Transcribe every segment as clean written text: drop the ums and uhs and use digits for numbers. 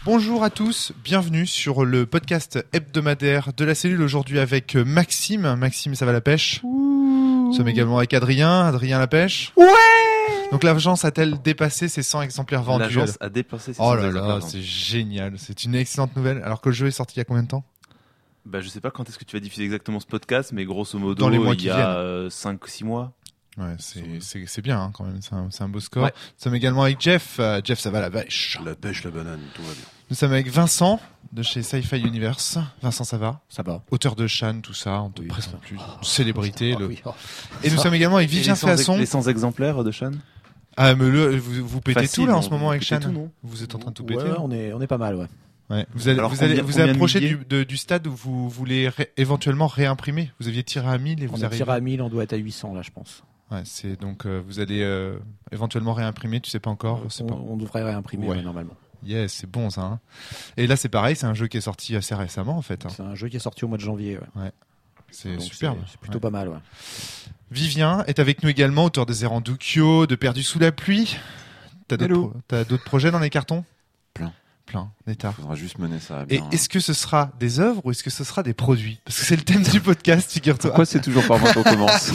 Bonjour à tous, bienvenue sur le podcast hebdomadaire de la cellule, aujourd'hui avec Maxime. Maxime, ça va la pêche? Nous sommes également avec Adrien la pêche. Ouais. Donc l'agence a-t-elle dépassé ses 100 exemplaires vendus? L'agence a dépassé ses 100 Oh là exemplaires là, vendus. c'est génial, c'est une excellente nouvelle. Alors que le jeu est sorti il y a combien de temps? Bah, je sais pas quand est-ce que tu vas diffuser exactement ce podcast, mais grosso modo, Dans les mois il qui y a 5-6 mois. Ouais, c'est bien hein, quand même, c'est un beau score. Ouais. Nous sommes également avec Jeff. Jeff, ça va la pêche? La pêche, la banane, tout va bien. Nous sommes avec Vincent de chez Sci-Fi Universe. Vincent, ça va? Ça va. Auteur de Shan, tout ça, on te Oui, présente ça. plus. Célébrité. Ah, oui, oh. Et nous sommes également avec Vivien Féasson. Les 100 exemplaires de Shan. Ah, mais vous pétez Facile, tout là en non, ce moment vous avec pétez Shan. tout, non Vous êtes en train de tout Ouais, péter. on est pas mal, ouais. Ouais. Vous allez Alors, vous combien approcher de milliers du stade où vous voulez éventuellement réimprimer. Vous aviez tiré à 1000 et On vous a arrivez. tiré à 1000, on doit être à 800 là, je pense. Ouais, c'est donc vous allez éventuellement réimprimer. Tu sais pas encore. C'est pas. On devrait réimprimer Ouais. ouais, normalement. Yes, c'est bon ça. Hein. Et là, c'est pareil. C'est un jeu qui est sorti assez récemment en fait. Hein. C'est un jeu qui est sorti au mois de janvier. Ouais. C'est Donc superbe. C'est plutôt Ouais. pas mal, ouais. Vivien est avec nous également, auteur des Errandukyo, de Perdu sous la pluie. T'as Hello. d'autres projets dans les cartons? Plein. D'état. Faudra juste mener ça à Et bien. est-ce que ce sera des œuvres ou est-ce que ce sera des produits? Parce que c'est le thème du podcast, figure-toi. Pourquoi c'est toujours par moi qu'on commence?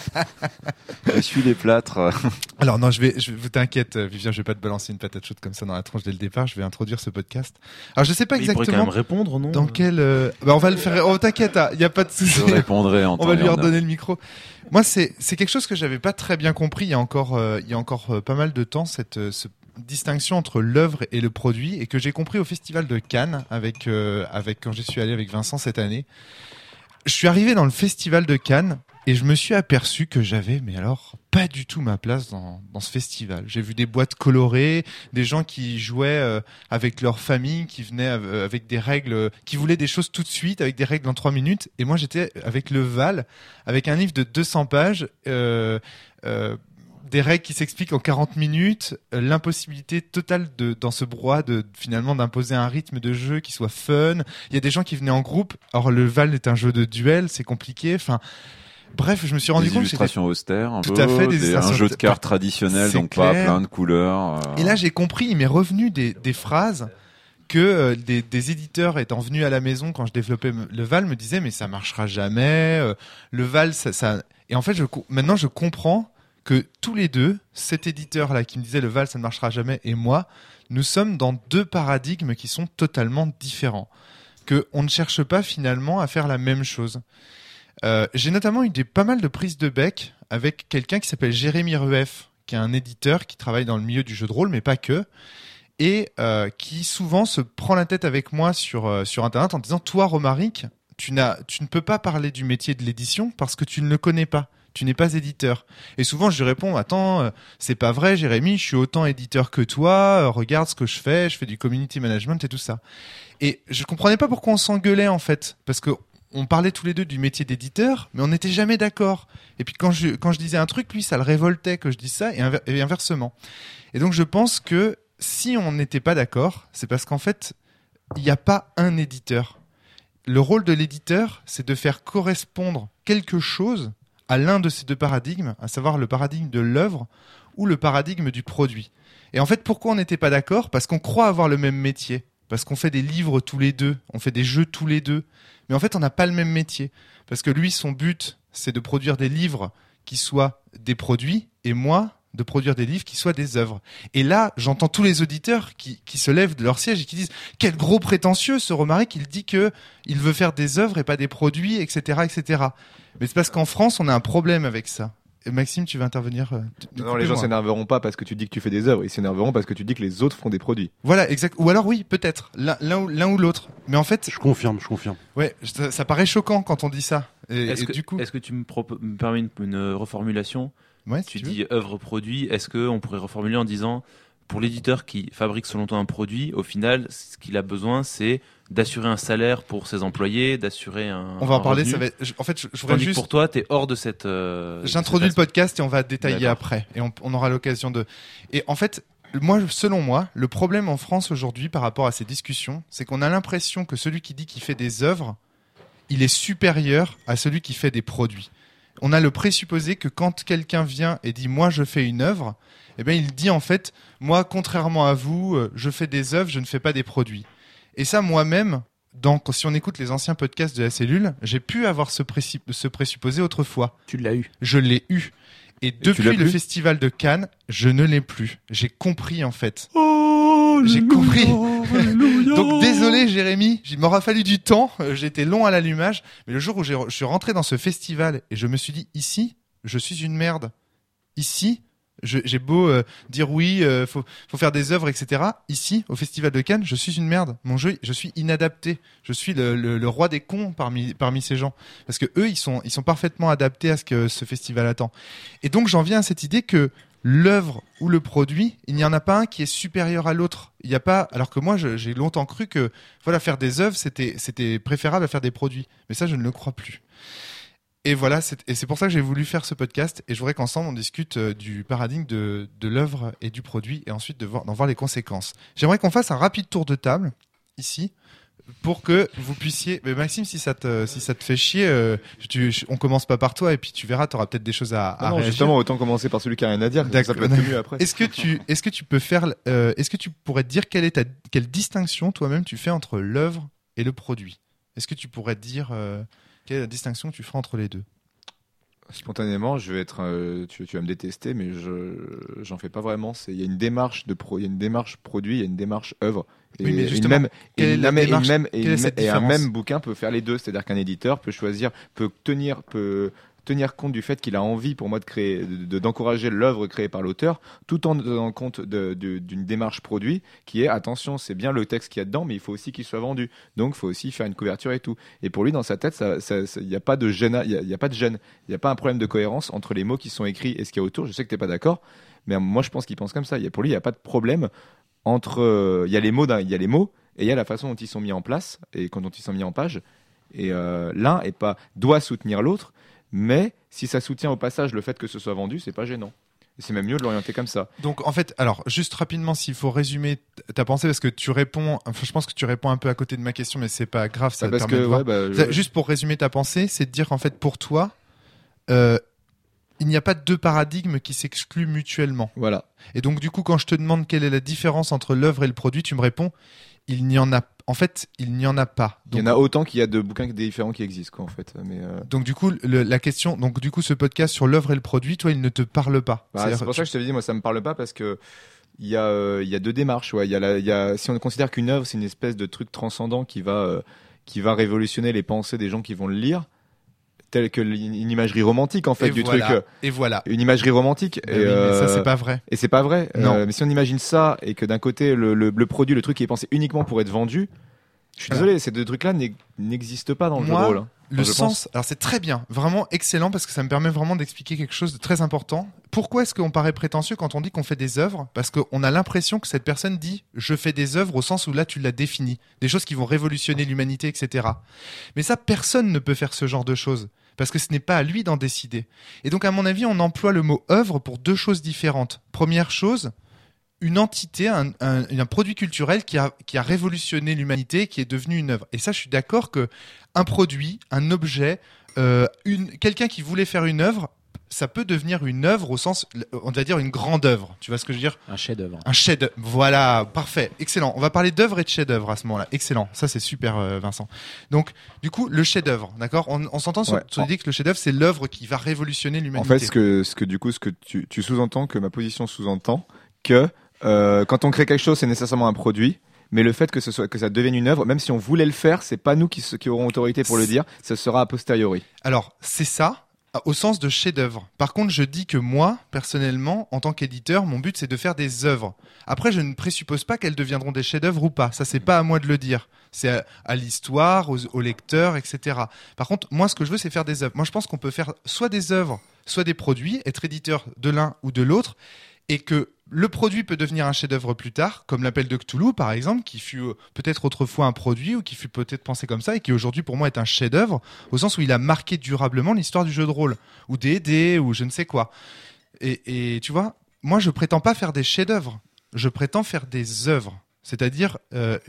Je suis les plâtres. Alors non, vous t'inquiète, Vivien, je vais pas te balancer une patate chaude comme ça dans la tronche dès le départ. Je vais introduire ce podcast. Alors je sais pas Mais il pourrait quand exactement même répondre, non? dans quel. On va le faire. Oh t'inquiète, il y a pas de souci. Je répondrai en On temps va et lui en heure. redonner le micro. Moi, c'est quelque chose que j'avais pas très bien compris il y a encore pas mal de temps, cette distinction entre l'œuvre et le produit, et que j'ai compris au Festival de Cannes avec quand j'y suis allé avec Vincent cette année. Je suis arrivé dans le Festival de Cannes et je me suis aperçu que j'avais, mais alors, pas du tout ma place dans ce festival. J'ai vu des boîtes colorées, des gens qui jouaient avec leur famille, qui venaient avec des règles, qui voulaient des choses tout de suite, avec des règles en 3 minutes. Et moi, j'étais avec le Val, avec un livre de 200 pages, des règles qui s'expliquent en 40 minutes, l'impossibilité totale dans ce brouhaha finalement d'imposer un rythme de jeu qui soit fun. Il y a des gens qui venaient en groupe. Or, le Val est un jeu de duel, c'est compliqué. Enfin, bref, je me suis rendu Des compte que c'était illustrations austères, un Tout peu, à fait, des un illustrations jeu de austères. cartes traditionnel, C'est donc pas clair. plein de couleurs. Et là, j'ai compris, il m'est revenu des phrases que des éditeurs étant venus à la maison quand je développais le Val me disaient mais ça marchera jamais. Le Val, ça... Et en fait, maintenant, je comprends que tous les deux, cet éditeur-là qui me disait le Val, ça ne marchera jamais, et moi, nous sommes dans deux paradigmes qui sont totalement différents. Que on ne cherche pas finalement à faire la même chose. J'ai notamment eu pas mal de prises de bec avec quelqu'un qui s'appelle Jérémy Rueff, qui est un éditeur qui travaille dans le milieu du jeu de rôle, mais pas que, et qui souvent se prend la tête avec moi sur Internet en disant « Toi, Romaric, tu ne peux pas parler du métier de l'édition parce que tu ne le connais pas. Tu n'es pas éditeur. » Et souvent, je lui réponds « Attends, c'est pas vrai, Jérémy, je suis autant éditeur que toi, regarde ce que je fais du community management et tout ça. » Et je comprenais pas pourquoi on s'engueulait, en fait, parce que on parlait tous les deux du métier d'éditeur, mais on n'était jamais d'accord. Et puis quand je disais un truc, lui, ça le révoltait que je dise ça, et inversement. Et donc je pense que si on n'était pas d'accord, c'est parce qu'en fait, il n'y a pas un éditeur. Le rôle de l'éditeur, c'est de faire correspondre quelque chose à l'un de ces deux paradigmes, à savoir le paradigme de l'œuvre ou le paradigme du produit. Et en fait, pourquoi on n'était pas d'accord? Parce qu'on croit avoir le même métier. Parce qu'on fait des livres tous les deux, on fait des jeux tous les deux. Mais en fait, on n'a pas le même métier. Parce que lui, son but, c'est de produire des livres qui soient des produits, et moi, de produire des livres qui soient des œuvres. Et là, j'entends tous les auditeurs qui se lèvent de leur siège et qui disent « Quel gros prétentieux, ce Romaric, il dit que il veut faire des œuvres et pas des produits, etc. etc. » Mais c'est parce qu'en France, on a un problème avec ça. Et Maxime, tu veux intervenir Non, les gens s'énerveront pas parce que tu dis que tu fais des œuvres, ils s'énerveront parce que tu dis que les autres font des produits. Voilà, exact. Ou alors oui, peut-être, l'un ou l'autre. Mais en fait, Je confirme. ouais, ça paraît choquant quand on dit ça. Est-ce Du coup, que tu me permets une reformulation? ouais, si Tu veux. dis œuvre-produit, est-ce qu'on pourrait reformuler en disant, pour l'éditeur qui fabrique selon toi un produit, au final, ce qu'il a besoin, c'est d'assurer un salaire pour ses employés, d'assurer un On va en parler, revenu. ça va être... En fait, je voudrais Tandis que juste... pour toi, t'es hors de cette... J'introduis le podcast et on va détailler D'accord. après. Et on aura l'occasion de... Et en fait, moi, selon moi, le problème en France aujourd'hui par rapport à ces discussions, c'est qu'on a l'impression que celui qui dit qu'il fait des œuvres, il est supérieur à celui qui fait des produits. on a le présupposé que quand quelqu'un vient et dit moi je fais une œuvre, eh ben il dit en fait moi contrairement à vous, je fais des œuvres, je ne fais pas des produits. Et ça moi-même, si on écoute les anciens podcasts de la cellule, j'ai pu avoir ce présupposé autrefois. Tu l'as eu. Je l'ai eu. Et tu l'as depuis le plus festival de Cannes, je ne l'ai plus. J'ai compris en fait. J'ai compris. Donc désolé Jérémy, il m'aura fallu du temps, j'étais long à l'allumage, mais le jour où je suis rentré dans ce festival et je me suis dit ici, je suis une merde. Ici, j'ai beau dire oui, faut faire des œuvres, etc. Ici, au festival de Cannes, je suis une merde. Mon jeu, je suis inadapté. Je suis le roi des cons parmi ces gens, parce que eux, ils sont parfaitement adaptés à ce que ce festival attend. Et donc j'en viens à cette idée que l'œuvre ou le produit, il n'y en a pas un qui est supérieur à l'autre. Il y a pas, alors que moi, j'ai longtemps cru que voilà, faire des œuvres, c'était préférable à faire des produits. Mais ça, je ne le crois plus. Et voilà, c'est pour ça que j'ai voulu faire ce podcast. Et je voudrais qu'ensemble, on discute du paradigme de l'œuvre et du produit, et ensuite d'en voir les conséquences. J'aimerais qu'on fasse un rapide tour de table, ici, pour que vous puissiez... Mais Maxime, si ça te fait chier, on commence pas par toi, et puis tu verras, tu auras peut-être des choses à Non, réagir. justement, autant commencer par celui qui a rien à dire. Ça peut être mieux après. Est-ce que tu peux faire... est-ce que tu pourrais te dire quelle distinction, toi-même, tu fais entre l'œuvre et le produit? Est-ce que tu pourrais te dire... quelle est la distinction que tu feras entre les deux? Spontanément, je vais être, tu vas me détester, mais j'en fais pas vraiment. Il y a une démarche il y a une démarche produit, il y a une démarche œuvre. Oui, mais justement, quelle est la démarche? Quelle est cette Et un différence? même bouquin peut faire les deux. C'est-à-dire qu'un éditeur peut choisir, peut tenir compte du fait qu'il a envie, pour moi, de créer, d'encourager l'œuvre créée par l'auteur, tout en tenant compte d'une démarche produit qui est, attention, c'est bien le texte qu'il y a dedans, mais il faut aussi qu'il soit vendu. Donc, il faut aussi faire une couverture et tout. Et pour lui, dans sa tête, il n'y a pas de gêne, il y a pas de gêne. Il n'y a pas un problème de cohérence entre les mots qui sont écrits et ce qu'il y a autour. Je sais que t'es pas d'accord, mais moi, je pense qu'il pense comme ça. Pour lui, il n'y a pas de problème entre, il y a les mots et il y a la façon dont ils sont mis en place et dont ils sont mis en page. Et l'un doit soutenir l'autre. Mais si ça soutient au passage le fait que ce soit vendu, c'est pas gênant. Et c'est même mieux de l'orienter comme ça. Donc en fait, alors juste rapidement, s'il faut résumer ta pensée, parce que tu réponds, enfin, je pense que tu réponds un peu à côté de ma question, mais c'est pas grave, ça parce permet de voir. ouais, Juste pour résumer ta pensée, c'est de dire qu'en fait pour toi, il n'y a pas deux paradigmes qui s'excluent mutuellement. Voilà. Et donc du coup, quand je te demande quelle est la différence entre l'œuvre et le produit, tu me réponds, il n'y en a pas. En fait, il n'y en a pas. Donc, il y en a autant qu'il y a de bouquins différents qui existent, quoi, en fait. Mais donc du coup, la question, donc du coup, ce podcast sur l'œuvre et le produit, toi, il ne te parle pas. c'est pour ça que je t'avais dit, moi, ça me parle pas parce que il y a deux démarches. Ouais. Si on considère qu'une œuvre, c'est une espèce de truc transcendant qui va révolutionner les pensées des gens qui vont le lire, telle que une imagerie romantique, en fait, truc. Et voilà. Une imagerie romantique. Ben oui, mais ça, c'est pas vrai. Et c'est pas vrai. Non. Mais si on imagine ça et que d'un côté, le produit, le truc qui est pensé uniquement pour être vendu, je suis désolé, ces deux trucs-là n'existent pas dans le jeu de rôle. Le sens, alors c'est très bien, vraiment excellent, parce que ça me permet vraiment d'expliquer quelque chose de très important. Pourquoi est-ce qu'on paraît prétentieux quand on dit qu'on fait des œuvres? Parce qu'on a l'impression que cette personne dit « je fais des œuvres » au sens où là tu l'as défini, des choses qui vont révolutionner l'humanité, etc. Mais ça, personne ne peut faire ce genre de choses, parce que ce n'est pas à lui d'en décider. Et donc à mon avis, on emploie le mot « œuvre » pour deux choses différentes. Première chose, une entité, un produit culturel qui a révolutionné l'humanité, qui est devenu une œuvre. Et ça, je suis d'accord que un produit, un objet, quelqu'un qui voulait faire une œuvre, ça peut devenir une œuvre au sens, on va dire une grande œuvre. Tu vois ce que je veux dire? Un chef-d'œuvre. Un chef-d'œuvre. Voilà, parfait, excellent. On va parler d'œuvre et de chef-d'œuvre à ce moment-là. Excellent, ça c'est super, Vincent. Donc, du coup, le chef-d'œuvre, d'accord? On s'entend sur l'idée que le chef-d'œuvre, c'est l'œuvre qui va révolutionner l'humanité. En fait, ce que tu sous-entends, que ma position sous-entend, que quand on crée quelque chose, c'est nécessairement un produit. Mais le fait que ça devienne une œuvre, même si on voulait le faire, c'est pas nous qui aurons autorité pour le dire, ça sera a posteriori. Alors, c'est ça, au sens de chef-d'œuvre. Par contre, je dis que moi, personnellement, en tant qu'éditeur, mon but, c'est de faire des œuvres. Après, je ne présuppose pas qu'elles deviendront des chefs-d'œuvre ou pas. Ça, c'est pas à moi de le dire. C'est à l'histoire, aux lecteurs, etc. Par contre, moi, ce que je veux, c'est faire des œuvres. Moi, je pense qu'on peut faire soit des œuvres, soit des produits, être éditeur de l'un ou de l'autre, et que le produit peut devenir un chef-d'œuvre plus tard, comme l'appel de Cthulhu, par exemple, qui fut peut-être autrefois un produit ou qui fut peut-être pensé comme ça et qui aujourd'hui, pour moi, est un chef-d'œuvre au sens où il a marqué durablement l'histoire du jeu de rôle ou des dés ou je ne sais quoi. Et tu vois, moi, je prétends pas faire des chefs-d'œuvre. Je prétends faire des œuvres, c'est-à-dire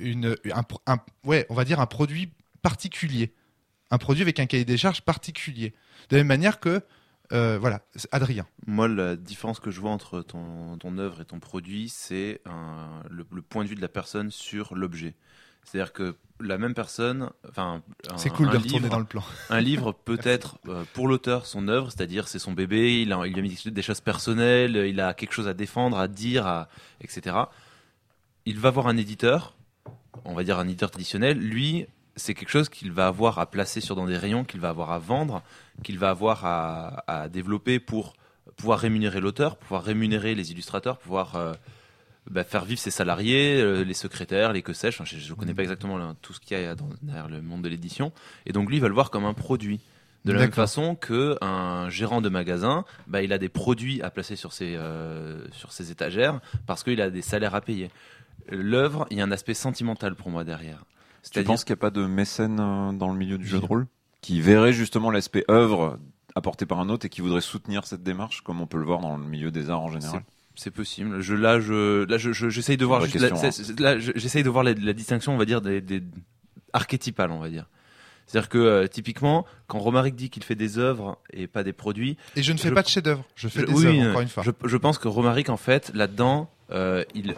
on va dire un produit particulier, un produit avec un cahier des charges particulier. De la même manière que Voilà, Adrien. Moi, la différence que je vois entre ton œuvre et ton produit, c'est le point de vue de la personne sur l'objet. C'est-à-dire que la même personne, C'est cool un de retourner livre, dans le plan. un livre peut être pour l'auteur son œuvre, c'est-à-dire c'est son bébé, il a mis des choses personnelles, il a quelque chose à défendre, à dire, etc. Il va voir un éditeur, on va dire un éditeur traditionnel, lui, c'est quelque chose qu'il va avoir à placer dans des rayons, qu'il va avoir à vendre, qu'il va avoir à développer pour pouvoir rémunérer l'auteur, pouvoir rémunérer les illustrateurs, pouvoir faire vivre ses salariés, les secrétaires, les que sais-je. Enfin, je ne connais pas exactement tout ce qu'il y a derrière le monde de l'édition. Et donc lui, il va le voir comme un produit. De la même façon qu'un gérant de magasin, il a des produits à placer sur ses étagères parce qu'il a des salaires à payer. L'œuvre, il y a un aspect sentimental pour moi derrière. Tu penses qu'il n'y a pas de mécène dans le milieu du jeu de rôle qui verrait justement l'aspect œuvre apporté par un autre et qui voudrait soutenir cette démarche, comme on peut le voir dans le milieu des arts en général? C'est possible. J'essaye de voir j'essaye de voir la distinction, on va dire, des archétypale, on va dire. C'est-à-dire que typiquement, quand Romaric dit qu'il fait des œuvres et pas des produits, et je ne fais pas de chef-d'œuvre, je fais des œuvres, encore une fois. Je pense que Romaric, en fait, là-dedans, il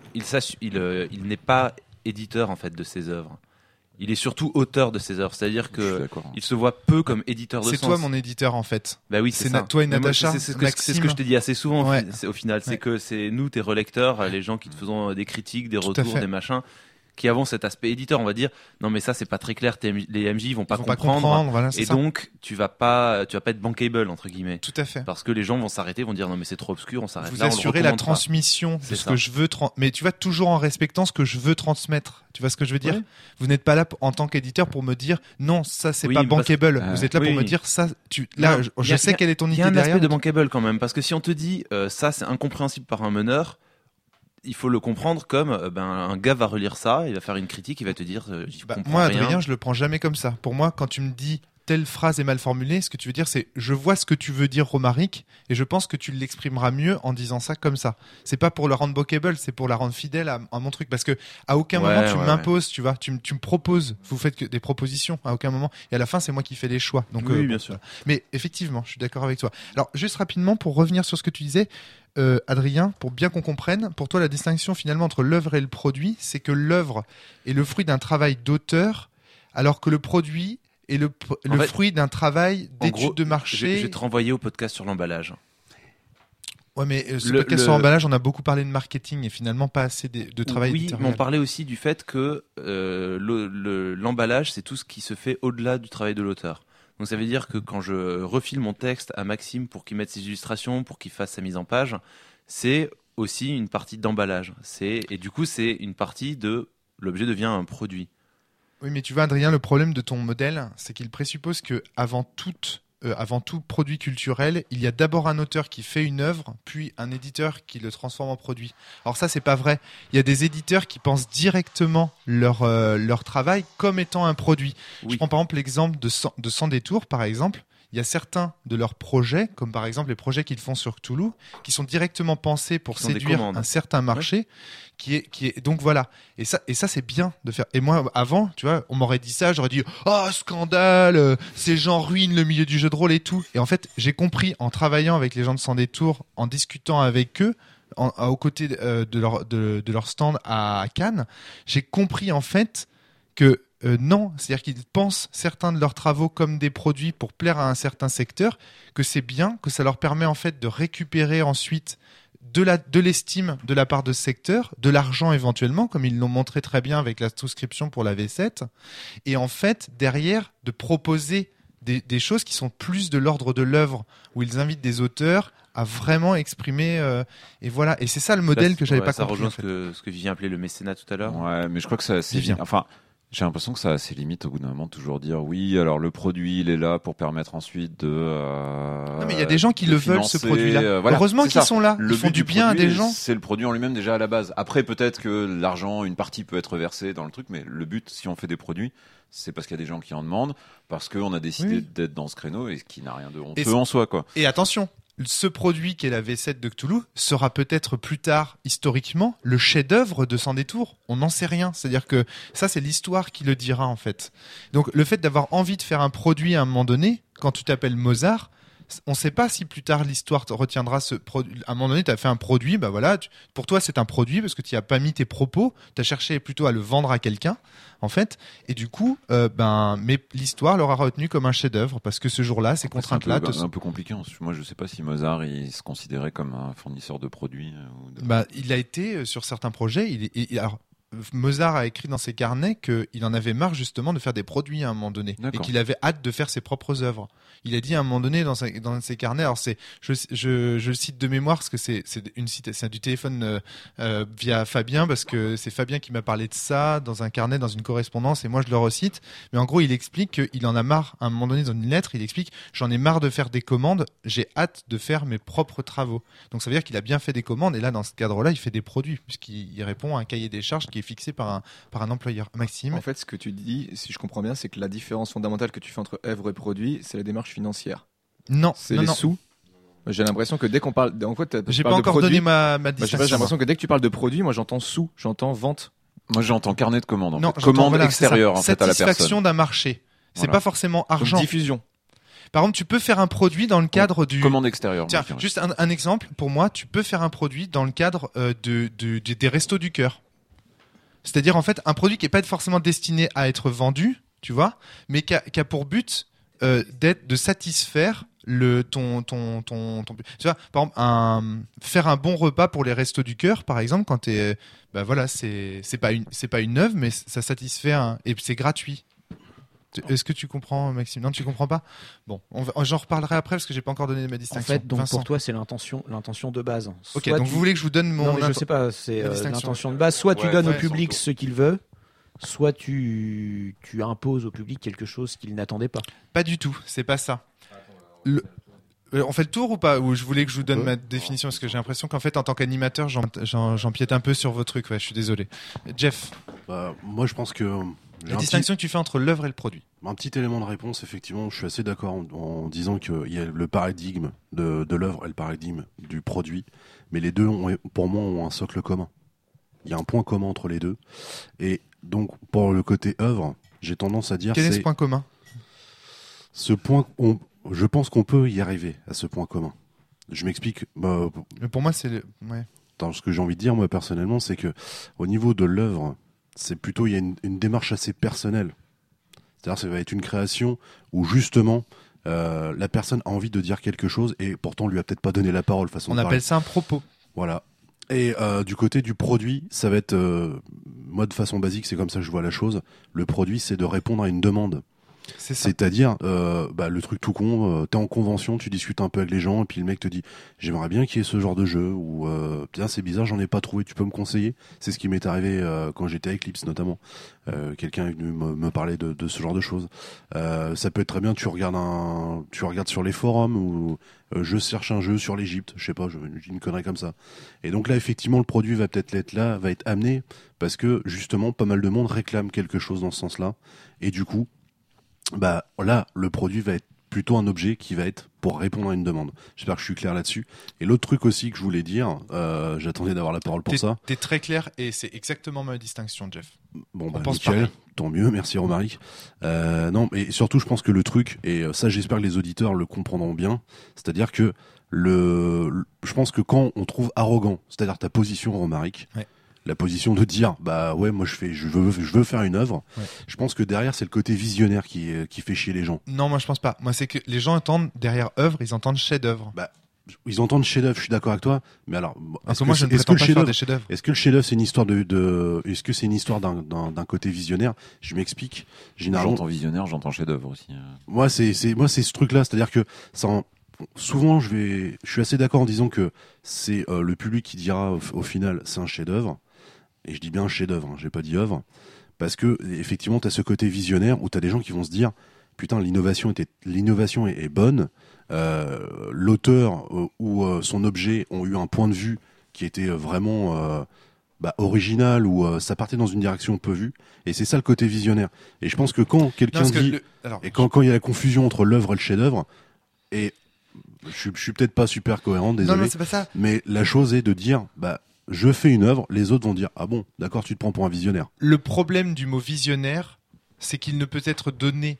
n'est pas éditeur en fait de ses œuvres. Il est surtout auteur de ses œuvres, c'est-à-dire que il se voit peu comme éditeur de sens. C'est toi mon éditeur en fait. Bah oui, c'est ça. Toi et Natacha. C'est ce que je t'ai dit assez souvent au final, c'est Ouais. que c'est nous tes relecteurs, les gens qui te faisons des critiques, des retours, des machins, qui avons cet aspect éditeur, on va dire non mais ça c'est pas très clair, les MJ ils vont pas comprendre, voilà, et donc tu vas pas être bankable entre guillemets. Tout à fait. Parce que les gens vont s'arrêter, vont dire non mais c'est trop obscur, on s'arrête vous là. Vous assurez la transmission de ce que je veux, mais tu vas toujours en respectant ce que je veux transmettre. Tu vois ce que je veux dire? Vous n'êtes pas là en tant qu'éditeur pour me dire non ça c'est pas bankable. Vous êtes là pour me dire ça. Je sais quelle est ton idée derrière. Il y a un aspect de bankable quand même, parce que si on te dit ça c'est incompréhensible par un meneur, il faut le comprendre comme un gars va relire ça, il va faire une critique, il va te dire j'y comprends moi, rien. Adrien, je le prends jamais comme ça. Pour moi, quand tu me dis telle phrase est mal formulée, ce que tu veux dire, c'est je vois ce que tu veux dire, Romaric, et je pense que tu l'exprimeras mieux en disant ça comme ça. C'est pas pour le rendre bookable, c'est pour la rendre fidèle à mon truc. Parce que à aucun moment tu m'imposes, tu vois, tu me proposes, vous faites que des propositions à aucun moment, et à la fin c'est moi qui fais les choix. Donc oui, bien sûr. Mais effectivement, je suis d'accord avec toi. Alors juste rapidement pour revenir sur ce que tu disais. Adrien, pour bien qu'on comprenne, pour toi la distinction finalement entre l'œuvre et le produit, c'est que l'œuvre est le fruit d'un travail d'auteur, alors que le produit est le fruit d'un travail d'étude de marché. Je vais te renvoyer au podcast sur l'emballage. Ouais, mais ce podcast sur l'emballage, on a beaucoup parlé de marketing et finalement pas assez de travail éditorial. Oui, mais on parlait aussi du fait que l'emballage, c'est tout ce qui se fait au-delà du travail de l'auteur. Donc ça veut dire que quand je refile mon texte à Maxime pour qu'il mette ses illustrations, pour qu'il fasse sa mise en page, c'est aussi une partie d'emballage. Et du coup, c'est une partie de l'objet devient un produit. Oui, mais tu vois, Adrien, le problème de ton modèle, c'est qu'il présuppose que avant tout produit culturel, il y a d'abord un auteur qui fait une œuvre, puis un éditeur qui le transforme en produit. Alors ça, c'est pas vrai. Il y a des éditeurs qui pensent directement leur travail comme étant un produit. Oui. Je prends par exemple l'exemple de Sans Détour, par exemple. Il y a certains de leurs projets, comme par exemple les projets qu'ils font sur Cthulhu, qui sont directement pensés pour séduire un certain marché, qui est donc voilà. Et ça c'est bien de faire. Et moi avant, tu vois, on m'aurait dit ça, j'aurais dit scandale, ces gens ruinent le milieu du jeu de rôle et tout. Et en fait, j'ai compris en travaillant avec les gens de Sans Détour, en discutant avec eux, aux côtés de leur stand à Cannes, j'ai compris en fait que non, c'est-à-dire qu'ils pensent certains de leurs travaux comme des produits pour plaire à un certain secteur, que c'est bien, que ça leur permet en fait de récupérer ensuite de l'estime de la part de ce secteur, de l'argent éventuellement, comme ils l'ont montré très bien avec la souscription pour la V7, et en fait derrière de proposer des choses qui sont plus de l'ordre de l'œuvre, où ils invitent des auteurs à vraiment exprimer et voilà, et c'est ça le modèle que j'avais pas compris. Ça rejoint ce que Vivien appelait le mécénat tout à l'heure. Ouais, mais je crois que ça c'est bien. Enfin, j'ai l'impression que ça a ses limites au bout d'un moment, toujours dire oui, alors le produit il est là pour permettre ensuite de non mais il y a des gens qui le veulent ce produit-là. Voilà, heureusement qu'ils sont là, ils font du bien à des gens. C'est le produit en lui-même déjà à la base. Après peut-être que l'argent, une partie peut être versée dans le truc, mais le but si on fait des produits, c'est parce qu'il y a des gens qui en demandent, parce qu'on a décidé d'être dans ce créneau et ce qui n'a rien de honteux en soi, quoi. Et attention, ce produit qui est la V7 de Cthulhu sera peut-être plus tard, historiquement, le chef-d'œuvre de Sans Détour. On n'en sait rien. C'est-à-dire que ça, c'est l'histoire qui le dira, en fait. Donc, le fait d'avoir envie de faire un produit à un moment donné, quand tu t'appelles Mozart, on sait pas si plus tard l'histoire te retiendra ce produit. À un moment donné, tu as fait un produit, bah voilà, pour toi c'est un produit parce que tu as pas mis tes propos, tu as cherché plutôt à le vendre à quelqu'un, en fait. Et du coup, mais l'histoire l'aura retenu comme un chef-d'œuvre parce que ce jour-là, ces contraintes-là. C'est un peu compliqué. Moi, je sais pas si Mozart il se considérait comme un fournisseur de produits. Il a été sur certains projets. Alors, Mozart a écrit dans ses carnets qu'il en avait marre justement de faire des produits à un moment donné et qu'il avait hâte de faire ses propres œuvres. Il a dit à un moment donné dans ses carnets, alors je le cite de mémoire parce que c'est du téléphone via Fabien, parce que c'est Fabien qui m'a parlé de ça dans un carnet, dans une correspondance, et moi je le recite. Mais en gros, il explique qu'il en a marre à un moment donné dans une lettre. Il explique: j'en ai marre de faire des commandes, j'ai hâte de faire mes propres travaux. Donc ça veut dire qu'il a bien fait des commandes, et là dans ce cadre-là, il fait des produits puisqu'il répond à un cahier des charges qui est fixé par un employeur. Maxime. En fait, ce que tu dis, si je comprends bien, c'est que la différence fondamentale que tu fais entre œuvre et produit, c'est la démarche financière. Non, c'est les sous. J'ai l'impression que dès qu'on parle, en fait, j'ai pas encore donné ma distinction. J'ai l'impression que dès que tu parles de produit, moi j'entends sous, j'entends vente. Moi j'entends carnet de commande. Non, commande extérieure en fait à la personne. Satisfaction d'un marché. C'est pas forcément argent. Donc, diffusion. Par exemple, tu peux faire un produit dans le cadre du commande extérieure. Tiens, juste un exemple pour moi. Tu peux faire un produit dans le cadre des restos du cœur. C'est-à-dire en fait un produit qui est pas forcément destiné à être vendu, tu vois, mais qui a pour but de satisfaire ton tu vois, par exemple faire un bon repas pour les restos du cœur, par exemple, quand t'es voilà, c'est pas une œuvre, mais ça satisfait et c'est gratuit. Est-ce que tu comprends, Maxime? Non, tu comprends pas? Bon, j'en reparlerai après parce que j'ai pas encore donné ma distinction. En fait, donc Vincent. pour toi, c'est l'intention de base. Ok, donc vous voulez que je vous donne mon... Non, mais je sais pas, c'est l'intention de base. Soit tu donnes au public ce qu'il veut, soit tu imposes au public quelque chose qu'il n'attendait pas. Pas du tout, c'est pas ça. On fait le tour ou pas? Ou je voulais que je vous donne ma définition parce que j'ai l'impression qu'en fait, en tant qu'animateur, j'empiète un peu sur vos trucs. Ouais, je suis désolé. Jeff. Moi, je pense que... La distinction que tu fais entre l'œuvre et le produit. Un petit élément de réponse, effectivement, je suis assez d'accord en disant qu'il y a le paradigme de l'œuvre et le paradigme du produit, mais les deux, pour moi, ont un socle commun. Il y a un point commun entre les deux. Et donc, pour le côté œuvre, j'ai tendance à dire... Quel est ce point commun? Ce point, je pense qu'on peut y arriver, à ce point commun. Je m'explique. Mais pour moi, c'est... Ouais. Ce que j'ai envie de dire, moi, personnellement, c'est que au niveau de l'œuvre... c'est plutôt, il y a une démarche assez personnelle. C'est-à-dire, ça va être une création où justement, la personne a envie de dire quelque chose et pourtant on lui a peut-être pas donné la parole. On appelle ça un propos. Voilà. Et du côté du produit, ça va être, moi de façon basique, c'est comme ça que je vois la chose. Le produit, c'est de répondre à une demande. C'est-à-dire, le truc tout con, t'es en convention, tu discutes un peu avec les gens, et puis le mec te dit, j'aimerais bien qu'il y ait ce genre de jeu, ou tiens, c'est bizarre, j'en ai pas trouvé, tu peux me conseiller? C'est ce qui m'est arrivé quand j'étais à Eclipse notamment. Quelqu'un est venu me parler de ce genre de choses. Ça peut être très bien, tu regardes sur les forums, ou je cherche un jeu sur l'Égypte, je sais pas, j'ai une connerie comme ça. Et donc là, effectivement, le produit va peut-être être là, va être amené, parce que justement, pas mal de monde réclame quelque chose dans ce sens-là, et du coup, là, le produit va être plutôt un objet qui va être pour répondre à une demande. J'espère que je suis clair là-dessus. Et l'autre truc aussi que je voulais dire, j'attendais d'avoir la parole pour ça. T'es très clair et c'est exactement ma distinction, Jeff. Bon, nickel, tant mieux, merci Romaric. Non, mais surtout, je pense que le truc, et ça, j'espère que les auditeurs le comprendront bien, c'est-à-dire que je pense que quand on trouve arrogant, c'est-à-dire ta position, Romaric, ouais. La position de dire moi je veux faire une œuvre. Ouais. Je pense que derrière c'est le côté visionnaire qui fait chier les gens. Non, moi je pense pas. Moi c'est que les gens entendent derrière œuvre, ils entendent chef-d'œuvre. Ils entendent chef-d'œuvre, je suis d'accord avec toi, mais alors est-ce que le chef-d'œuvre c'est une histoire est-ce que c'est une histoire d'un côté visionnaire? Je m'explique. Généralement j'entends visionnaire, j'entends chef-d'œuvre aussi. Moi c'est ce truc-là, c'est-à-dire que souvent je suis assez d'accord en disant que c'est le public qui dira au final c'est un chef-d'œuvre. Et je dis bien chef-d'œuvre, j'ai pas dit œuvre, parce que effectivement t'as ce côté visionnaire où t'as des gens qui vont se dire putain l'innovation est bonne, l'auteur ou son objet ont eu un point de vue qui était vraiment original ou ça partait dans une direction peu vue, et c'est ça le côté visionnaire. Et je pense que quand quelqu'un dit quand il y a la confusion entre l'œuvre et le chef-d'œuvre, et je suis peut-être pas super cohérent, désolé, non, c'est pas ça. Mais la chose est de dire je fais une œuvre, les autres vont dire ah bon, d'accord, tu te prends pour un visionnaire. Le problème du mot visionnaire, c'est qu'il ne peut être donné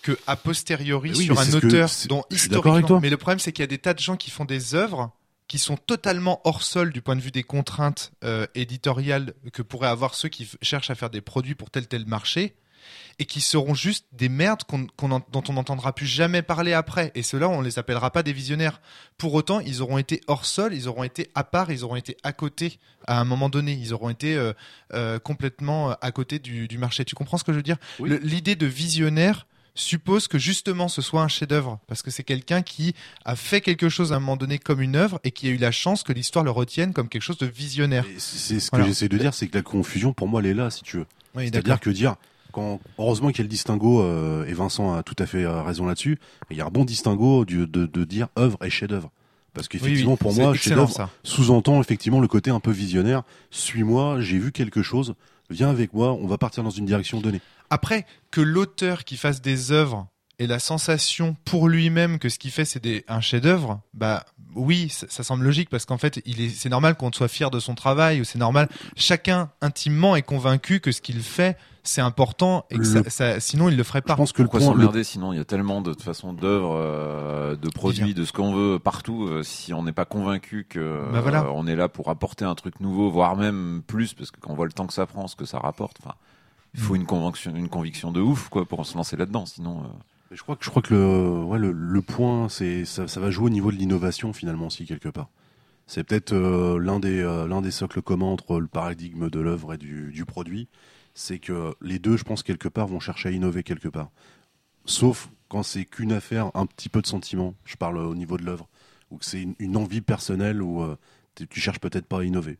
que a posteriori sur un auteur dont historiquement. Mais le problème, c'est qu'il y a des tas de gens qui font des œuvres qui sont totalement hors sol du point de vue des contraintes éditoriales que pourraient avoir ceux qui cherchent à faire des produits pour tel marché, et qui seront juste des merdes dont on n'entendra plus jamais parler après. Et ceux-là, on les appellera pas des visionnaires. Pour autant, ils auront été hors sol, ils auront été à part, ils auront été à côté à un moment donné. Ils auront été complètement à côté du marché. Tu comprends ce que je veux dire ? Oui. L'idée de visionnaire suppose que justement ce soit un chef-d'œuvre, parce que c'est quelqu'un qui a fait quelque chose à un moment donné comme une œuvre et qui a eu la chance que l'histoire le retienne comme quelque chose de visionnaire. Et c'est ce que j'essaie de dire, c'est que la confusion pour moi elle est là, si tu veux. Oui, c'est-à-dire que dire heureusement qu'il y a le distinguo et Vincent a tout à fait raison là-dessus. Il y a un bon distinguo de dire œuvre et chef-d'œuvre. Parce qu'effectivement, pour moi, chef-d'œuvre sous-entend effectivement le côté un peu visionnaire. Suis-moi, j'ai vu quelque chose, viens avec moi, on va partir dans une direction donnée. Après, que l'auteur qui fasse des œuvres ait la sensation pour lui-même que ce qu'il fait c'est un chef-d'œuvre, bah oui, ça semble logique parce qu'en fait, c'est normal qu'on soit fier de son travail, ou c'est normal. Chacun intimement est convaincu que ce qu'il fait c'est important et que sinon il le ferait pas. Je pense que pourquoi s'emmerder sinon il y a tellement de façons d'œuvres, de produits, de ce qu'on veut partout. Si on n'est pas convaincu que on est là pour apporter un truc nouveau, voire même plus, parce que quand on voit le temps que ça prend, ce que ça rapporte, enfin, il faut une conviction de ouf quoi pour se lancer là-dedans. Sinon. Je crois que le point, ça va jouer au niveau de l'innovation finalement aussi quelque part. C'est peut-être l'un des socles communs entre le paradigme de l'œuvre et du produit. C'est que les deux, je pense, quelque part, vont chercher à innover quelque part. Sauf quand c'est qu'une affaire, un petit peu de sentiment, je parle au niveau de l'œuvre, ou que c'est une envie personnelle où tu cherches peut-être pas à innover.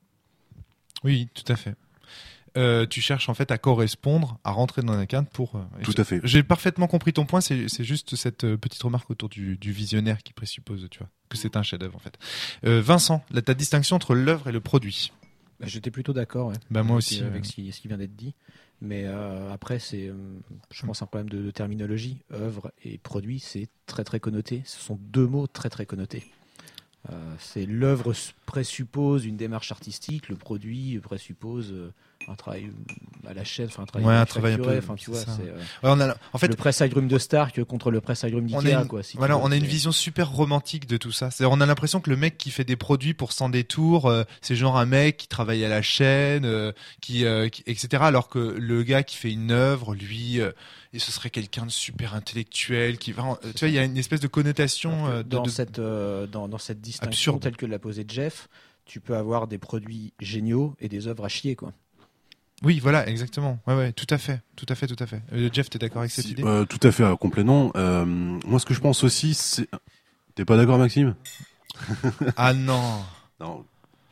Oui, tout à fait. Tu cherches en fait à correspondre, à rentrer dans un cadre pour... Tout à fait. J'ai parfaitement compris ton point, c'est juste cette petite remarque autour du visionnaire qui présuppose, tu vois, que c'est un chef-d'œuvre en fait. Vincent, ta distinction entre l'œuvre et le produit. J'étais plutôt d'accord, ouais, moi aussi, avec ce qui vient d'être dit. Mais après, c'est, je pense, un problème de terminologie. Œuvre et produit, c'est très très connoté. Ce sont deux mots très très connotés. C'est l'œuvre présuppose une démarche artistique, le produit présuppose un travail à la chaîne, un travail un peu, tu vois, c'est en fait le presse-agrumes de Stark contre le presse-agrumes d'Ikea, quoi. On a une vision super romantique de tout ça. C'est-à-dire, on a l'impression que le mec qui fait des produits pour s'en détour, c'est genre un mec qui travaille à la chaîne, qui etc. Alors que le gars qui fait une œuvre, lui, et ce serait quelqu'un de super intellectuel qui va, tu vois, il y a une espèce de connotation dans cette distinction absurde, telle que l'a posée Jeff. Tu peux avoir des produits géniaux et des œuvres à chier, quoi. Oui, voilà, exactement. Ouais, tout à fait. Jeff, t'es d'accord avec cette idée ? Tout à fait, complètement. Moi, ce que je pense aussi, c'est... T'es pas d'accord, Maxime ? Ah non. Non.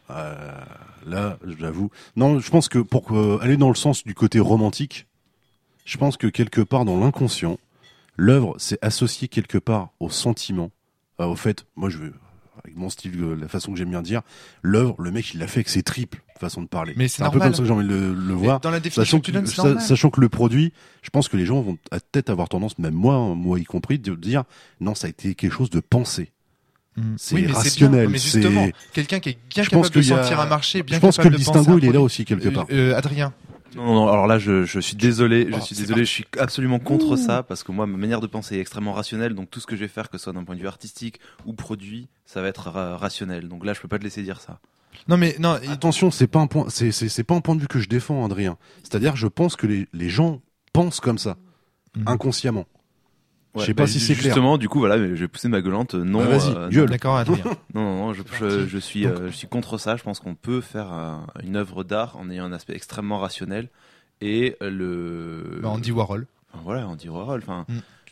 Là, j'avoue. Non, je pense que pour aller dans le sens du côté romantique, je pense que quelque part dans l'inconscient, l'œuvre s'est associée quelque part au sentiment, au fait, moi je veux... avec mon style, la façon que j'aime bien dire, l'œuvre, le mec, il l'a fait avec ses tripes, façon de parler. Mais c'est un peu comme ça que j'ai envie de le voir. Dans la définition que tu donnes, c'est normal. Sachant que le produit, je pense que les gens vont peut-être avoir tendance, même moi y compris, de dire, non, ça a été quelque chose de pensé. C'est rationnel. Mais justement, quelqu'un qui est bien capable de sentir un marché, bien capable de penser. Je pense que le distinguo, il est là aussi, quelque part. Adrien. Non, alors là, je suis désolé, je suis absolument contre ça, parce que moi, ma manière de penser est extrêmement rationnelle, donc tout ce que je vais faire, que ce soit d'un point de vue artistique ou produit, ça va être rationnel. Donc là, je peux pas te laisser dire ça. Non, mais non. Attention, c'est pas un point de vue que je défends, Adrien. C'est-à-dire, je pense que les gens pensent comme ça, inconsciemment. Ouais, je sais pas si c'est clair. Justement, du coup, voilà, mais je vais pousser ma gueulante. Non, vas-y, gueule. D'accord, Adrien. Non, je suis contre ça. Je pense qu'on peut faire une œuvre d'art en ayant un aspect extrêmement rationnel et Andy Warhol. Enfin, voilà, Andy Warhol. Enfin,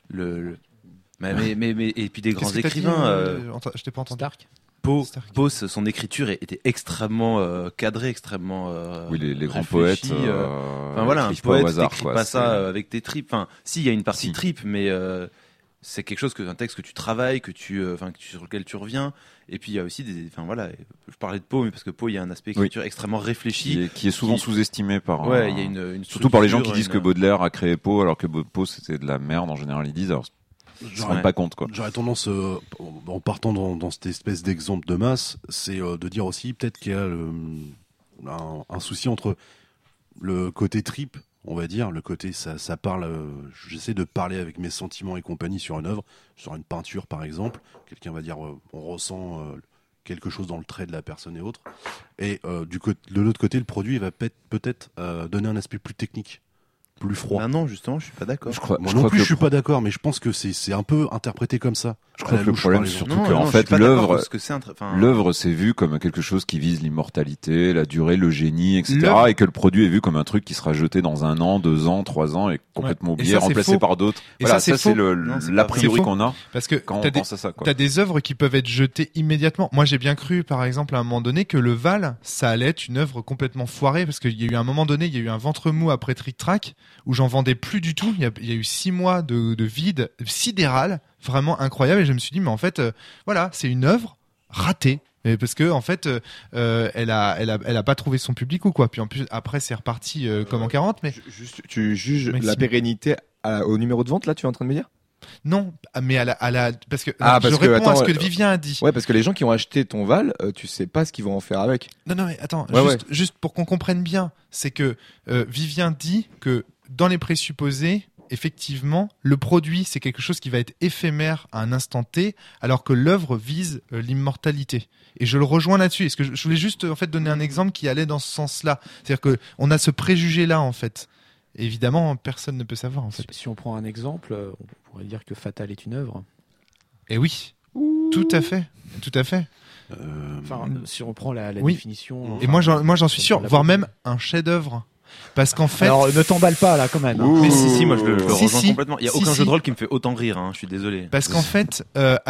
mais et puis des grands écrivains. Je t'ai pas entendu. Poe, son écriture était extrêmement cadrée, extrêmement. Oui, les grands poètes. Enfin voilà, un poète n'écrit pas ça avec tes tripes. Enfin, si, il y a une partie tripes, mais c'est quelque chose un texte que tu travailles, sur lequel tu reviens. Et puis il y a aussi enfin voilà, je parlais de Poe, mais parce que Poe, il y a un aspect écriture extrêmement réfléchi, qui est souvent sous-estimé par. Ouais, il y a une surtout par les gens qui disent que Baudelaire a créé Poe, alors que Poe c'était de la merde en général, ils disent. Alors, je ne me rends pas compte, quoi. J'aurais tendance, en partant dans cette espèce d'exemple de masse, c'est de dire aussi peut-être qu'il y a un souci entre le côté trip on va dire, le côté ça parle. J'essaie de parler avec mes sentiments et compagnie sur une œuvre, sur une peinture par exemple. Quelqu'un va dire, on ressent quelque chose dans le trait de la personne et autres. Et de l'autre côté, le produit il va peut-être donner un aspect plus technique, plus froid. Ah non, justement, je suis pas d'accord. Moi non plus, je suis pas d'accord, mais je pense que c'est un peu interprété comme ça. Je crois que le problème, surtout Non, que, en je fait, suis pas d'accord, l'œuvre, parce que c'est l'œuvre, c'est vu comme quelque chose qui vise l'immortalité, la durée, le génie, etc. L'œuvre- Et que le produit est vu comme un truc qui sera jeté dans 1 an, 2 ans, 3 ans et complètement Ouais. Et oublié, ça, c'est remplacé faux. par d'autres. Et Voilà, ça, c'est c'est faux. Non, c'est l'a pas vrai. priori C'est faux. qu'on a Parce que quand on t'as des, pense à ça, quoi. t'as des œuvres qui peuvent être jetées immédiatement. Moi, j'ai bien cru, par exemple, à un moment donné, que le Val, ça allait être une œuvre complètement foirée, parce qu'il y a eu un moment donné, il y a eu un ventre mou après Trick Track, où j'en vendais plus du tout. Il y a eu 6 mois de vide sidéral, vraiment incroyable, et je me suis dit, mais en fait, voilà, c'est une œuvre ratée. Et parce que en fait, elle a pas trouvé son public ou quoi. Puis en plus, après, c'est reparti comme en 40. Mais Juste, tu juges Maxime. la pérennité au numéro de vente, là, tu es en train de me dire? non, mais parce que Ah, je parce que, réponds à ce attends, que Vivien a dit. Ouais, parce que les gens qui ont acheté ton Val, tu sais pas ce qu'ils vont en faire avec. Non, mais attends, Ouais, juste pour qu'on comprenne bien, c'est que Vivien dit que dans les présupposés, effectivement, le produit, c'est quelque chose qui va être éphémère à un instant T, alors que l'œuvre vise l'immortalité. Et je le rejoins là-dessus. Est-ce que je voulais juste en fait donner un exemple qui allait dans ce sens-là. C'est-à-dire que on a ce préjugé-là en fait. Et évidemment, personne ne peut savoir en fait. Si on prend un exemple, on pourrait dire que Fatal est une œuvre. Et oui, tout à fait, tout à fait. Enfin, si on prend la Oui. définition. Et moi, j'en suis sûr, la voire beauté. même un chef-d'œuvre. Parce qu'en fait, Alors, ne t'emballe pas là, quand même. Mais si, moi je le Si, rejoins si. complètement. Il y a Si, aucun si. jeu de rôle qui me fait autant rire, hein, je suis désolé. parce qu'en fait,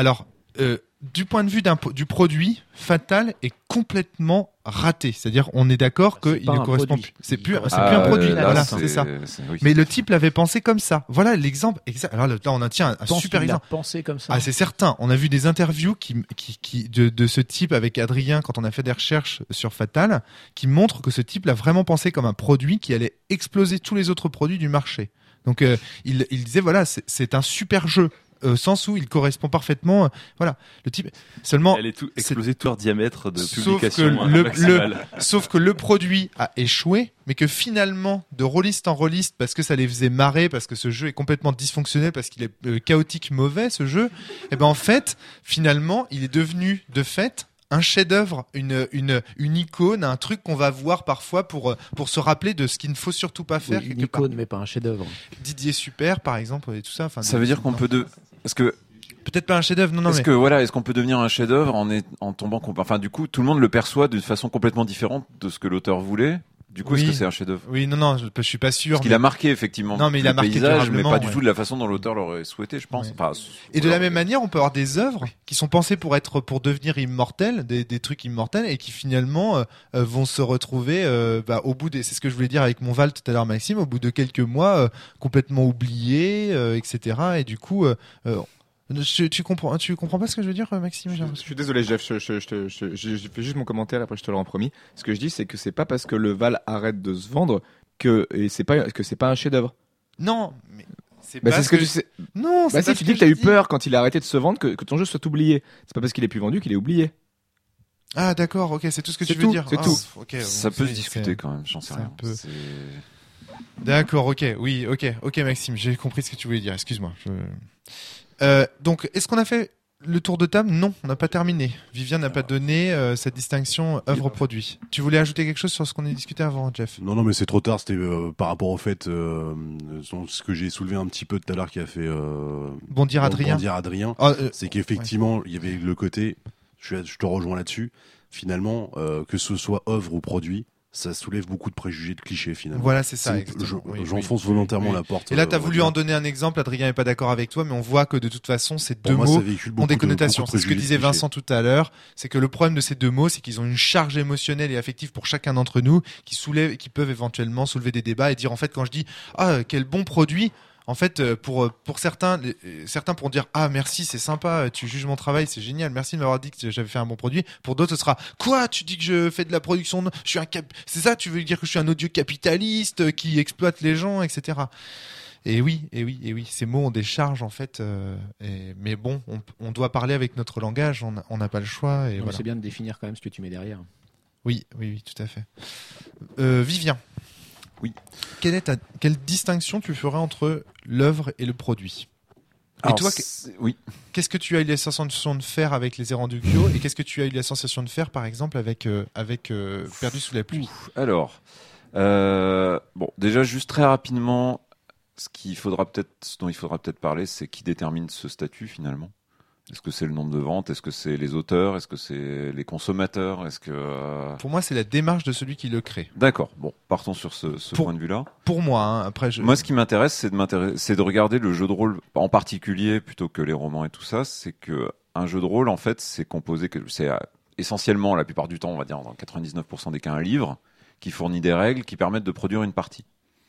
du point de vue du produit, Fatal est complètement raté. C'est-à-dire, on est d'accord C'est qu'il pas ne un correspond produit. plus. C'est Il plus correspond un produit. là, Voilà, c'est c'est ça. oui. Mais le type l'avait pensé comme ça. Voilà l'exemple exact. Alors là, on en tient un Pense super qu'il l'a exemple. pensé comme ça. Ah, c'est certain. On a vu des interviews de ce type avec Adrien quand on a fait des recherches sur Fatal, qui montrent que ce type l'a vraiment pensé comme un produit qui allait exploser tous les autres produits du marché. Donc, il disait voilà, c'est un super jeu. Au sens où il correspond parfaitement. Voilà, le type. Seulement, Elle est tout explosé tout leur diamètre de Sauf publication que le- maximale. sauf que le produit a échoué, mais que finalement, de rôliste en rôliste, parce que ça les faisait marrer, parce que ce jeu est complètement dysfonctionnel, parce qu'il est chaotique, mauvais, ce jeu, et ben en fait, finalement, il est devenu, de fait, un chef-d'œuvre, une icône, un truc qu'on va voir parfois pour se rappeler de ce qu'il ne faut surtout pas faire. Oui, une quelque part. icône, mais pas un chef-d'œuvre. Didier Super, par exemple, et tout ça. Enfin, Ça veut dire qu'on peut parce que peut-être pas un chef-d'œuvre, non, mais. est-ce qu'on peut devenir un chef-d'œuvre en tombant enfin du coup tout le monde le perçoit d'une façon complètement différente de ce que l'auteur voulait. Du coup, Oui. est-ce que c'est un chef-d'œuvre? Oui, non, je suis pas sûr. Parce qu'il mais- a marqué effectivement Non, mais il a le marqué paysage, mais durablement, pas du ouais. tout de la façon dont l'auteur l'aurait souhaité, je pense. Ouais. Enfin, Et de voilà. la même manière, on peut avoir des œuvres qui sont pensées pour devenir immortelles, des trucs immortels, et qui finalement vont se retrouver au bout c'est ce que je voulais dire avec mon Val tout à l'heure, Maxime, au bout de quelques mois, complètement oubliés, etc. Et du coup, tu comprends pas ce que je veux dire, Maxime? J'ai Je suis désolé, Jeff, je fais juste mon commentaire, après je te le rends promis. Ce que je dis, c'est que c'est pas parce que le Val arrête de se vendre que c'est pas un chef-d'œuvre. Non, mais c'est Bah, pas c'est ce que tu sais. Non, c'est Bah, pas si ce tu que dis que t'as je eu peur quand il a arrêté de se vendre que ton jeu soit oublié. C'est pas parce qu'il est plus vendu qu'il est oublié. Ah, d'accord, ok, c'est tout ce que C'est tu veux tout, dire. c'est Ah, tout. ok, Ça bon, peut se c'est- discuter quand même, j'en sais c'est rien. un peu- C'est- D'accord, ok, oui, ok, Maxime, j'ai compris ce que tu voulais dire. Excuse-moi. Donc, est-ce qu'on a fait le tour de table? Non, on n'a pas terminé. Vivien n'a pas donné cette distinction œuvre-produit. Tu voulais ajouter quelque chose sur ce qu'on a discuté avant, Jeff? Non, mais c'est trop tard. C'était par rapport au fait, ce que j'ai soulevé un petit peu tout à l'heure qui a fait Bondir Adrien. bondir Adrien. Ah, C'est qu'effectivement, il y avait le côté, je te rejoins là-dessus, finalement, que ce soit œuvre ou produit, ça soulève beaucoup de préjugés, de clichés finalement. Voilà, c'est ça. C'est- exactement. Oui, J'enfonce oui, volontairement oui. la porte. Et là, tu as on va voulu dire. en donner un exemple. Adrien n'est pas d'accord avec toi, mais on voit que de toute façon, ces Pour deux moi, mots ça véhicule ont beaucoup des de- connotations. beaucoup de C'est ce que préjugés, disait de Vincent tout à l'heure. C'est que le problème de ces deux mots, c'est qu'ils ont une charge émotionnelle et affective pour chacun d'entre nous, qui peuvent éventuellement soulever des débats et dire en fait, quand je dis quel bon produit. En fait, pour certains, certains pourront dire merci, c'est sympa, tu juges mon travail, c'est génial, merci de m'avoir dit que j'avais fait un bon produit. Pour d'autres, ce sera quoi? Tu dis que je fais de la production, je suis c'est ça? Tu veux dire que je suis un odieux capitaliste qui exploite les gens, etc. Et oui, ces mots ont des charges en fait. Mais bon, on doit parler avec notre langage, on n'a pas le choix. Et Non, mais voilà. c'est bien de définir quand même ce que tu mets derrière. Oui, tout à fait. Vivien. Oui. Quelle distinction tu ferais entre l'œuvre et le produit? Alors, toi, oui. qu'est-ce que tu as eu la sensation de faire avec les errants du Kyo et qu'est-ce que tu as eu la sensation de faire, par exemple, avec Perdu sous la pluie? Alors, bon, déjà juste très rapidement, ce dont il faudra peut-être parler, c'est qui détermine ce statut finalement. Est-ce que c'est le nombre de ventes? Est-ce que c'est les auteurs? Est-ce que c'est les consommateurs? Est-ce que Pour moi, c'est la démarche de celui qui le crée. D'accord. Bon, partons sur ce point de vue-là. Pour moi, hein, après, Moi, ce qui m'intéresse, c'est de regarder le jeu de rôle en particulier plutôt que les romans et tout ça. C'est que un jeu de rôle, en fait, c'est essentiellement, la plupart du temps, on va dire dans 99% des cas, un livre qui fournit des règles qui permettent de produire une partie.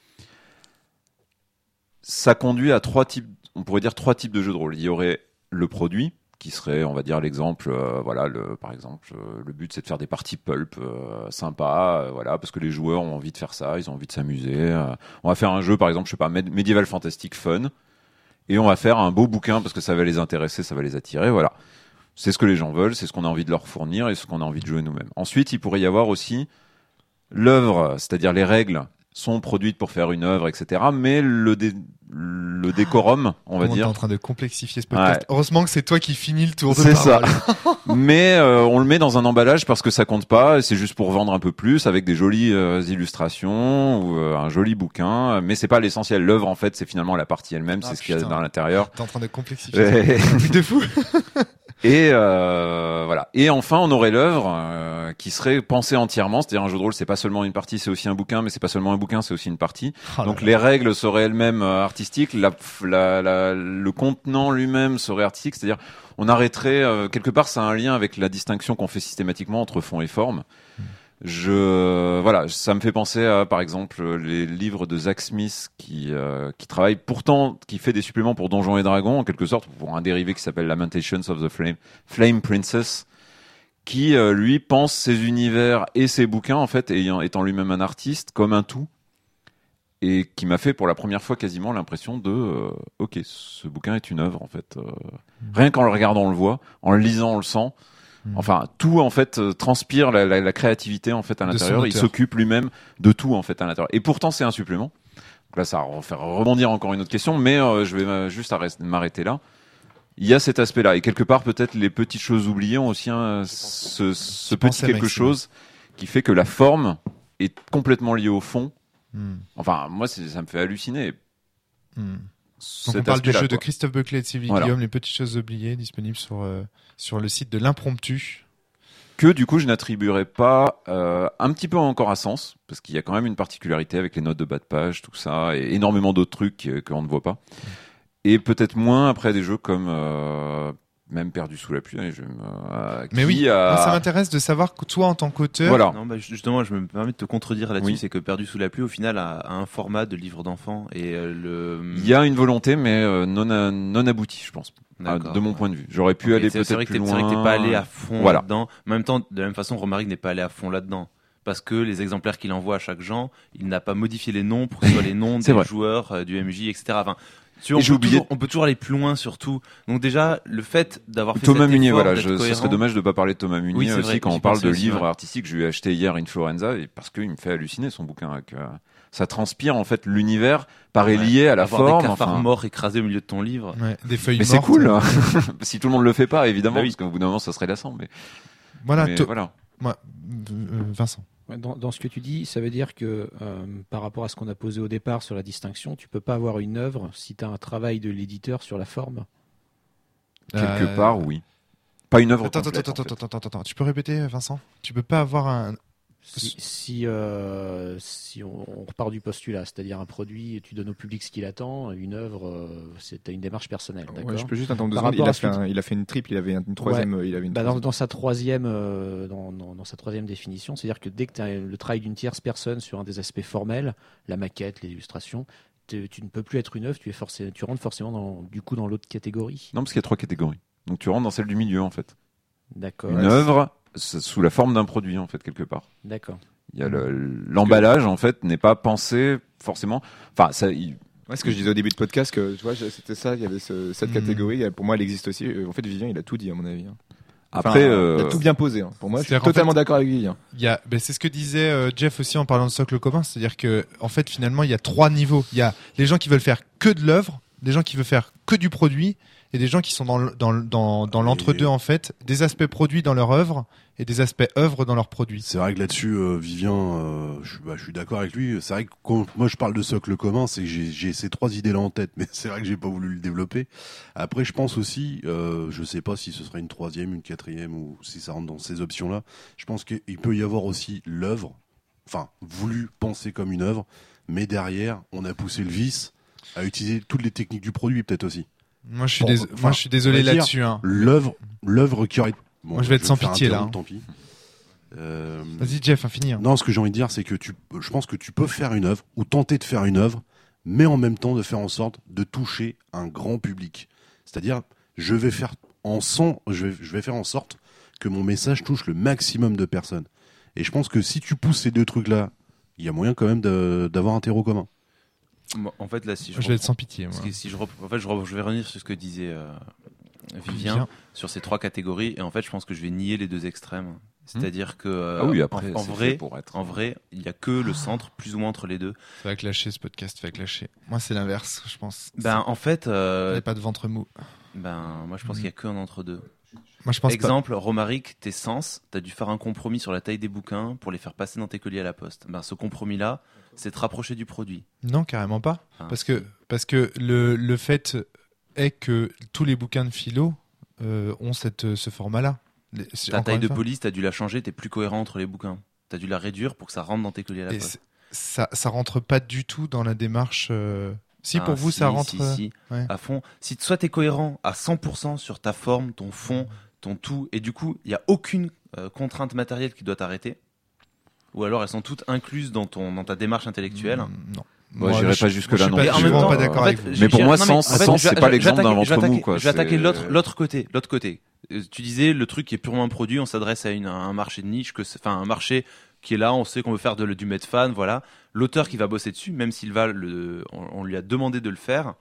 Ça conduit à trois types de jeux de rôle. Il y aurait le produit, qui serait, on va dire, l'exemple, par exemple, le but c'est de faire des parties pulp sympas, voilà, parce que les joueurs ont envie de faire ça, ils ont envie de s'amuser. On va faire un jeu, par exemple, je sais pas, médiéval fantastique fun, et on va faire un beau bouquin parce que ça va les intéresser, ça va les attirer, voilà. C'est ce que les gens veulent, c'est ce qu'on a envie de leur fournir et ce qu'on a envie de jouer nous-mêmes. Ensuite, il pourrait y avoir aussi l'œuvre, c'est-à-dire les règles sont produites pour faire une œuvre, etc. Mais le décorum, on va dire. On est en train de complexifier ce podcast. Ouais. Heureusement que c'est toi qui finis le tour de C'est parole. ça. Mais on le met dans un emballage parce que ça compte pas. Et c'est juste pour vendre un peu plus avec des jolies illustrations ou un joli bouquin. Mais c'est pas l'essentiel. L'œuvre, en fait, c'est finalement la partie elle-même. C'est ce qu'il y a dans l'intérieur. T'es en train de complexifier. C'est un truc de fou. Et voilà. Et enfin, on aurait l'œuvre qui serait pensée entièrement. C'est-à-dire un jeu de rôle, c'est pas seulement une partie, c'est aussi un bouquin, mais c'est pas seulement un bouquin, c'est aussi une partie. Donc les règles seraient elles-mêmes artistiques, le contenant lui-même serait artistique. C'est-à-dire, on arrêterait quelque part, ça a un lien avec la distinction qu'on fait systématiquement entre fond et forme. Voilà, ça me fait penser à, par exemple, les livres de Zach Smith qui travaille pourtant, qui fait des suppléments pour Donjons et Dragons, en quelque sorte, pour un dérivé qui s'appelle Lamentations of the Flame Princess, qui, lui, pense ses univers et ses bouquins, en fait, étant lui-même un artiste, comme un tout, et qui m'a fait pour la première fois quasiment l'impression de, ok, ce bouquin est une œuvre, en fait. Rien qu'en le regardant, on le voit, en le lisant, on le sent. Enfin, tout en fait transpire la créativité en fait à l'intérieur. Il s'occupe lui-même de tout en fait à l'intérieur. Et pourtant, c'est un supplément. Donc là, ça va faire rebondir encore une autre question, mais je vais juste m'arrêter là. Il y a cet aspect-là, et quelque part, peut-être les petites choses oubliées ont aussi ce petit quelque chose qui fait que la forme est complètement liée au fond. Enfin, moi, ça me fait halluciner. Donc on parle du jeu de Christophe Buckley et de Sylvie Guillaume, Les Petites Choses Oubliées, disponible sur le site de l'Impromptu. Que du coup je n'attribuerais pas un petit peu encore à Sens, parce qu'il y a quand même une particularité avec les notes de bas de page, tout ça, et énormément d'autres trucs qu'on ne voit pas. Et peut-être moins après des jeux comme même Perdu sous la pluie. Mais oui, ça m'intéresse de savoir que toi en tant qu'auteur... Voilà. Non, justement, je me permets de te contredire là-dessus, c'est que Perdu sous la pluie au final a un format de livre d'enfant et il y a une volonté mais non aboutie, je pense. De mon point de vue, j'aurais pu aller peut-être plus loin. C'est vrai que t'es pas allé à fond là-dedans. En même temps, de la même façon, Romaric n'est pas allé à fond là-dedans. Parce que les exemplaires qu'il envoie à chaque genre, il n'a pas modifié les noms pour que ce soit les noms des joueurs, du MJ, etc. Enfin, on peut toujours aller plus loin, surtout. Donc déjà, le fait d'avoir fait Thomas cet Munier, effort voilà, d'être ce serait dommage de pas parler de Thomas Munier aussi quand on parle de livres artistiques. Je lui ai acheté hier Influenza et parce qu'il me fait halluciner son bouquin. Ça transpire en fait l'univers paraît lié à la forme. Des cafards morts écrasés au milieu de ton livre. Des feuilles mortes. Mais c'est cool. Si tout le monde le fait pas, évidemment, parce qu'au bout d'un moment, ça serait lassant. Mais voilà. Voilà. Vincent. Dans ce que tu dis, ça veut dire que par rapport à ce qu'on a posé au départ sur la distinction, tu peux pas avoir une œuvre si tu as un travail de l'éditeur sur la forme. Quelque part, oui. Pas une œuvre. Attends. Tu peux répéter, Vincent ? Tu peux pas avoir un. Si on repart du postulat, c'est-à-dire un produit, tu donnes au public ce qu'il attend, une œuvre, t'as une démarche personnelle. D'accord. Je peux juste attendre 2 secondes. Il a fait une triple, il avait une troisième. Dans sa troisième définition, c'est-à-dire que dès que tu as le travail d'une tierce personne sur un des aspects formels, la maquette, l'illustration, tu ne peux plus être une œuvre, tu rentres forcément dans l'autre catégorie. Non, parce qu'il y a 3 catégories. Donc tu rentres dans celle du milieu en fait. D'accord. Une œuvre sous la forme d'un produit en fait quelque part. D'accord. Il y a l'emballage en fait n'est pas pensé forcément. Enfin ça. Ce que je disais au début de podcast, que tu vois, c'était ça, il y avait cette catégorie. Pour moi, elle existe aussi. En fait, Vivien, il a tout dit à mon avis. Après, T'as tout bien posé. Hein. Pour moi, je suis C'est-à-dire qu'en totalement fait, d'accord avec Guy. Hein. C'est ce que disait Jeff aussi en parlant de socle commun, c'est-à-dire que en fait finalement il y a 3 niveaux. Il y a les gens qui veulent faire que de l'œuvre, des gens qui veulent faire que du produit, et des gens qui sont dans l'entre-deux en fait, des aspects produits dans leur œuvre et des aspects œuvre dans leur produit. C'est vrai que là-dessus, Vivien, je suis d'accord avec lui. C'est vrai que quand moi je parle de socle commun, c'est que j'ai ces 3 idées-là en tête, mais c'est vrai que j'ai pas voulu le développer. Après, je pense aussi, je sais pas si ce sera une 3e, une 4e ou si ça rentre dans ces options-là. Je pense qu'il peut y avoir aussi l'œuvre, enfin voulu penser comme une œuvre, mais derrière, on a poussé le vice à utiliser toutes les techniques du produit, peut-être aussi. Moi je suis désolé on va dire, là-dessus. Hein. L'œuvre qui aurait. Bon, moi je vais être sans me faire pitié là. interrompre, Hein. Tant pis. Vas-y Jeff, finis. Hein. Non, ce que j'ai envie de dire, c'est que je pense que tu peux faire une œuvre ou tenter de faire une œuvre, mais en même temps de faire en sorte de toucher un grand public. C'est-à-dire, je vais faire en sorte que mon message touche le maximum de personnes. Et je pense que si tu pousses ces 2 trucs-là, il y a moyen quand même d'avoir un terreau commun. En fait, là, si je vais être sans pitié. Moi. Si je vais revenir sur ce que disait Vivien sur ces 3 catégories, et en fait, je pense que je vais nier les 2 extrêmes. C'est-à-dire que en vrai, il n'y a que le centre, plus ou moins entre les deux. Ça va clasher ce podcast, ça va clasher. Moi, c'est l'inverse, je pense. En fait, j'avais pas de ventre mou. Moi, je pense qu'il y a que un entre-deux. Moi, je pense Exemple, Romaric, tes sens, t'as dû faire un compromis sur la taille des bouquins pour les faire passer dans tes colis à la poste. Ce compromis-là, c'est te rapprocher du produit. Non, carrément pas. Parce que le fait est que tous les bouquins de philo ont ce format-là. Ta taille de police, t'as dû la changer, t'es plus cohérent entre les bouquins. T'as dû la réduire pour que ça rentre dans tes colis à la poste. Ça rentre pas du tout dans la démarche. Pour vous, ça rentre. Ouais. À fond. Si soit t'es cohérent à 100% sur ta forme, ton fond, ton tout, et du coup, il n'y a aucune contrainte matérielle qui doit t'arrêter, ou alors elles sont toutes incluses dans ta démarche intellectuelle. Non. Moi, j'irai pas jusque-là non. Je suis vraiment pas d'accord avec vous. Mais pour moi, sens, c'est pas l'exemple d'un ventre mou, quoi. Je vais attaquer l'autre côté. Tu disais, le truc qui est purement un produit, on s'adresse à un marché de niche, un marché qui est là, on sait qu'on veut faire du Medfan, voilà. L'auteur qui va bosser dessus, même s'il on lui a demandé de le faire.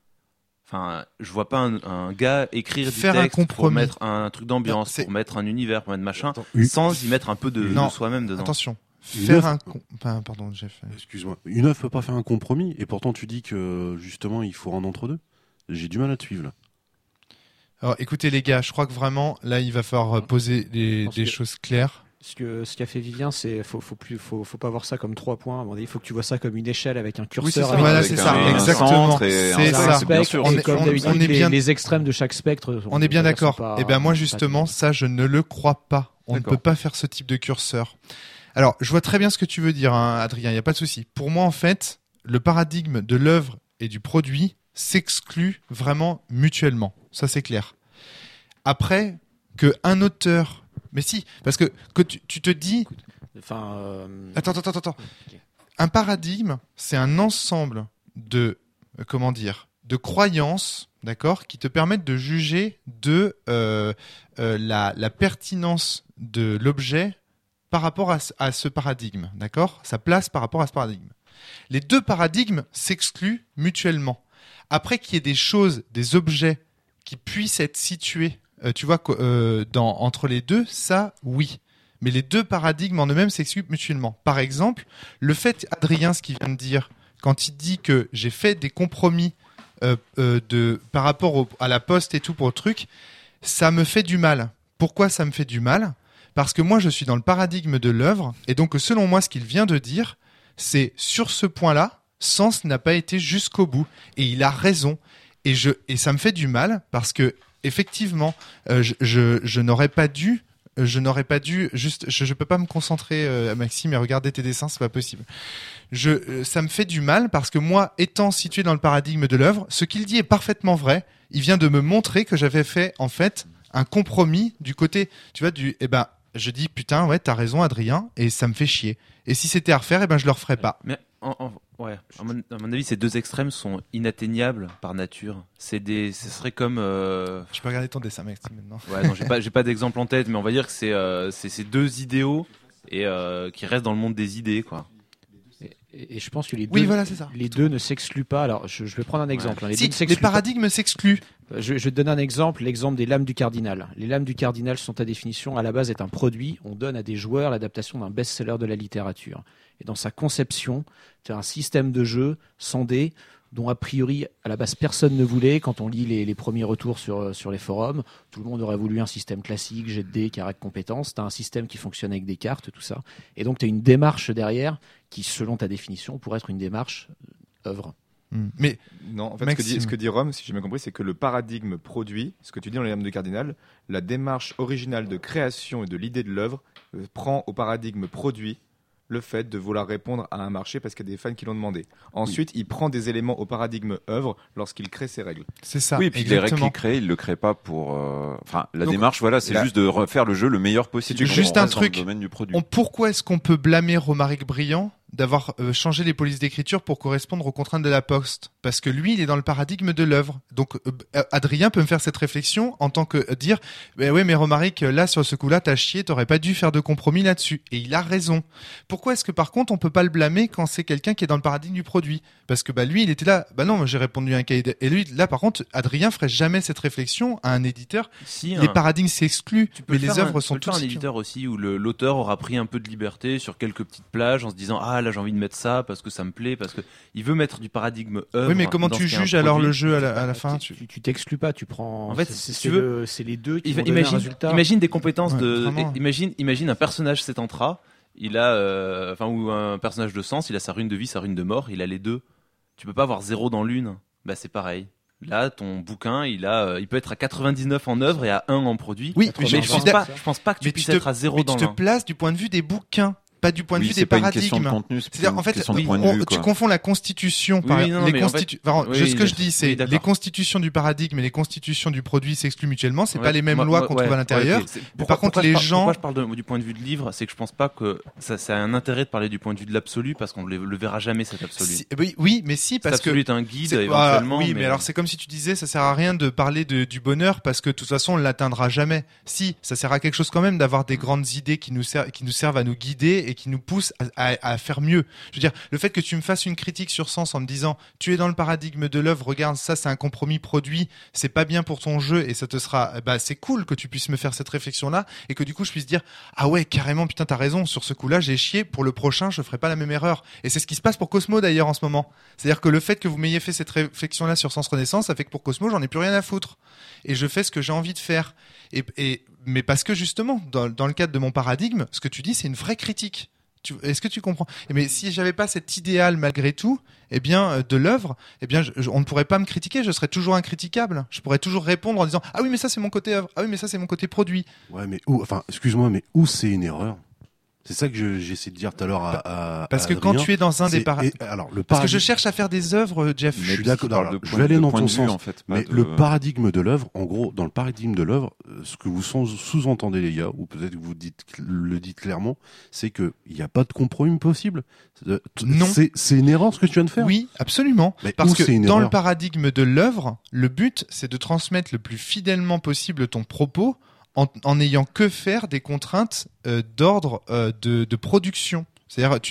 Enfin, je vois pas un gars écrire du texte pour mettre un truc d'ambiance, pour mettre un univers, pour mettre machin, sans y mettre un peu de soi-même dedans. Attention. Pardon, Jeff. Excuse-moi. Une œuvre peut pas faire un compromis, et pourtant tu dis que justement il faut un entre-deux. J'ai du mal à te suivre là. Alors, écoutez les gars, je crois que vraiment là il va falloir poser des choses claires. Ce qu'a fait Vivien, c'est faut pas voir ça comme 3 points. Il faut que tu vois ça comme une échelle avec un curseur. Oui, c'est ça, exactement. C'est ça. Bien sûr. Et comme d'habitude, les extrêmes de chaque spectre. On est bien d'accord. Et moi justement, ça je ne le crois pas. On ne peut pas faire ce type de curseur. Alors, je vois très bien ce que tu veux dire, hein, Adrien. Il y a pas de souci. Pour moi, en fait, le paradigme de l'œuvre et du produit s'exclut vraiment mutuellement. Ça, c'est clair. Après, que un auteur... Mais si, parce que tu te dis... Attends. Okay. Un paradigme, c'est un ensemble de croyances, d'accord, qui te permettent de juger de la pertinence de l'objet par rapport à ce paradigme, d'accord, sa place par rapport à ce paradigme. Les 2 paradigmes s'excluent mutuellement. Après qu'il y ait des choses, des objets qui puissent être situés, entre les 2, ça, oui. Mais les 2 paradigmes en eux-mêmes s'excluent mutuellement. Par exemple, le fait, Adrien, ce qu'il vient de dire, quand il dit que j'ai fait des compromis par rapport à la poste et tout pour le truc, ça me fait du mal. Pourquoi ça me fait du mal ? Parce que moi, je suis dans le paradigme de l'œuvre, et donc selon moi, ce qu'il vient de dire, c'est sur ce point-là, Sens n'a pas été jusqu'au bout, et il a raison, et ça me fait du mal parce que effectivement, je n'aurais pas dû juste, je peux pas me concentrer, Maxime, et regarder tes dessins, c'est pas possible. Ça me fait du mal parce que moi, étant situé dans le paradigme de l'œuvre, ce qu'il dit est parfaitement vrai. Il vient de me montrer que j'avais fait en fait un compromis du côté, tu vois, je dis putain ouais t'as raison Adrien et ça me fait chier. Et si c'était à refaire, je le referais pas. Mais à mon avis, ces 2 extrêmes sont inatteignables par nature. Ce serait comme. Je peux regarder ton dessin, Maxime, maintenant. Ouais, non, j'ai pas d'exemple en tête, mais on va dire que c'est ces 2 idéaux et qui restent dans le monde des idées, quoi. Et je pense que les deux, Oui, voilà, c'est ça. les deux ne s'excluent pas. Alors, je vais prendre un exemple. Ouais. Les Si, deux ne s'excluent les paradigmes s'excluent. pas. Je vais te donner un exemple, l'exemple des lames du cardinal. Les lames du cardinal sont à définition, à la base, est un produit. On donne à des joueurs l'adaptation d'un best-seller de la littérature. Et dans sa conception, c'est un système de jeu sans dés, dont a priori, à la base, personne ne voulait. Quand on lit les premiers retours sur les forums, tout le monde aurait voulu un système classique, jet de dés, carré de compétences. Tu as un système qui fonctionne avec des cartes, tout ça. Et donc, tu as une démarche derrière qui, selon ta définition, pourrait être une démarche œuvre. Mais Non, en fait, Maxime. ce que dit Rome, si j'ai bien compris, c'est que le paradigme produit, ce que tu dis dans les lames de cardinal, la démarche originale de création et de l'idée de l'œuvre prend au paradigme produit le fait de vouloir répondre à un marché parce qu'il y a des fans qui l'ont demandé. Ensuite, il prend des éléments au paradigme œuvre lorsqu'il crée ses règles. c'est ça. Oui, et puis les règles exactement. qu'il crée, il le crée pas pour. Enfin, la Donc, démarche, voilà, c'est là- juste de refaire le jeu le meilleur possible. C'est juste Donc, on un reste dans truc. le domaine du produit. Pourquoi est-ce qu'on peut blâmer Romaric Briand d'avoir changé les polices d'écriture pour correspondre aux contraintes de la Poste? Parce que lui, il est dans le paradigme de l'œuvre. Donc, Adrien peut me faire cette réflexion en tant que dire, oui, mais Romaric, là, sur ce coup-là, t'as chié, t'aurais pas dû faire de compromis là-dessus. Et il a raison. Pourquoi est-ce que, par contre, on peut pas le blâmer quand c'est quelqu'un qui est dans le paradigme du produit? Parce que, lui, il était là, non, moi, j'ai répondu à un cahier et lui, là, par contre, Adrien ferait jamais cette réflexion à un éditeur. Si, Les paradigmes s'excluent, tu peux mais le les faire œuvres tu sont peux le faire toutes un éditeur aussi où l'auteur aura pris un peu de liberté sur quelques petites plages en se disant ah là j'ai envie de mettre ça parce que ça me plaît parce que il veut mettre du paradigme œuvre. Oui, mais comment dans tu ce qui est un juges alors produit. le jeu à la fin? Tu t'exclus pas, tu prends. En fait, c'est- si c'est tu veux, c'est les deux qui vont donner un Imagine, résultat. imagine des compétences Ouais, de. vraiment. Imagine un personnage Settantra, il a, ou un personnage de sens, il a sa rune de vie, sa rune de mort, il a les deux. Tu peux pas avoir 0 dans l'une. Bah c'est pareil. Là, ton bouquin, il peut être à 99 en œuvre et à 1 en produit. Oui, Mais mais je pense pas que tu mais puisses tu te- être à 0 mais dans tu te l'un. places du point de vue des bouquins, pas du point de Oui, vue c'est des pas une question de paradigmes. contenu, c'est C'est-à-dire, en fait, une question de oui, point de vue. tu quoi. confonds la constitution Oui, non, les mais en fait, ce que je dis, c'est oui, d'accord. les constitutions du paradigme et les constitutions du produit s'excluent mutuellement. C'est Ouais, pas les mêmes moi- lois moi- qu'on ouais, trouve à l'intérieur. ouais, ok. C'est- Mais par contre, les gens- Pourquoi je parle du point de vue de livre, c'est que je pense pas que ça a un intérêt de parler du point de vue de l'absolu parce qu'on le verra jamais cet absolu. Oui, mais si, Cet parce que absolu est un guide c'est- éventuellement. oui, mais alors c'est comme si tu disais, ça sert à rien de parler du bonheur parce que de toute façon on l'atteindra jamais. Si, ça sert à quelque chose quand même d'avoir des grandes idées qui nous servent à nous guider et qui nous poussent à faire mieux. Je veux dire, le fait que tu me fasses une critique sur Sens en me disant, tu es dans le paradigme de l'œuvre, regarde, ça c'est un compromis produit, c'est pas bien pour ton jeu et ça te sera, c'est cool que tu puisses me faire cette réflexion-là et que du coup je puisse dire, ah ouais, carrément, putain, t'as raison, sur ce coup-là, j'ai chié, pour le prochain, je ferai pas la même erreur. Et c'est ce qui se passe pour Cosmo d'ailleurs en ce moment. C'est-à-dire que le fait que vous m'ayez fait cette réflexion-là sur Sens Renaissance, ça fait que pour Cosmo, j'en ai plus rien à foutre. Et je fais ce que j'ai envie de faire. Mais parce que justement, dans le cadre de mon paradigme, ce que tu dis, c'est une vraie critique. Est-ce que tu comprends? Mais si j'avais pas cet idéal malgré tout, de l'œuvre, on ne pourrait pas me critiquer, je serais toujours incritiquable. Je pourrais toujours répondre en disant, ah oui, mais ça c'est mon côté œuvre, ah oui, mais ça c'est mon côté produit. Ouais, mais excuse-moi, mais où c'est une erreur? C'est ça que j'essaie de dire tout à l'heure à Parce que Adrien. quand tu es dans un des Alors, le parce que je paradigme- cherche à faire des œuvres, Jeff. Je suis Mais d'accord. tu parles alors, de je point- vais aller de dans point ton de vue, sens. en fait, pas Mais de- le paradigme de l'œuvre, en gros, dans le paradigme de l'œuvre, ce que vous sous-entendez, les gars, ou peut-être que vous le dites clairement, c'est qu'il n'y a pas de compromis possible. Non. C'est une erreur ce que tu viens de faire. Oui, absolument. Mais Parce où c'est que une dans erreur le paradigme de l'œuvre, le but, c'est de transmettre le plus fidèlement possible ton propos en n'ayant que faire des contraintes d'ordre de production. C'est-à-dire,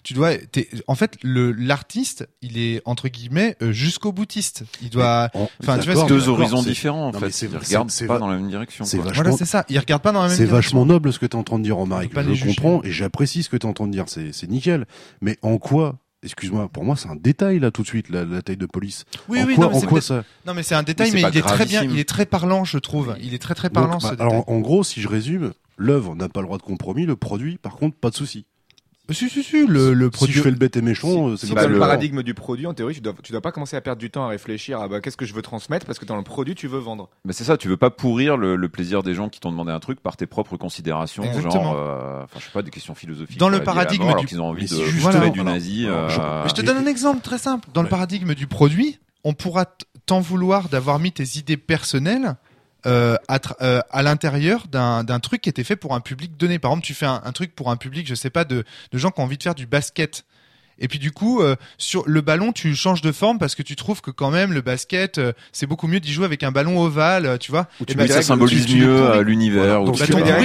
en fait, l'artiste, il est entre guillemets jusqu'au boutiste. Il doit, enfin, tu vois, D'accord, deux d'accord, horizons c'est- différents en Non, mais fait. c'est- Ils regardent c'est- pas c'est- dans la même direction. c'est quoi. vachement- voilà, c'est ça. Il regarde pas dans la même C'est direction. vachement noble ce que tu es en train de dire, Romaric. On peut pas Je les le juger. comprends et j'apprécie ce que tu es en train de dire. C'est nickel. Mais en quoi, excuse-moi, pour moi, c'est un détail là tout de suite, la taille de police. Oui, en oui, quoi, non, mais en c'est quoi peut-être- ça Non, mais c'est un détail, Mais mais c'est il pas est très bien, gravissime. il est très parlant, je trouve. Il est très très parlant, Donc, ce bah, détail. alors, en gros, si je résume, l'œuvre n'a pas le droit de compromis, le produit, par contre, pas de souci. Si, le produit. Si je fais le bête et méchant, c'est Si comme dans ça. le paradigme du produit, en théorie, tu dois pas commencer à perdre du temps à réfléchir à qu'est-ce que je veux transmettre parce que dans le produit, tu veux vendre. Mais c'est ça, tu veux pas pourrir le plaisir des gens qui t'ont demandé un truc par tes propres considérations, Exactement. genre, je sais pas, des questions philosophiques. Dans le sur la vie et la paradigme mort, alors du- qu'ils ont envie Mais de si, bouffer justement, du alors, nazi. Mais je te donne un exemple très simple. Dans le Ouais. paradigme du produit, on pourra t'en vouloir d'avoir mis tes idées personnelles à l'intérieur d'un truc qui était fait pour un public donné. Par exemple, tu fais un truc pour un public, je sais pas, de gens qui ont envie de faire du basket. Et puis du coup, sur le ballon, tu changes de forme parce que tu trouves que quand même le basket, c'est beaucoup mieux d'y jouer avec un ballon ovale, tu vois. Et ben, ça symbolise mieux l'univers. Donc,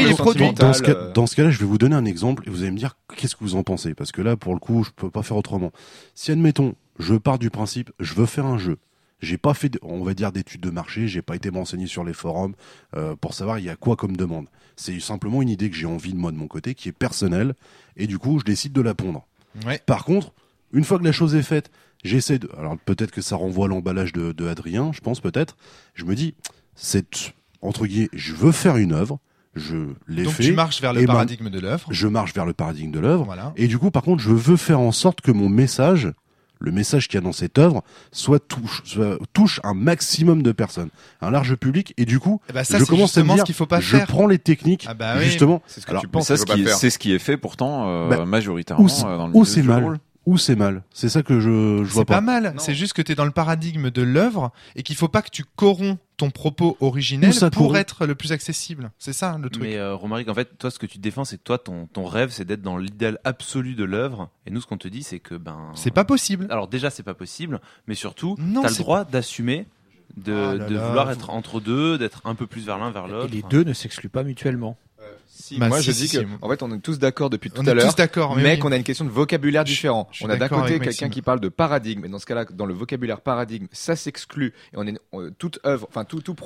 dans ce cas-là, je vais vous donner un exemple et vous allez me dire qu'est-ce que vous en pensez. Parce que là, pour le coup, je peux pas faire autrement. Si admettons, je pars du principe, je veux faire un jeu. J'ai pas fait, on va dire, d'études de marché. J'ai pas été m'enseigner sur les forums pour savoir il y a quoi comme demande. C'est simplement une idée que j'ai envie de moi de mon côté, qui est personnelle, et du coup, je décide de la pondre. Ouais. Par contre, une fois que la chose est faite, j'essaie de. Alors peut-être que ça renvoie à l'emballage de Adrien, je pense peut-être. Je me dis, c'est entre guillemets, je veux faire une œuvre. Je l'ai Donc fait. tu marches vers le paradigme de l'œuvre. Je marche vers le paradigme de l'œuvre. Voilà. Et du coup, par contre, je veux faire en sorte que mon message, le message qu'il y a dans cette œuvre, touche un maximum de personnes, un large public. Et du coup, ça, je commence à me dire, ce qu'il faut pas je faire. prends les techniques, Oui. justement. C'est ce que tu penses. C'est ce qui est fait pourtant majoritairement dans le ou c'est mal. rôle. Ou c'est mal. C'est ça que je vois C'est pas. pas mal. Non. C'est juste que t'es dans le paradigme de l'œuvre et qu'il faut pas que tu corromps ton propos originel Où ça pour corrompt être le plus accessible. C'est ça le truc. Mais Romaric, en fait, toi, ce que tu défends, c'est que toi, ton rêve, c'est d'être dans l'idéal absolu de l'œuvre. Et nous, ce qu'on te dit, c'est que C'est pas possible. Alors déjà, c'est pas possible, mais surtout, Non, t'as le c'est- droit d'assumer de vouloir vous- être entre deux, d'être un peu plus vers l'un, vers Et l'autre. les deux ne s'excluent pas mutuellement. Si, Bah, moi si, je si, dis si. que en fait on est tous d'accord depuis tout On à est l'heure, tous d'accord. mais oui. qu'on a une question de vocabulaire différent. je suis On a d'un d'accord côté avec quelqu'un Maxime. qui parle de paradigme, et dans ce cas-là, dans le vocabulaire paradigme, ça s'exclut. Et toute œuvre, enfin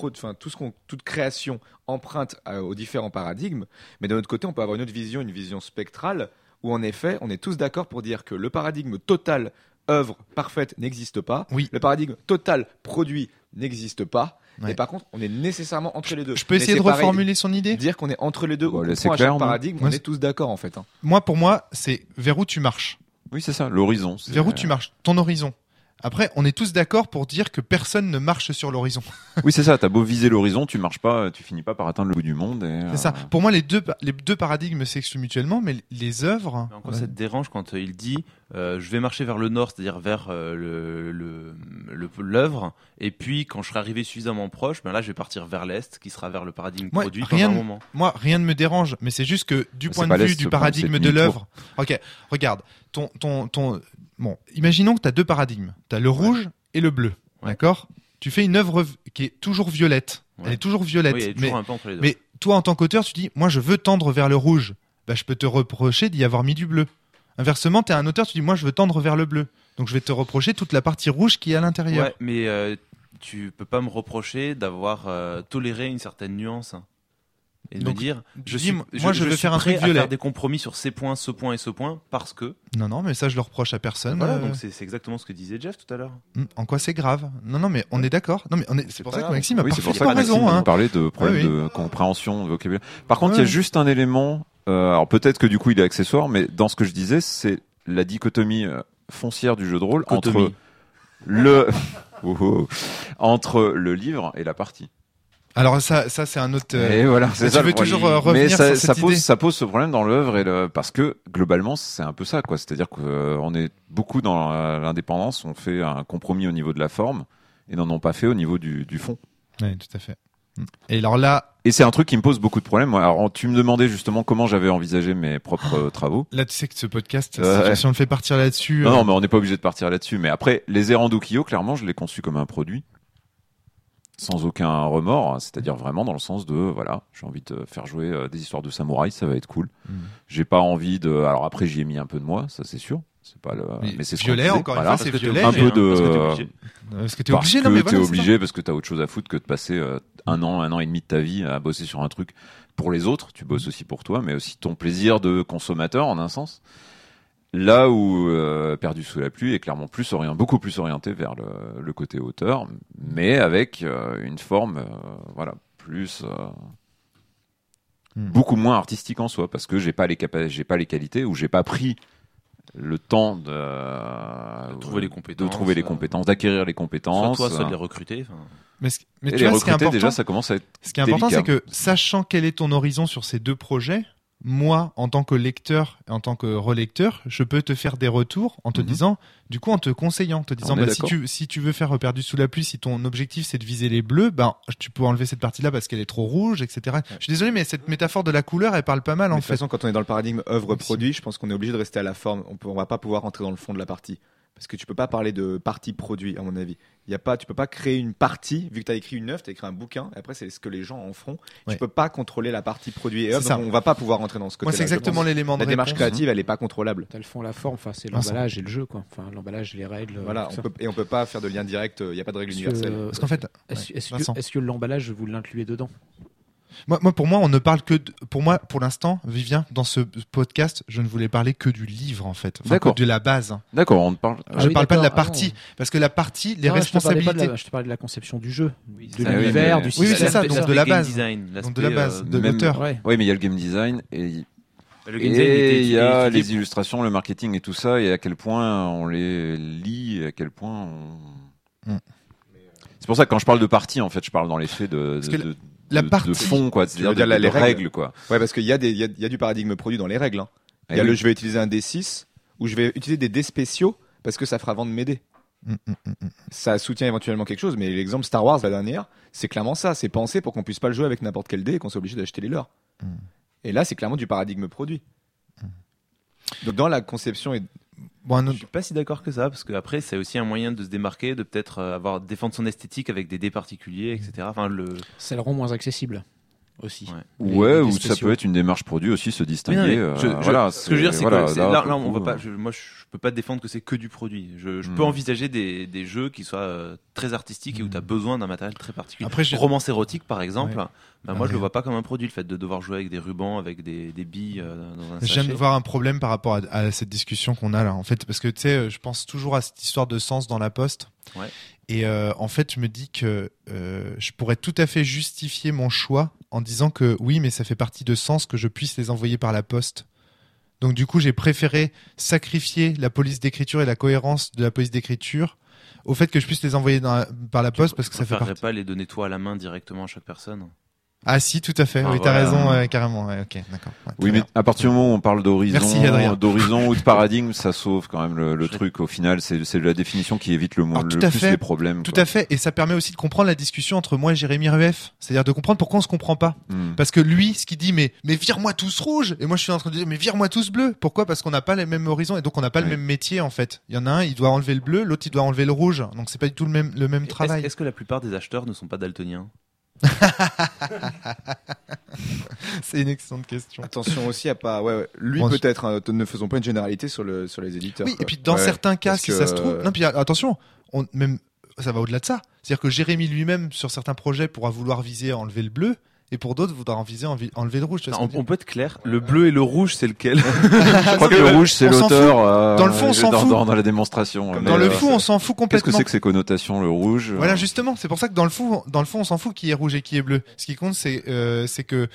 toute création emprunte aux différents paradigmes. Mais d'un autre côté, on peut avoir une autre vision, une vision spectrale, où en effet, on est tous d'accord pour dire que le paradigme total œuvre parfaite n'existe pas. Oui. Le paradigme total produit n'existe pas. Ouais. Et par contre, on est nécessairement entre les deux. Je peux Mais essayer c'est de pareil, reformuler son idée. dire qu'on est entre les deux Bon, ou là, qu'on c'est prend à clair, chaque non paradigme, Moi, on est tous d'accord en fait. Pour moi, c'est vers où tu marches. Oui, c'est ça, l'horizon. c'est- Vers où tu marches. Ton horizon. Après, on est tous d'accord pour dire que personne ne marche sur l'horizon. Oui, c'est ça. T'as beau viser l'horizon, tu marches pas, tu finis pas par atteindre le bout du monde. C'est ça. Pour moi, les deux paradigmes s'excluent mutuellement, mais les œuvres. Mais encore, ça te dérange quand il dit je vais marcher vers le nord, c'est-à-dire vers l'œuvre, et puis quand je serai arrivé suffisamment proche, ben là je vais partir vers l'est, qui sera vers le paradigme Moi, produit rien dans un ne- moment. Moi, rien ne me dérange, mais c'est juste que du Mais point c'est de pas vue l'Est, du c'est paradigme de demi-tour. l'œuvre. Ok, regarde. Bon, imaginons que tu as deux paradigmes. Tu as le rouge et le bleu. Ouais. D'accord? Tu fais une œuvre qui est toujours violette. Elle Ouais. est toujours violette. Oui, il y a toujours un peu entre les deux. mais toi, en tant qu'auteur, tu dis, moi, je veux tendre vers le rouge. Bah, je peux te reprocher d'y avoir mis du bleu. Inversement, tu es un auteur, tu dis, moi, je veux tendre vers le bleu. Donc, je vais te reprocher toute la partie rouge qui est à l'intérieur. Ouais, mais tu peux pas me reprocher d'avoir toléré une certaine nuance et de Donc, me dire je dis, moi, je veux suis faire un prêt truc à violet. faire des compromis sur ces points, ce point et ce point parce que Non, mais ça, je le reproche à personne. voilà, donc c'est exactement ce que disait Jeff tout à l'heure. En quoi c'est grave? Non, mais on est d'accord. Non, mais c'est pour ça que grave. Maxime a Oui, c'est pour ça parfaitement que Maxime raison. nous Hein. parlait de problèmes Ah oui. de compréhension, de vocabulaire. Par contre, il y Ouais. a juste un élément. Alors peut-être que du coup il est accessoire, mais dans ce que je disais, c'est la dichotomie foncière du jeu de rôle Dichotomie. entre le entre le livre et la partie. Alors ça c'est un autre. Et voilà, c'est tu ça. veux le problème. toujours revenir mais ça, sur cette idée. ça pose ce problème dans l'œuvre parce que globalement c'est un peu ça, quoi. C'est-à-dire qu'on est beaucoup dans l'indépendance, on fait un compromis au niveau de la forme et n'en ont pas fait au niveau du fond. Oui, tout à fait. Et alors là, Et c'est un truc qui me pose beaucoup de problèmes. Moi, alors, tu me demandais justement comment j'avais envisagé mes propres travaux. tu sais que ce podcast, Ouais. si on le fait partir là-dessus. Non, mais on n'est pas obligé de partir là-dessus. Mais après, les errants d'Ukiyo, clairement, je l'ai conçu comme un produit. Sans aucun remords, c'est-à-dire vraiment dans le sens de, voilà, j'ai envie de faire jouer des histoires de samouraïs, ça va être cool. J'ai pas envie de... Alors après, j'y ai mis un peu de moi, ça c'est sûr. C'est pas le... Mais c'est ce violet, qu'on disait, encore voilà. une fois, c'est Parce que t'es violet. Un obligé, peu de- parce que t'es obligé. Parce que t'es Parce obligé, que non mais t'es voilà, c'est obligé, parce que t'as autre chose à foutre que de passer un an et demi de ta vie à bosser sur un truc pour les autres. Tu bosses aussi pour toi, mais aussi ton plaisir de consommateur en un sens. Là où Perdu sous la pluie est clairement beaucoup plus orienté vers le côté auteur, mais avec une forme, voilà, plus beaucoup moins artistique en soi, parce que j'ai pas les qualités ou j'ai pas pris le temps de trouver les compétences, d'acquérir les compétences. Soit toi, soit de les recruter. enfin. Mais Et tu les vois, ce qui est recruter, important, déjà, ça commence à être ce qui est important, c'est délicat. que sachant quel est ton horizon sur ces deux projets, moi, en tant que lecteur et en tant que relecteur, je peux te faire des retours en te disant, du coup, en te conseillant, en te disant, On est bah, si tu veux faire Perdu sous la pluie, si ton objectif c'est de viser les bleus, ben, tu peux enlever cette partie-là parce qu'elle est trop rouge, etc. Je suis désolé, mais cette métaphore de la couleur, elle parle pas mal, Mais en de toute fait. façon, quand on est dans le paradigme œuvre-produit, je pense qu'on est obligé de rester à la forme. On va pas pouvoir rentrer dans le fond de la partie. Parce que tu peux pas parler de partie produit, à mon avis. Tu peux pas créer une partie, vu que tu as écrit une œuvre, tu as écrit un bouquin, et après c'est ce que les gens en feront. Ouais. Tu peux pas contrôler la partie produit et C'est œuvre, ça. donc on va pas pouvoir rentrer dans ce côté-là. Moi, c'est exactement l'élément de La démarche réponse. créative, elle est pas contrôlable. T'as le fond, la forme, enfin, c'est Vincent. l'emballage et le jeu, quoi. Enfin, l'emballage, les règles. Voilà, tout ça. on peut pas faire de lien direct, il n'y a pas de règle Est-ce universelle. que- Parce qu'en fait, Vincent. est-ce que l'emballage, vous l'incluez dedans? pour moi, on ne parle que pour moi, pour l'instant, Vivien, dans ce podcast, je ne voulais parler que du livre, en fait. Enfin, D'accord. que de la base. D'accord, on te parle. Ah Je oui, parle pas de la d'accord. partie. Ah parce que la partie, les Non, responsabilités. Je te parlais de la conception du jeu, Oui, de ça, oui, l'univers, mais- du Oui, système. c'est ça, L'aspect donc de la game base. design, Donc de la l'aspect, base, de même- l'auteur. Ouais. Oui, mais il y a le game design et Le game design était il y a étudié les illustrations, le marketing et tout ça, et à quel point on les lit, et à quel point on. Mm. C'est pour ça que quand je parle de partie, en fait, je parle dans les faits Parce que de la partie- fond, quoi. C'est-à-dire veux dire de les règles. règles, quoi. Ouais, parce qu'il y a du paradigme produit dans les règles. Hein. Il y Eh a oui. le je vais utiliser un D6 ou je vais utiliser des dés spéciaux parce que ça fera vendre mes dés. Ça soutient éventuellement quelque chose, mais l'exemple Star Wars, la dernière, c'est clairement ça. C'est pensé pour qu'on puisse pas le jouer avec n'importe quel dé et qu'on soit obligé d'acheter les leurs. Et là, c'est clairement du paradigme produit. Donc dans la conception et Bon, un Je autre- suis pas si d'accord que ça, parce que après c'est aussi un moyen de se démarquer, de peut-être défendre son esthétique avec des dés particuliers, etc. Enfin, Ça le rend moins accessible aussi. Ouais. Ouais, Les ou ça spéciaux. peut être une démarche produit aussi, se Oui, distinguer. non, mais voilà, ce que je veux dire, c'est voilà, que là, on pour va le pas. coup, Moi, je peux pas défendre que c'est que du produit. Je Mm. peux envisager des jeux qui soient très artistiques et où tu as besoin d'un matériel très particulier. Après, je- Romance érotique, par exemple. Ouais. Bah, moi, je le vois pas comme un produit, le fait de devoir jouer avec des rubans, avec des billes dans un Je viens de sachet. voir un problème par rapport à cette discussion qu'on a là, en fait, parce que tu sais, je pense toujours à cette histoire de sens dans la poste. Ouais. Et en fait, je me dis que je pourrais tout à fait justifier mon choix en disant que oui, mais ça fait partie de sens que je puisse les envoyer par la poste. Donc du coup, j'ai préféré sacrifier la police d'écriture et la cohérence de la police d'écriture au fait que je puisse les envoyer par la poste parce que ça fait préférerais partie. pas les donner toi à la main directement à chaque personne. Ah si, tout à fait. Ah, oui, t'as voilà. raison, carrément. Ouais, ok, d'accord. Ouais, Oui, très mais bien. à partir du moment où on parle Merci, Adrien. d'horizon ou de paradigme, ça sauve quand même le Je- truc. Au final, c'est la définition qui évite le Alors, tout plus à fait. les problèmes. Tout quoi. à fait, et ça permet aussi de comprendre la discussion entre moi et Jérémy Rueff, c'est-à-dire de comprendre pourquoi on se comprend pas. Hmm. Parce que lui, ce qu'il dit, mais vire-moi tous rouges, et moi je suis en train de dire, mais vire-moi tous bleus. Pourquoi? Parce qu'on n'a pas les mêmes horizons et donc on n'a pas le Oui. même métier en fait. Il y en a un, il doit enlever le bleu, l'autre il doit enlever le rouge, donc c'est pas du tout le même travail. Est-ce que la plupart des acheteurs ne sont pas daltoniens? C'est une excellente question. attention aussi à pas. Ouais. Lui Bon, peut-être. Hein, ne faisons pas une généralité sur les éditeurs. Oui, quoi. et puis dans Ouais, certains cas, parce si que, ça se trouve, non, puis attention, même ça va au-delà de ça. C'est-à-dire que Jérémy lui-même, sur certains projets, pourra vouloir viser à enlever le bleu, et pour d'autres, voudra en viser à enlever le rouge. Tu vois ce que je veux On peut être clair, le bleu et le rouge, c'est lequel? Je crois que le rouge, c'est on s'en l'auteur. Dans le fond, on s'en fout. Dans la démonstration. Comme Mais, Dans le euh, fou, on s'en fout Qu'est-ce que complètement. c'est que ces connotations, le rouge Voilà, justement, c'est pour ça que dans le fond, on s'en fout qui est rouge et qui est bleu. Ce qui compte, c'est que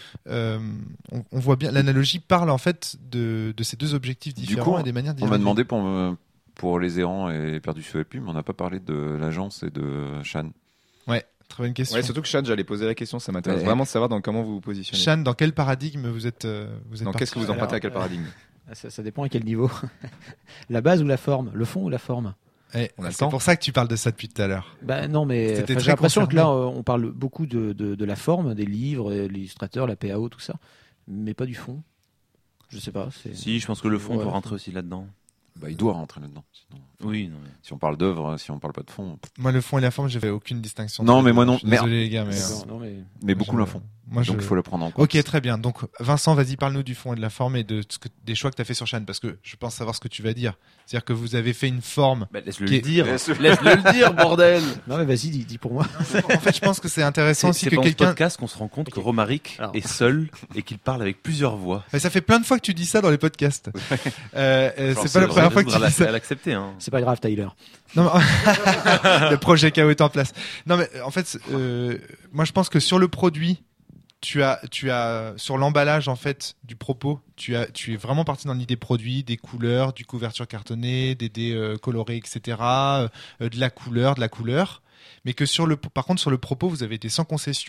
on voit bien l'analogie parle en fait de ces deux objectifs Du différents coup, et des manières On différentes. m'a demandé pour les errants et Perdu sous la pluie, mais on n'a pas parlé de l'agence et de Shan. Ouais, très bonne question. Ouais, surtout que Chad, j'allais poser la question. Ça m'intéresse Ouais. vraiment de savoir dans comment vous vous positionnez. Shan, dans quel paradigme vous êtes Donc, qu'est-ce que vous empruntez à quel paradigme Ça dépend à quel niveau. La base ou la forme? Le fond ou la forme? On a le C'est temps. pour ça que tu parles de ça depuis tout à l'heure. Bah non, mais C'était enfin, très j'ai l'impression que là, concerné. on parle beaucoup de la forme, des livres, l'illustrateur, la PAO, tout ça, mais pas du fond. Je sais pas. Si, je pense que le fond Ouais. peut rentrer aussi là-dedans. Bah, il doit rentrer là-dedans. Sinon, Oui, non, mais... si on parle d'œuvre, si on parle pas de fond, Moi, le fond et la forme, j'ai fait aucune distinction. Non, entre mais les moi deux. non. Je suis Merde. Désolé les gars, mais. D'accord, non, mais mais beaucoup je- le font. Moi, Donc je- il faut le prendre en compte. Ok, très bien. Donc, Vincent, vas-y, parle-nous du fond et de la forme et des choix que tu as fait sur Shan, parce que je pense savoir ce que tu vas dire. C'est-à-dire que vous avez fait une forme. Bah, laisse-le Qui est- le dire. Laisse-le- Laisse-le le dire, bordel. non, mais vas-y, dis pour moi. En fait, je pense que c'est intéressant aussi C'est que pendant ce quelqu'un. podcast qu'on se rend compte que Romaric Alors. est seul et qu'il parle avec plusieurs voix. Mais ça fait plein de fois que tu dis ça dans les podcasts. C'est pas la vrai, première fois que tu faudra dis ça. l'accepter. Hein. C'est pas grave, Tyler. Non, mais... le projet KO est en place. Non, mais en fait, moi je pense que sur le produit, tu as sur l'emballage en fait du propos, tu es vraiment parti dans l'idée produit, des couleurs, du couverture cartonnée, des dés colorés, etc. De la couleur. Mais que par contre sur le propos, vous avez été sans concession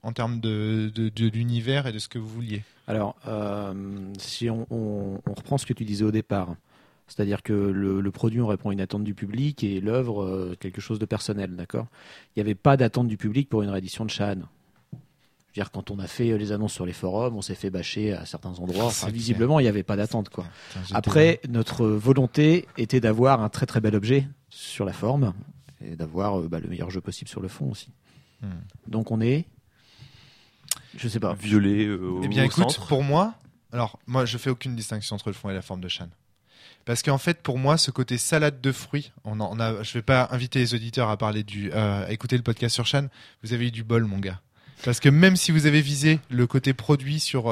en termes de l'univers et de ce que vous vouliez. Alors, si on reprend ce que tu disais au départ, c'est-à-dire que le produit, on répond à une attente du public et l'œuvre, quelque chose de personnel, d'accord ? Il n'y avait pas d'attente du public pour une réédition de Shan. Je veux dire, quand on a fait les annonces sur les forums, on s'est fait bâcher à certains endroits. Enfin, visiblement, il n'y avait pas d'attente, quoi. Après, notre volonté était d'avoir un très très bel objet sur la forme et d'avoir le meilleur jeu possible sur le fond aussi. Donc on est, je sais pas, violet Eh bien, au écoute, centre. pour moi, je fais aucune distinction entre le fond et la forme de Shan. Parce qu'en fait, pour moi, ce côté salade de fruits, je vais pas inviter les auditeurs à parler à écouter le podcast sur Shan. Vous avez eu du bol, mon gars. Parce que même si vous avez visé le côté produit sur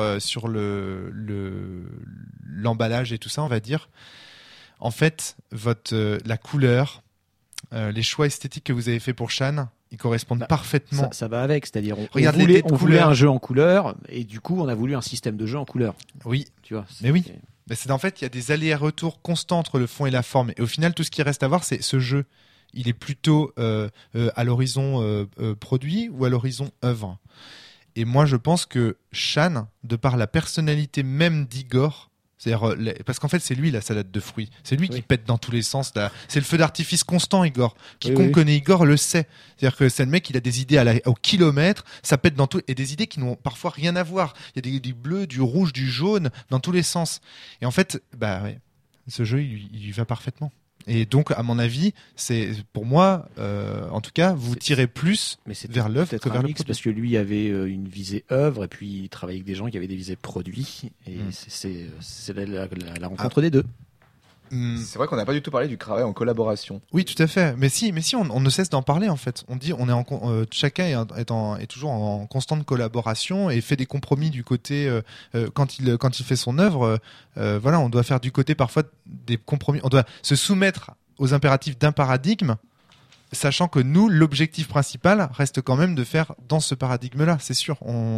l'emballage et tout ça, on va dire, en fait, la couleur, les choix esthétiques que vous avez fait pour Shan, ils correspondent parfaitement. ça va avec, c'est-à-dire on couleurs. voulait un jeu en couleur et du coup on a voulu un système de jeu en couleur. Oui, tu vois. mais oui. Mais en fait, il y a des allers-retours constants entre le fond et la forme. Et au final, tout ce qui reste à voir, c'est ce jeu. Il est plutôt à l'horizon produit ou à l'horizon œuvre. Et moi, je pense que Shan, de par la personnalité même d'Igor, c'est-à-dire, parce qu'en fait, c'est lui la salade de fruits. C'est lui qui pète dans tous les sens. C'est le feu d'artifice constant, Igor. Quiconque connaît Igor le sait. C'est-à-dire que c'est le mec, il a des idées au kilomètre, ça pète dans tout, et des idées qui n'ont parfois rien à voir. Il y a du bleu, du rouge, du jaune, dans tous les sens. Et en fait, ce jeu, il lui va parfaitement. Et donc, à mon avis, c'est pour moi, en tout cas, vous tirez plus vers l'œuvre que vers le produit. Parce que lui avait une visée œuvre et puis il travaillait avec des gens qui avaient des visées produits. Et c'est la rencontre des deux. C'est vrai qu'on n'a pas du tout parlé du travail en collaboration. Oui, tout à fait. Mais si, on ne cesse d'en parler en fait. On dit, chacun est toujours en constante collaboration et fait des compromis du côté quand il fait son œuvre. On doit faire du côté parfois des compromis. On doit se soumettre aux impératifs d'un paradigme, sachant que nous, l'objectif principal reste quand même de faire dans ce paradigme-là. C'est sûr.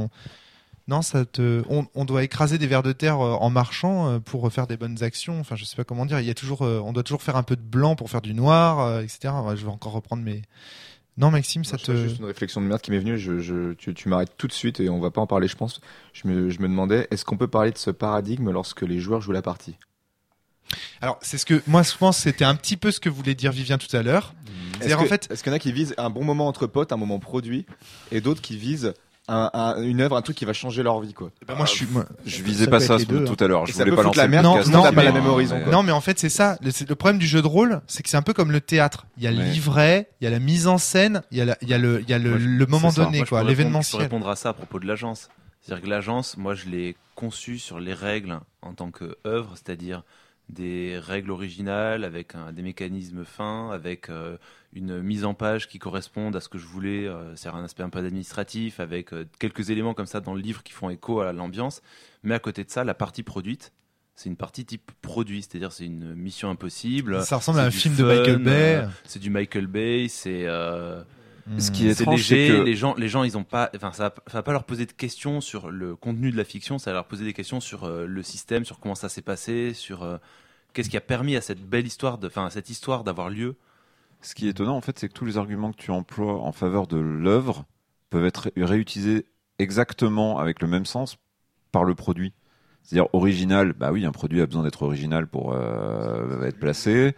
On doit écraser des vers de terre en marchant pour faire des bonnes actions. Enfin, je sais pas comment dire. Il y a toujours, on doit toujours faire un peu de blanc pour faire du noir, etc. Je vais encore reprendre mes. Non, Maxime, juste une réflexion de merde qui m'est venue. Tu m'arrêtes tout de suite et on va pas en parler. Je pense. Je me demandais, est-ce qu'on peut parler de ce paradigme lorsque les joueurs jouent la partie? Alors, c'est ce que moi je pense. C'était un petit peu ce que voulait dire Vivien tout à l'heure. Est-ce qu'il y en a qui visent un bon moment entre potes, un moment produit, et d'autres qui visent une œuvre, un truc qui va changer leur vie, quoi. Je visais pas ça tout à l'heure. Je voulais pas lancer la merde. On n'a pas la même horizon. Non, mais en fait, c'est ça. Le problème du jeu de rôle, c'est que c'est un peu comme le théâtre. Il y a le livret, il y a la mise en scène, il y a le moment donné, quoi, l'événementiel. Je peux répondre à ça à propos de l'agence. C'est-à-dire que l'agence, moi, je l'ai conçue sur les règles en tant qu'œuvre, c'est-à-dire des règles originales avec des mécanismes fins, avec une mise en page qui corresponde à ce que je voulais, c'est un aspect un peu administratif, avec quelques éléments comme ça dans le livre qui font écho à l'ambiance. Mais à côté de ça, la partie produite, c'est une partie type produit, c'est-à-dire c'est une mission impossible. Ça ressemble à un film de Michael Bay. C'est du Michael Bay, c'est ce qui est étrange, léger. c'est que Les gens, ils ont pas, ça va pas leur poser de questions sur le contenu de la fiction, ça va leur poser des questions sur le système, sur comment ça s'est passé, sur qu'est-ce qui a permis à cette belle histoire, à cette histoire d'avoir lieu. Ce qui est étonnant, en fait, c'est que tous les arguments que tu emploies en faveur de l'œuvre peuvent être réutilisés exactement avec le même sens par le produit. C'est-à-dire original, bah oui, un produit a besoin d'être original pour être placé.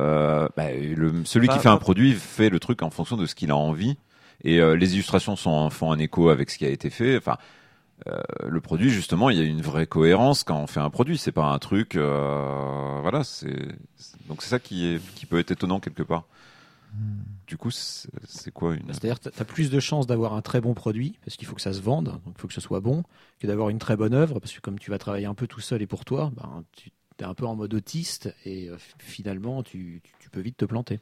Celui qui fait un produit fait le truc en fonction de ce qu'il a envie. Et les illustrations font un écho avec ce qui a été fait. Enfin, le produit, justement, il y a une vraie cohérence quand on fait un produit. C'est pas un truc, donc c'est ça qui peut être étonnant quelque part. Du coup, c'est quoi une... C'est-à-dire que tu as plus de chances d'avoir un très bon produit, parce qu'il faut que ça se vende, donc il faut que ce soit bon, que d'avoir une très bonne œuvre, parce que comme tu vas travailler un peu tout seul et pour toi, tu es un peu en mode autiste, et finalement, tu peux vite te planter.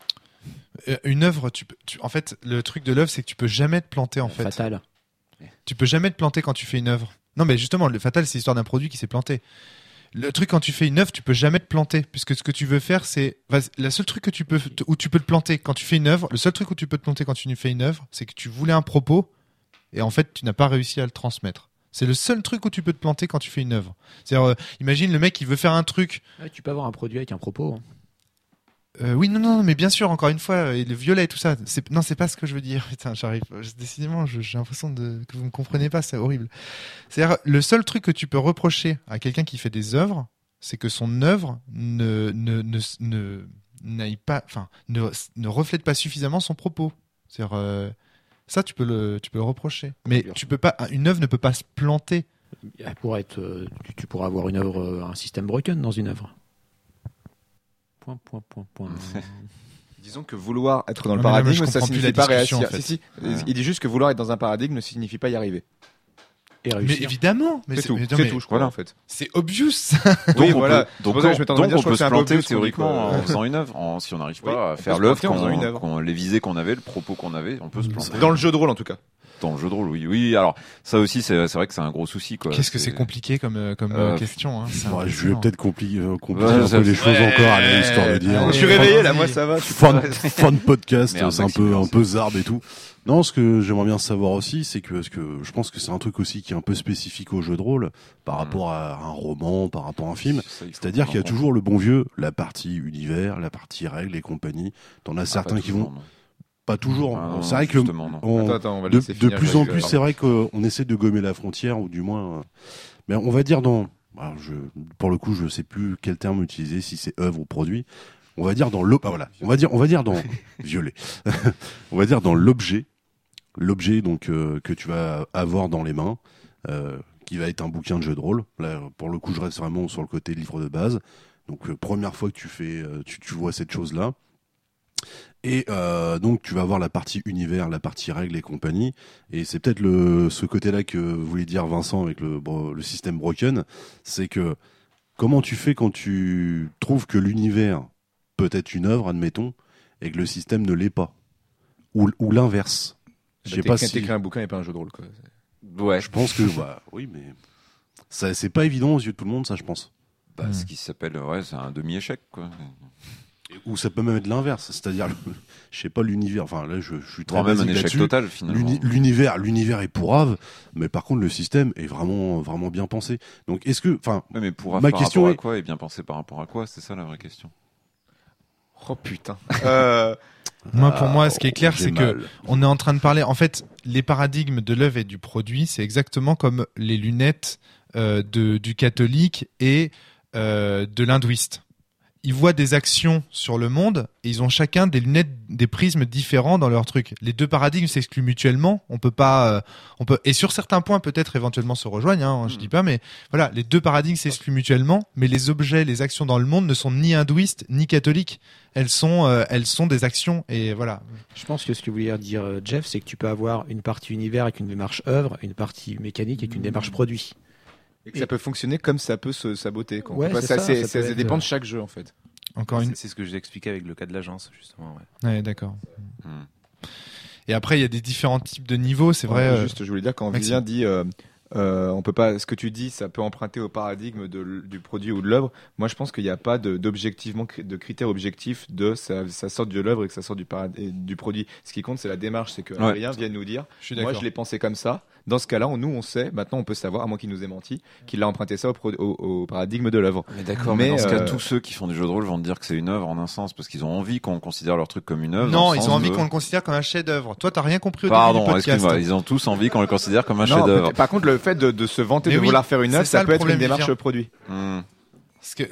Une œuvre, en fait, le truc de l'œuvre, c'est que tu peux jamais te planter, en fait. Fatal. Tu peux jamais te planter quand tu fais une œuvre. Non, mais justement, le fatal, c'est l'histoire d'un produit qui s'est planté. Le truc, quand tu fais une œuvre, tu peux jamais te planter, puisque ce que tu veux faire, c'est le seul truc où tu peux te planter quand tu fais une œuvre. Le seul truc où tu peux te planter quand tu fais une œuvre, c'est que tu voulais un propos et en fait, tu n'as pas réussi à le transmettre. C'est le seul truc où tu peux te planter quand tu fais une œuvre. C'est-à-dire, imagine le mec, il veut faire un truc. Ouais, tu peux avoir un produit avec un propos. Oui, non, mais bien sûr, encore une fois, et le violet, tout ça. Non, c'est pas ce que je veux dire. Putain, décidément, j'ai l'impression que vous me comprenez pas, c'est horrible. C'est-à-dire, le seul truc que tu peux reprocher à quelqu'un qui fait des œuvres, c'est que son œuvre n'aille pas, enfin, ne reflète pas suffisamment son propos. C'est-à-dire, ça, tu peux le reprocher. Mais tu peux pas, une œuvre ne peut pas se planter. Tu pourras avoir une œuvre, un système broken dans une œuvre. Point. Disons que vouloir être dans le Non, mais paradigme, je ça comprends plus signifie la pas discussion, réussir. en fait. Si. Il dit juste que vouloir être dans un paradigme ne signifie pas y arriver. Et Mais réussir. évidemment, mais C'est tout, mais c'est tout, je crois, voilà. en fait. c'est obvious. Oui, on voilà. peut- C'est donc pour ça que je m'étais en train de dire, on je crois peut que c'est se un peu planter obvious, théoriquement quoi. en faisant une œuvre. Si on n'arrive Oui, pas à on faire peut se l'œuvre, planter en faisant une œuvre. les visées qu'on avait, le propos qu'on avait, on peut se planter. Dans le jeu de rôle, en tout cas. Dans le jeu de rôle, oui. Oui, alors ça aussi, c'est vrai que c'est un gros souci, quoi. Qu'est-ce que c'est compliqué comme question, hein. C'est Ouais, je vais impressionnant. peut-être compliquer Ouais, un peu ça- les choses encore, allez, histoire de dire. Je suis réveillé, là, moi, ça va. Fun de podcast, Merde, c'est Maxime, un merci. peu zarbe et tout. Non, ce que j'aimerais bien savoir aussi, c'est que, parce que je pense que c'est un truc aussi qui est un peu spécifique au jeu de rôle, par rapport à un roman, par rapport à un film. Ça, il faut C'est-à-dire qu'on qu'il y a en toujours le bon vieux, la partie univers, la partie règles et compagnie. T'en as parle. certains Pas qui toujours, vont, non. pas toujours. Ah non, C'est vrai que justement, non. on- Attends, on va de laisser finir, plus je en vais- plus, c'est vrai qu'on essaie de gommer la frontière, ou du moins, mais on va dire alors pour le coup, je sais plus quel terme utiliser, si c'est œuvre ou produit. On va dire dans on va dire dans violet. On va dire dans l'objet donc que tu vas avoir dans les mains, qui va être un bouquin de jeu de rôle. Là, pour le coup, je reste vraiment sur le côté livre de base. Donc première fois que tu fais, tu vois cette chose-là. Et donc tu vas avoir la partie univers, la partie règles et compagnie. Et c'est peut-être ce côté-là que voulait dire Vincent avec le système broken, c'est que comment tu fais quand tu trouves que l'univers peut être une œuvre, admettons, et que le système ne l'est pas, ou l'inverse. Je sais pas si. T'écris un bouquin et pas un jeu de rôle, quoi. Ouais. Je pense que oui, mais ça c'est pas évident aux yeux de tout le monde, ça je pense. Bah, ce qui s'appelle, c'est un demi-échec, quoi. Ou ça peut même être l'inverse, c'est-à-dire, je sais pas, l'univers. Enfin là, je suis très Voire même un basique échec là-dessus. total, finalement. L'univers est pourrave, mais par contre le système est vraiment bien pensé. Donc est-ce que, enfin, Ouais, mais pour ma par question rapport à est- quoi et bien pensé par rapport à quoi, c'est ça la vraie question. Oh putain. Moi, pour moi, ce qui est clair, j'ai c'est que mal. on est en train de parler. En fait, les paradigmes de l'œuvre et du produit, c'est exactement comme les lunettes du catholique et de l'hindouiste. Ils voient des actions sur le monde et ils ont chacun des lunettes, des prismes différents dans leur truc. Les deux paradigmes s'excluent mutuellement. On peut pas, et sur certains points peut-être éventuellement se rejoignent. Hein, je dis pas, mais voilà, les deux paradigmes s'excluent mutuellement. Mais les objets, les actions dans le monde ne sont ni hindouistes ni catholiques. Elles sont des actions et voilà. Je pense que ce que voulait dire Jeff, c'est que tu peux avoir une partie univers avec une démarche œuvre, une partie mécanique avec une démarche produit. Et que ça peut fonctionner comme ça peut se saboter, quoi. Ouais, Bah, c'est ça, ça peut ça être- dépend de chaque jeu, en fait. Encore une. C'est ce que j'ai expliqué avec le cas de l'agence, justement. Ouais. Ouais, d'accord. Hmm. Et après, il y a des différents types de niveaux, c'est vrai. Juste, je voulais dire, quand Maxime. Vivien dit, on peut pas, ce que tu dis, ça peut emprunter au paradigme du produit ou de l'œuvre. Moi, je pense qu'il n'y a pas de critères objectifs de ça sort de l'œuvre et que ça sort du produit. Ce qui compte, c'est la démarche. C'est que Ouais. Adrien vient nous dire, Je suis moi, d'accord. je l'ai pensé comme ça. Dans ce cas-là, nous, on sait, maintenant, on peut savoir, à moins qu'il nous ait menti, qu'il a emprunté ça au paradigme de l'œuvre. Mais d'accord, mais dans ce cas, euh, tous ceux qui font du jeu de rôle vont te dire que c'est une œuvre en un sens, parce qu'ils ont envie qu'on considère leur truc comme une œuvre. dans Non, le ils sens ont envie de- qu'on le considère comme un chef-d'œuvre. Toi, t'as rien compris au Pardon, début du podcast. excuse-moi, ils ont tous envie qu'on le considère comme un Non, chef-d'œuvre. peut-être- par contre, le fait de se vanter Mais de oui, vouloir faire une œuvre, c'est ça ça le peut être une problème, démarche Vivien. produit. Hmm. Parce que,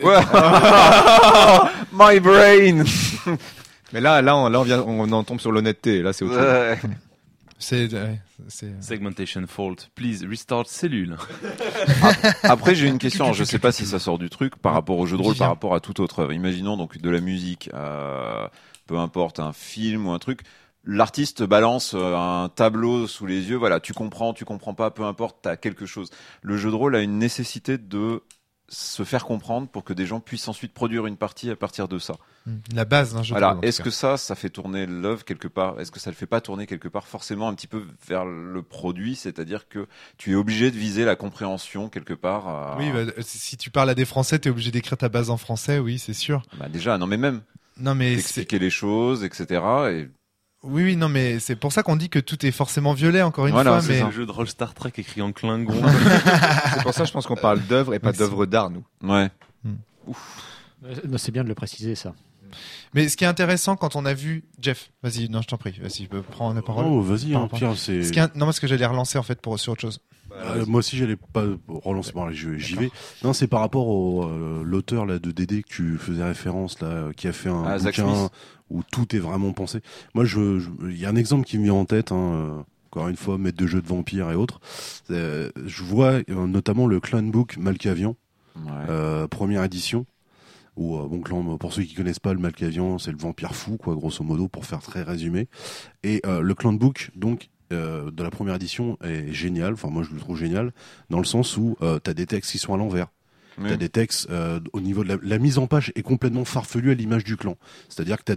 My brain. Mais là, on en tombe sur l'honnêteté. Là, c'est autre chose. Ouais. c'est. Segmentation fault. Please restart cellule. Après, j'ai une question. Je sais pas si ça sort du truc par rapport au jeu de rôle, Vivien. par rapport à toute autre œuvre. Imaginons donc de la musique, peu importe un film ou un truc. L'artiste balance un tableau sous les yeux. Voilà, tu comprends pas, peu importe, t'as quelque chose. Le jeu de rôle a une nécessité de se faire comprendre pour que des gens puissent ensuite produire une partie à partir de ça. La base d'un jeu de Voilà. rôle, en tout Est-ce cas. que ça fait tourner l'œuvre quelque part? Est-ce que ça le fait pas tourner quelque part forcément un petit peu vers le produit? C'est-à-dire que tu es obligé de viser la compréhension quelque part. Oui, bah, si tu parles à des Français, t'es obligé d'écrire ta base en français, oui, c'est sûr. Bah déjà, non mais même Non, mais c'est. expliquer les choses, etc. Et Oui, non, mais c'est pour ça qu'on dit que tout est forcément violet, encore une Voilà, fois. c'est Mais ça. Un jeu de rôle Star Trek écrit en Klingon. C'est pour ça, je pense qu'on parle d'œuvre et pas Merci. d'œuvre d'art, nous. ouais. Non, c'est bien de le préciser, ça. Mais ce qui est intéressant quand on a vu Jeff, vas-y, non, je t'en prie, vas-y, je peux prendre la parole. Oh, vas-y, Par hein, rapport- Pierre, c'est. Non, parce que j'allais relancer en fait sur autre chose. Moi aussi, j'allais pas relancer. Bon, allez, j'y vais. Non, c'est par rapport au l'auteur là de DD que tu faisais référence là, qui a fait un Zach bouquin Smith. où tout est vraiment pensé. Moi, il y a un exemple qui me vient en tête. Encore une fois, maître de jeux de vampires et autres. Je vois notamment le Clan Book Malkavian, première édition. Où, pour ceux qui connaissent pas, le Malkavian, c'est le vampire fou, quoi, grosso modo, pour faire très résumé. Et le Clan Book, donc, de la première édition est génial. Enfin, moi, je le trouve génial dans le sens où t'as des textes qui sont à l'envers. Oui. T'as des textes au niveau de la mise en page est complètement farfelue à l'image du clan. C'est-à-dire que t'as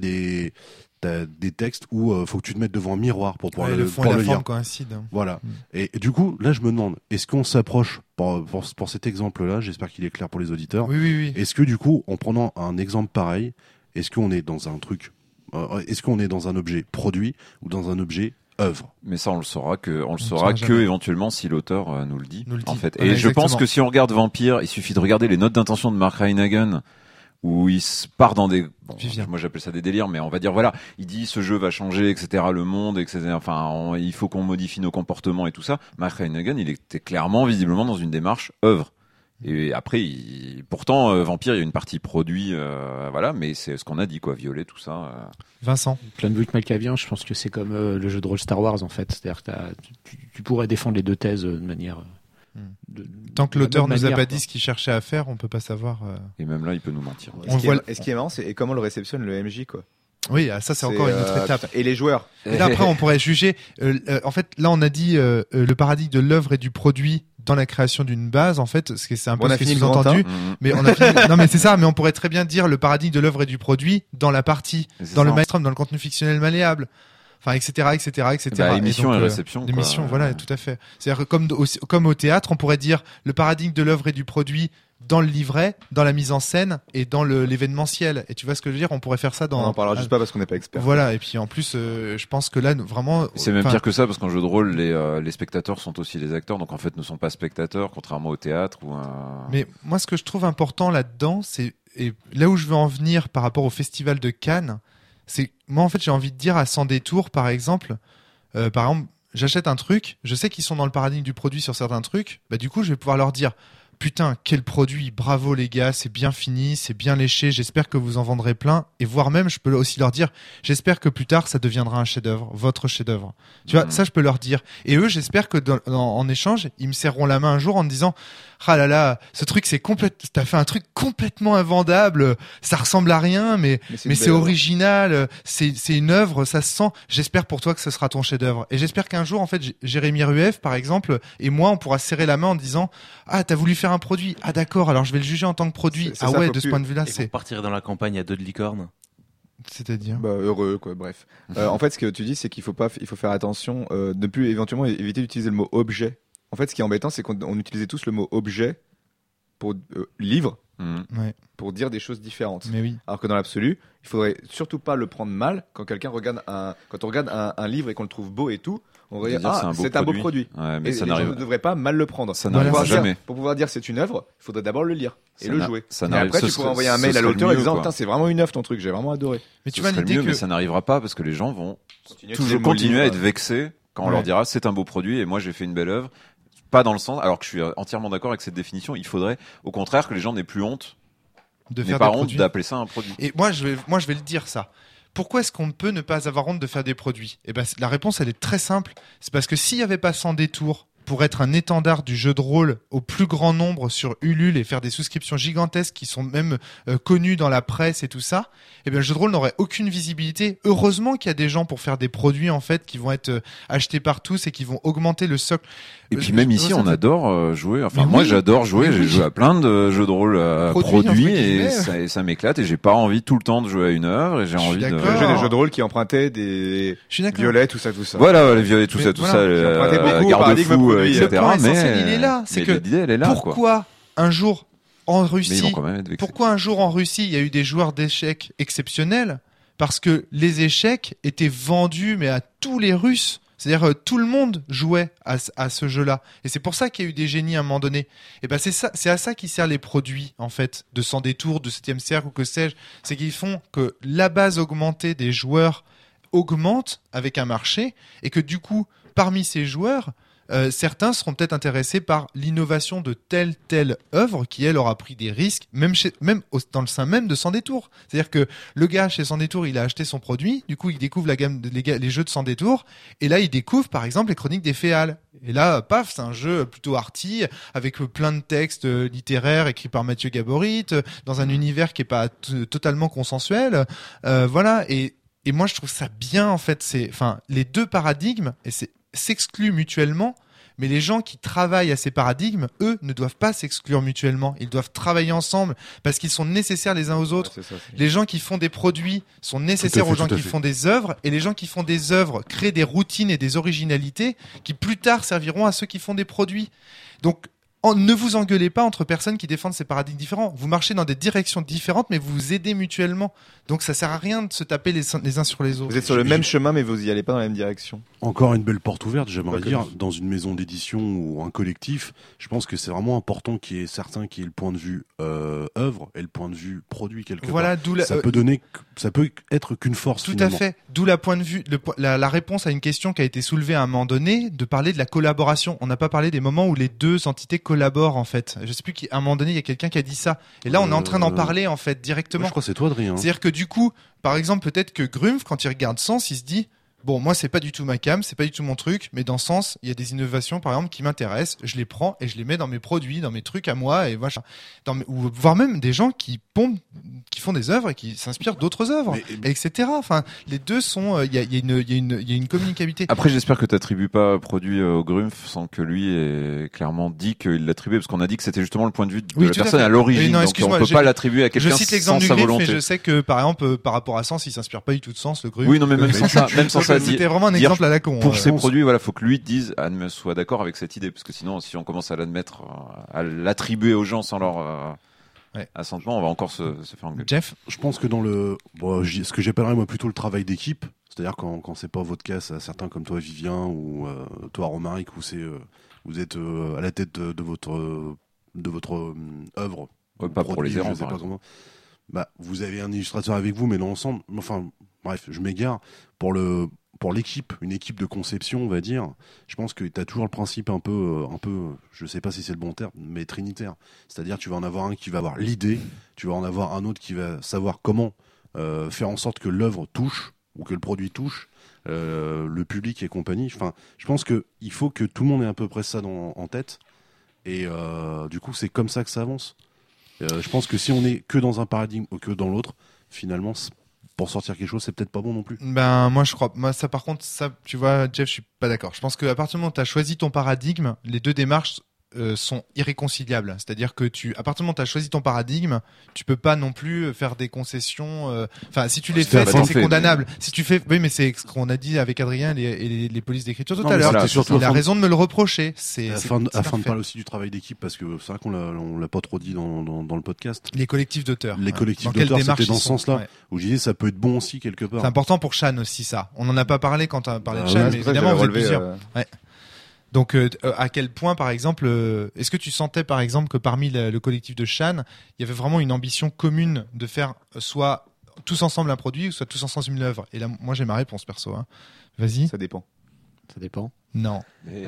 des textes où faut que tu te mettes devant un miroir pour pouvoir Ouais, le fond pour et la le lire. forme coïncident. Voilà. Et du coup, là, je me demande, est-ce qu'on s'approche pour cet exemple-là, j'espère qu'il est clair pour les auditeurs. Oui, oui, oui. Est-ce que du coup, en prenant un exemple pareil, est-ce qu'on est dans un truc, est-ce qu'on est dans un objet produit ou dans un objet œuvre? Mais ça, on le saura que saura jamais. éventuellement si l'auteur nous le dit. Nous le En dit. fait. Voilà, Et je pense exactement. que si on regarde Vampire, il suffit de regarder les notes d'intention de Mark Reinhagen, où il se part dans des, Vivien. moi j'appelle ça des délires, mais on va dire voilà, il dit ce jeu va changer, etc. Le monde, etc. Enfin, il faut qu'on modifie nos comportements et tout ça. Mark Reinhagen, il était clairement, visiblement dans une démarche œuvre. Et après, pourtant, Vampire, il y a une partie produit, voilà, mais c'est ce qu'on a dit, quoi, violet, tout ça. Vincent. Clan Book Malkavian, je pense que c'est comme le jeu de rôle Star Wars en fait. C'est-à-dire que tu pourrais défendre les deux thèses de manière. Tant que de la l'auteur même nous a manière, pas quoi. dit ce qu'il cherchait à faire, on peut pas savoir. Et même là, il peut nous mentir. On voit. Et ce qui est marrant, c'est comment le réceptionne le MJ, quoi. Oui, ça c'est encore une autre étape. Et les joueurs. Et là, après, on pourrait juger. En fait, là, on a dit le paradigme de l'œuvre et du produit dans la création d'une base. En fait, c'est un peu On a ce qui est fini le grand sous-entendu. Mhm. Mais on a fini... Non, mais c'est ça. Mais on pourrait très bien dire le paradigme de l'œuvre et du produit dans la partie, Et c'est dans le ça. maelstrom, dans le contenu fictionnel malléable. Enfin, etc., etc., etc. Bah, émission donc, et réception. quoi. l'émission, voilà, tout à fait. C'est-à-dire que comme au théâtre, on pourrait dire le paradigme de l'œuvre et du produit dans le livret, dans la mise en scène et dans l'événementiel. Et tu vois ce que je veux dire? On pourrait faire ça On dans. en parlera juste pas parce qu'on n'est pas expert. Voilà. Et puis en plus, je pense que là, vraiment. C'est même enfin, pire que ça parce qu'en jeu de rôle, les spectateurs sont aussi les acteurs, donc en fait ne sont pas spectateurs, contrairement au théâtre ou. Mais moi, ce que je trouve important là-dedans, c'est et là où je veux en venir par rapport au festival de Cannes, c'est moi en fait j'ai envie de dire à Sans Détour par exemple, j'achète un truc, je sais qu'ils sont dans le paradigme du produit sur certains trucs, bah du coup je vais pouvoir leur dire putain quel produit, bravo les gars, c'est bien fini, c'est bien léché, j'espère que vous en vendrez plein et voire même je peux aussi leur dire j'espère que plus tard ça deviendra un chef-d'œuvre, votre chef-d'œuvre. Tu vois, ça je peux leur dire et eux j'espère que en échange ils me serreront la main un jour en me disant ah là là, ce truc c'est t'as fait un truc complètement invendable, ça ressemble à rien mais c'est original, c'est une œuvre, ça se sent. J'espère pour toi que ce sera ton chef-d'œuvre et j'espère qu'un jour en fait Jérémy Rueff par exemple et moi on pourra serrer la main en disant ah t'as voulu faire un produit, ah d'accord, alors je vais le juger en tant que produit. C'est Ah ça, ouais, faut de ce plus- point de vue-là Et c'est pour partir dans la campagne à 2 de licorne. c'est-à-dire Bah, heureux, quoi, bref. En fait, ce que tu dis, c'est qu'il faut faire attention, de plus éventuellement éviter d'utiliser le mot objet. En fait, ce qui est embêtant, c'est qu'on utilisait tous le mot objet pour livre, ouais, pour dire des choses différentes. mais oui. Alors que dans l'absolu, il faudrait surtout pas le prendre mal quand quelqu'un regarde quand on regarde un livre et qu'on le trouve beau et tout, on va dire Dire, c'est un beau produit. Ouais, mais Et ça les gens n'arrive. ne devraient pas mal le prendre. Ça Voilà, n'arrivera c'est ça. jamais. Pour pouvoir dire c'est une œuvre, il faudrait d'abord le lire et Ça le n'a- jouer. ça Et n'arrive- après, ce tu pourrais serait- envoyer un ce mail à serait le l'auteur en mieux, disant quoi. putain, c'est vraiment une œuvre ton truc, j'ai vraiment adoré. Mais tu Ce vois serait l'idée mieux, que mais ça n'arrivera pas parce que les gens vont Continuer à utiliser toujours le mot continuer à livre. être vexés quand on Ouais. leur dira c'est un beau produit et moi j'ai fait une belle œuvre. Pas dans le sens, alors que je suis entièrement d'accord avec cette définition. Il faudrait, au contraire, que les gens n'aient plus honte, de n'aient faire pas des honte produits. d'appeler ça un produit. Et moi je vais le dire ça. Pourquoi est-ce qu'on peut ne pas avoir honte de faire des produits? Eh ben, la réponse, elle est très simple. C'est parce que s'il n'y avait pas Sans Détour pour être un étendard du jeu de rôle au plus grand nombre sur Ulule et faire des souscriptions gigantesques qui sont même connues dans la presse et tout ça, eh bien, le jeu de rôle n'aurait aucune visibilité. Heureusement qu'il y a des gens pour faire des produits, en fait, qui vont être achetés par tous et qui vont augmenter le socle. Et puis même ici, on adore jouer. Enfin, Mais moi, oui. j'adore jouer. Mais J'ai oui. joué à plein de jeux de rôle Produits, produits entre guillemets. et ça m'éclate. Et j'ai pas envie tout le temps de jouer à une œuvre. Et j'ai Je suis envie de. d'accord. J'ai des jeux de rôle qui empruntaient des Je suis d'accord. violets, tout ça. Voilà, les violets, tout Mais ça, tout voilà, ça, j'ai emprunté beaucoup au paradigme garde-fou, produit. etc. Le point essentiel, mais il est là. C'est mais que l'idée, elle est là. Quoi. Pourquoi un jour en Mais ils Russie, vont quand même être vexés. pourquoi un jour en Russie, il y a eu des joueurs d'échecs exceptionnels? Parce que les échecs étaient vendus, mais à tous les Russes. C'est-à-dire tout le monde jouait à ce jeu-là. Et c'est pour ça qu'il y a eu des génies à un moment donné. Et ben c'est à ça qui servent les produits en fait de Sans Détour, de 7e cercle ou que sais-je. C'est qu'ils font que la base augmentée des joueurs augmente avec un marché et que du coup parmi ces joueurs certains seront peut-être intéressés par l'innovation de telle œuvre qui elle aura pris des risques même dans le sein même de Sans Détour. C'est-à-dire que le gars chez Sans Détour il a acheté son produit, du coup il découvre la gamme les jeux de Sans Détour et là il découvre par exemple les Chroniques des Féales. Et là paf, c'est un jeu plutôt arty avec plein de textes littéraires écrits par Mathieu Gaborit dans un univers qui est pas totalement consensuel. Voilà et moi je trouve ça bien en fait, les deux paradigmes et s'excluent mutuellement, mais les gens qui travaillent à ces paradigmes, eux, ne doivent pas s'exclure mutuellement. Ils doivent travailler ensemble parce qu'ils sont nécessaires les uns aux autres. Ouais, c'est ça. Les gens qui font des produits sont nécessaires aux gens qui font des œuvres, et les gens qui font des œuvres créent des routines et des originalités qui plus tard serviront à ceux qui font des produits. Donc, ne vous engueulez pas entre personnes qui défendent ces paradigmes différents. Vous marchez dans des directions différentes, mais vous vous aidez mutuellement. Donc ça sert à rien de se taper les uns sur les autres. Vous êtes sur le même chemin, mais vous y allez pas dans la même direction. Encore une belle porte ouverte, j'aimerais Pas dire, comme- dans une maison d'édition ou un collectif. Je pense que c'est vraiment important qu'il y ait certains qui aient le point de vue œuvre et le point de vue produit quelque Voilà, part. d'où Ça peut être qu'une force. Tout finalement. à fait. D'où la réponse à une question qui a été soulevée à un moment donné, de parler de la collaboration. On n'a pas parlé des moments où les deux entités collaborent, en fait. Je sais plus qu'à un moment donné, il y a quelqu'un qui a dit ça. Et là, on est en train d'en parler, en fait, directement. Moi, je crois que c'est toi, Adrien. C'est-à-dire que du coup, par exemple, peut-être que Grumpf, quand il regarde Sens, il se dit, bon, moi, c'est pas du tout ma cam, c'est pas du tout mon truc, mais dans Sens, il y a des innovations, par exemple, qui m'intéressent. Je les prends et je les mets dans mes produits, dans mes trucs à moi, et voilà. Ou voire même des gens qui font des œuvres et qui s'inspirent d'autres œuvres, etc. Enfin, les deux sont, il y a une communicabilité. Après, j'espère que tu n'attribues pas produit au Grumpf sans que lui ait clairement dit qu'il l'attribuait, parce qu'on a dit que c'était justement le point de vue de Oui, la tout à personne fait. à l'origine. Non, Donc on excuse-moi, peut pas l'attribuer à Je quelqu'un cite sans l'exemple du sa Grumpf, volonté. mais je sais que, par exemple, par rapport à Sens, il s'inspire pas du tout de Sens, le Grumpf. Oui, non, mais même sans ça, C'était vraiment un dire exemple à la con. pour ses produits, voilà, faut que lui dise, soit d'accord avec cette idée, parce que sinon, si on commence à l'admettre, à l'attribuer aux gens sans leur assentement, on va encore se faire engueuler. Jeff, Je pense que dans ce que j'appellerais moi plutôt le travail d'équipe, c'est-à-dire quand c'est pas votre cas, c'est certains comme toi Vivien ou toi Romaric, où vous êtes à la tête de votre œuvre. Ouais, pas pour produit, les errants, je sais par pas exemple. comment. Bah, vous avez un illustrateur avec vous, mais dans l'ensemble, enfin, bref, je m'égare. Pour l'équipe, une équipe de conception, on va dire, je pense que tu as toujours le principe un peu, je sais pas si c'est le bon terme, mais trinitaire. C'est-à-dire, tu vas en avoir un qui va avoir l'idée, tu vas en avoir un autre qui va savoir comment faire en sorte que l'œuvre touche, ou que le produit touche, le public et compagnie. Enfin, je pense qu'il faut que tout le monde ait à peu près ça en tête. Et du coup, c'est comme ça que ça avance. Je pense que si on est que dans un paradigme ou que dans l'autre, finalement, pour sortir quelque chose, c'est peut-être pas bon non plus. ben moi je crois, ça par contre, ça, tu vois, Jeff, je suis pas d'accord. Je pense qu'à partir du moment où tu as choisi ton paradigme, les deux démarches sont irréconciliables. C'est-à-dire que à partir du moment où tu as choisi ton paradigme, tu peux pas non plus faire des concessions. Enfin, si tu les fais, c'est condamnable. Si tu fais, oui, mais c'est ce qu'on a dit avec Adrien et les polices d'écriture tout à l'heure. Il a raison de me le reprocher. Afin de parler aussi du travail d'équipe, parce que c'est vrai qu'on l'a pas trop dit dans le podcast. Les collectifs d'auteurs. Les collectifs d'auteurs, c'était dans ce sens-là, où je disais ça peut être bon aussi quelque part. C'est important pour Chan aussi, ça. On en a pas parlé quand on a parlé de Chan, mais évidemment vous êtes plusieurs. Ouais. Donc, à quel point, par exemple, est-ce que tu sentais, par exemple, que parmi le collectif de Chan, il y avait vraiment une ambition commune de faire soit tous ensemble un produit, ou soit tous ensemble une œuvre? Et là, moi, j'ai ma réponse perso. Hein. Vas-y. Ça dépend. Ça dépend. Non,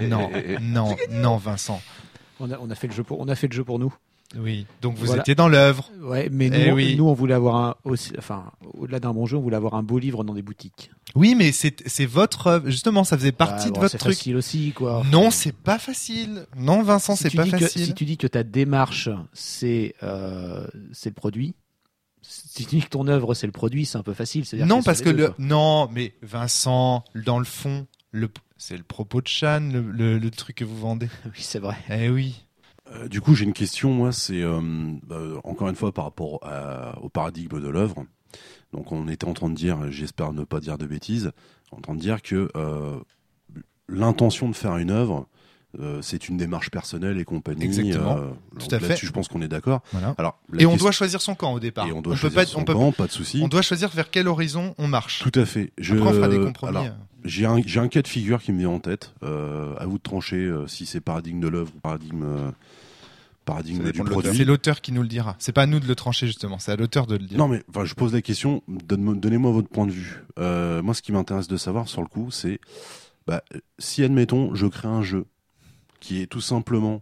non, Vincent. On a fait le jeu pour nous. Oui. Donc vous Voilà. étiez dans l'œuvre. Ouais, mais nous, on voulait avoir au-delà d'un bon jeu, on voulait avoir un beau livre dans des boutiques. Oui, mais c'est votre œuvre. Justement, ça faisait partie de votre truc. C'est facile aussi, quoi. Non, c'est pas facile. Non, Vincent, c'est pas facile. Si tu dis que ta démarche, c'est le produit. Si tu dis que ton œuvre, c'est le produit, c'est un peu facile. Non, parce que non, mais Vincent, dans le fond, c'est le propos de Chan, le truc que vous vendez. Oui, c'est vrai. Eh oui. Du coup, j'ai une question, moi, c'est encore une fois par rapport au paradigme de l'œuvre. Donc, on était en train de dire, j'espère ne pas dire de bêtises, en train de dire que l'intention de faire une œuvre, c'est une démarche personnelle et compagnie. Exactement. Tout à fait. Là-dessus, je pense qu'on est d'accord. Voilà. Alors, on doit choisir son camp au départ. Et on doit choisir son camp, pas de souci. On doit choisir vers quel horizon on marche. Tout à fait. Après, on fera des compromis. Alors, J'ai un cas de figure qui me vient en tête. À vous de trancher si c'est paradigme de l'œuvre ou paradigme du produit. C'est l'auteur qui nous le dira. C'est pas à nous de le trancher justement, c'est à l'auteur de le dire. Non mais je pose la question. Donnez-moi votre point de vue. Moi, ce qui m'intéresse de savoir sur le coup, c'est si admettons je crée un jeu qui est tout simplement,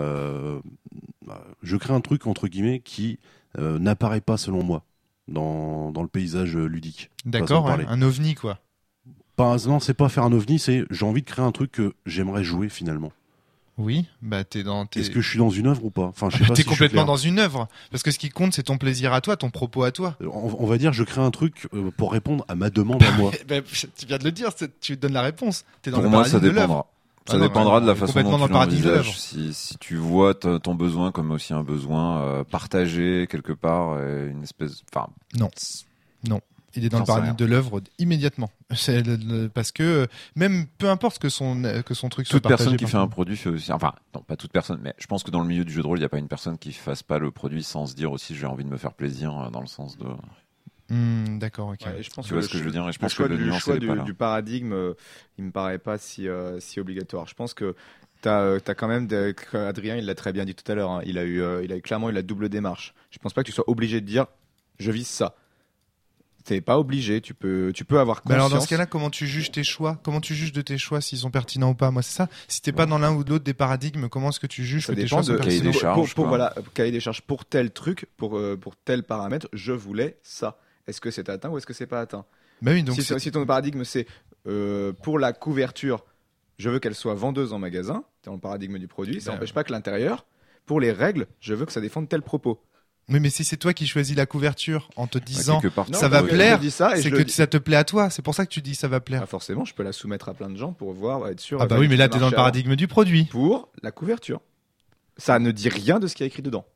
je crée un truc entre guillemets qui n'apparaît pas selon moi dans le paysage ludique. D'accord, ouais, un ovni quoi. Non, c'est pas faire un ovni, c'est j'ai envie de créer un truc que j'aimerais jouer finalement. Oui, Est-ce que je suis dans une œuvre ou pas? Enfin, je sais pas t'es si complètement dans une œuvre, parce que ce qui compte, c'est ton plaisir à toi, ton propos à toi. On va dire, je crée un truc pour répondre à ma demande à moi. Tu viens de le dire, tu donnes la réponse. T'es dans pour moi, ça dépendra. Ça dépendra de la façon dont tu l'envisages. Si tu vois ton besoin comme aussi un besoin partagé quelque part, une espèce, enfin. Non. Il est dans le paradigme de l'œuvre immédiatement. Parce que même peu importe que son truc soit partagé. Toute personne qui fait un produit fait aussi. Enfin, non, pas toute personne, mais je pense que dans le milieu du jeu de rôle, il n'y a pas une personne qui fasse pas le produit sans se dire aussi j'ai envie de me faire plaisir dans le sens de. D'accord, ok. Ouais, je pense tu vois ce que je veux dire. Et je pense que le choix du paradigme, il me paraît pas si obligatoire. Je pense que t'as quand même Adrien, il l'a très bien dit tout à l'heure. Hein, il a eu clairement eu la double démarche. Je pense pas que tu sois obligé de dire je vise ça. T'es pas obligé, tu peux avoir conscience. Mais alors dans ce cas-là, comment tu juges tes choix? Comment tu juges de tes choix s'ils sont pertinents ou pas? Moi, c'est ça. Si t'es pas dans l'un ou de l'autre des paradigmes, comment est-ce que tu juges que tes choix sont pertinents? Cahier des charges. Cahier des charges pour tel truc, pour tel paramètre, je voulais ça. Est-ce que c'est atteint ou est-ce que c'est pas atteint? Bah oui, donc si ton paradigme c'est pour la couverture, je veux qu'elle soit vendeuse en magasin, dans le paradigme du produit, ça n'empêche pas que l'intérieur, pour les règles, je veux que ça défende tel propos. Oui, mais si c'est toi qui choisis la couverture en te disant non, ça va plaire, c'est que ça te plaît à toi. C'est pour ça que tu dis ça va plaire. Ah, forcément, je peux la soumettre à plein de gens pour voir, être sûr. Ah bah oui, mais là t'es dans le paradigme du produit. Pour la couverture. Ça ne dit rien de ce qu'il y a écrit dedans.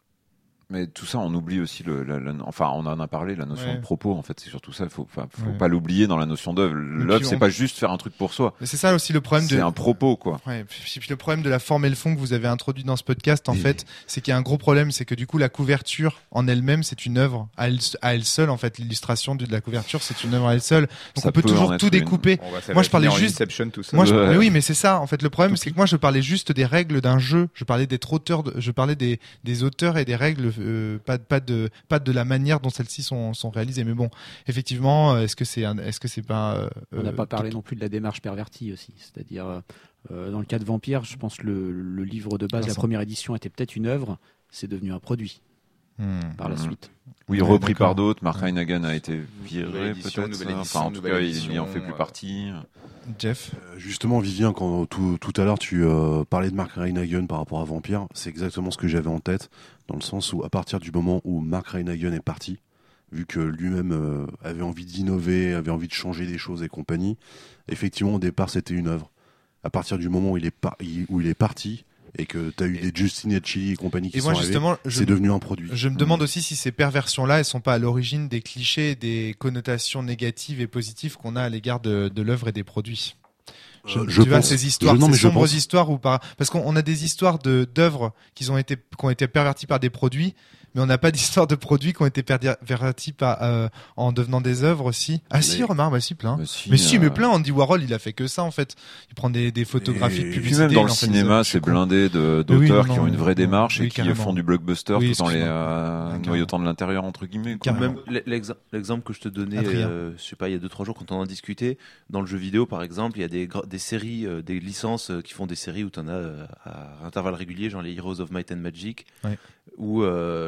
Mais tout ça, on oublie aussi enfin, on en a parlé, la notion de propos. En fait, c'est surtout ça. Faut pas l'oublier dans la notion d'œuvre. L'œuvre, c'est pas juste faire un truc pour soi. Mais c'est ça aussi le problème. C'est un propos, quoi. Ouais. Puis le problème de la forme et le fond que vous avez introduit dans ce podcast, en fait, c'est qu'il y a un gros problème, c'est que du coup, la couverture en elle-même, c'est une œuvre à elle seule. En fait, l'illustration de la couverture, c'est une œuvre à elle seule. Donc on peut toujours tout découper. Moi, je parlais juste. Tout ça. Mais oui, mais c'est ça. En fait, le problème, c'est que moi, je parlais juste des règles d'un jeu. Je parlais d'être auteur. Je parlais des auteurs et des règles. Pas de la manière dont celles-ci sont réalisées. Mais bon, effectivement, est-ce que c'est pas on n'a pas parlé non plus de la démarche pervertie aussi, c'est-à-dire dans le cas de Vampire, je pense que le livre de base, la première édition était peut-être une œuvre, c'est devenu un produit par la suite. Oui, repris par d'autres. Mark Reinagen a été viré peut-être. Enfin, en tout cas, il en fait plus partie. Jeff, justement, Vivien, quand tout à l'heure tu parlais de Mark Reinagen par rapport à Vampire, c'est exactement ce que j'avais en tête, dans le sens où à partir du moment où Mark Reinagen est parti, vu que lui-même avait envie d'innover, avait envie de changer des choses et compagnie, effectivement au départ c'était une œuvre. À partir du moment où il est parti et que tu as eu des Justin Chili et compagnie qui sont arrivés, c'est devenu un produit. Je me demande aussi si ces perversions-là, elles sont pas à l'origine des clichés et des connotations négatives et positives qu'on a à l'égard de l'œuvre et des produits. Je pense ces histoires, ces sombres histoires ou pas, parce qu'on a des histoires d'œuvres qui ont été perverties par des produits, mais on n'a pas d'histoire de produits qui ont été pervertis en devenant des œuvres aussi. Ah si, remarque, si plein. Mais plein. Andy Warhol, il a fait que ça en fait. Il prend des photographies de publicité. Puis même dans le cinéma, c'est blindé d'auteurs qui ont une vraie démarche et qui font du blockbuster tout en les noyautant de l'intérieur entre guillemets. Même l'exemple que je te donnais, je sais pas, il y a 2-3 jours quand on en discutait, dans le jeu vidéo par exemple, il y a des séries, des licences qui font des séries où tu en as à intervalles réguliers, genre les Heroes of Might and Magic, où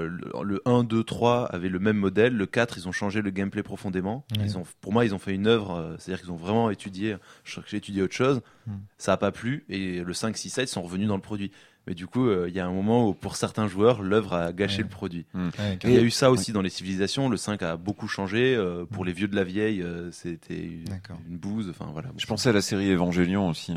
le 1, 2, 3 avaient le même modèle, le 4 ils ont changé le gameplay profondément. Pour moi ils ont fait une œuvre, c'est-à-dire qu'ils ont vraiment étudié autre chose, ça a pas plu, et le 5, 6, 7 sont revenus dans le produit. Mais du coup, il y a un moment où, pour certains joueurs, l'œuvre a gâché le produit. Il y a eu ça aussi dans les civilisations. Le 5 a beaucoup changé. Pour les vieux de la vieille, c'était une bouse. Enfin, voilà. Je pensais à la série Evangelion aussi,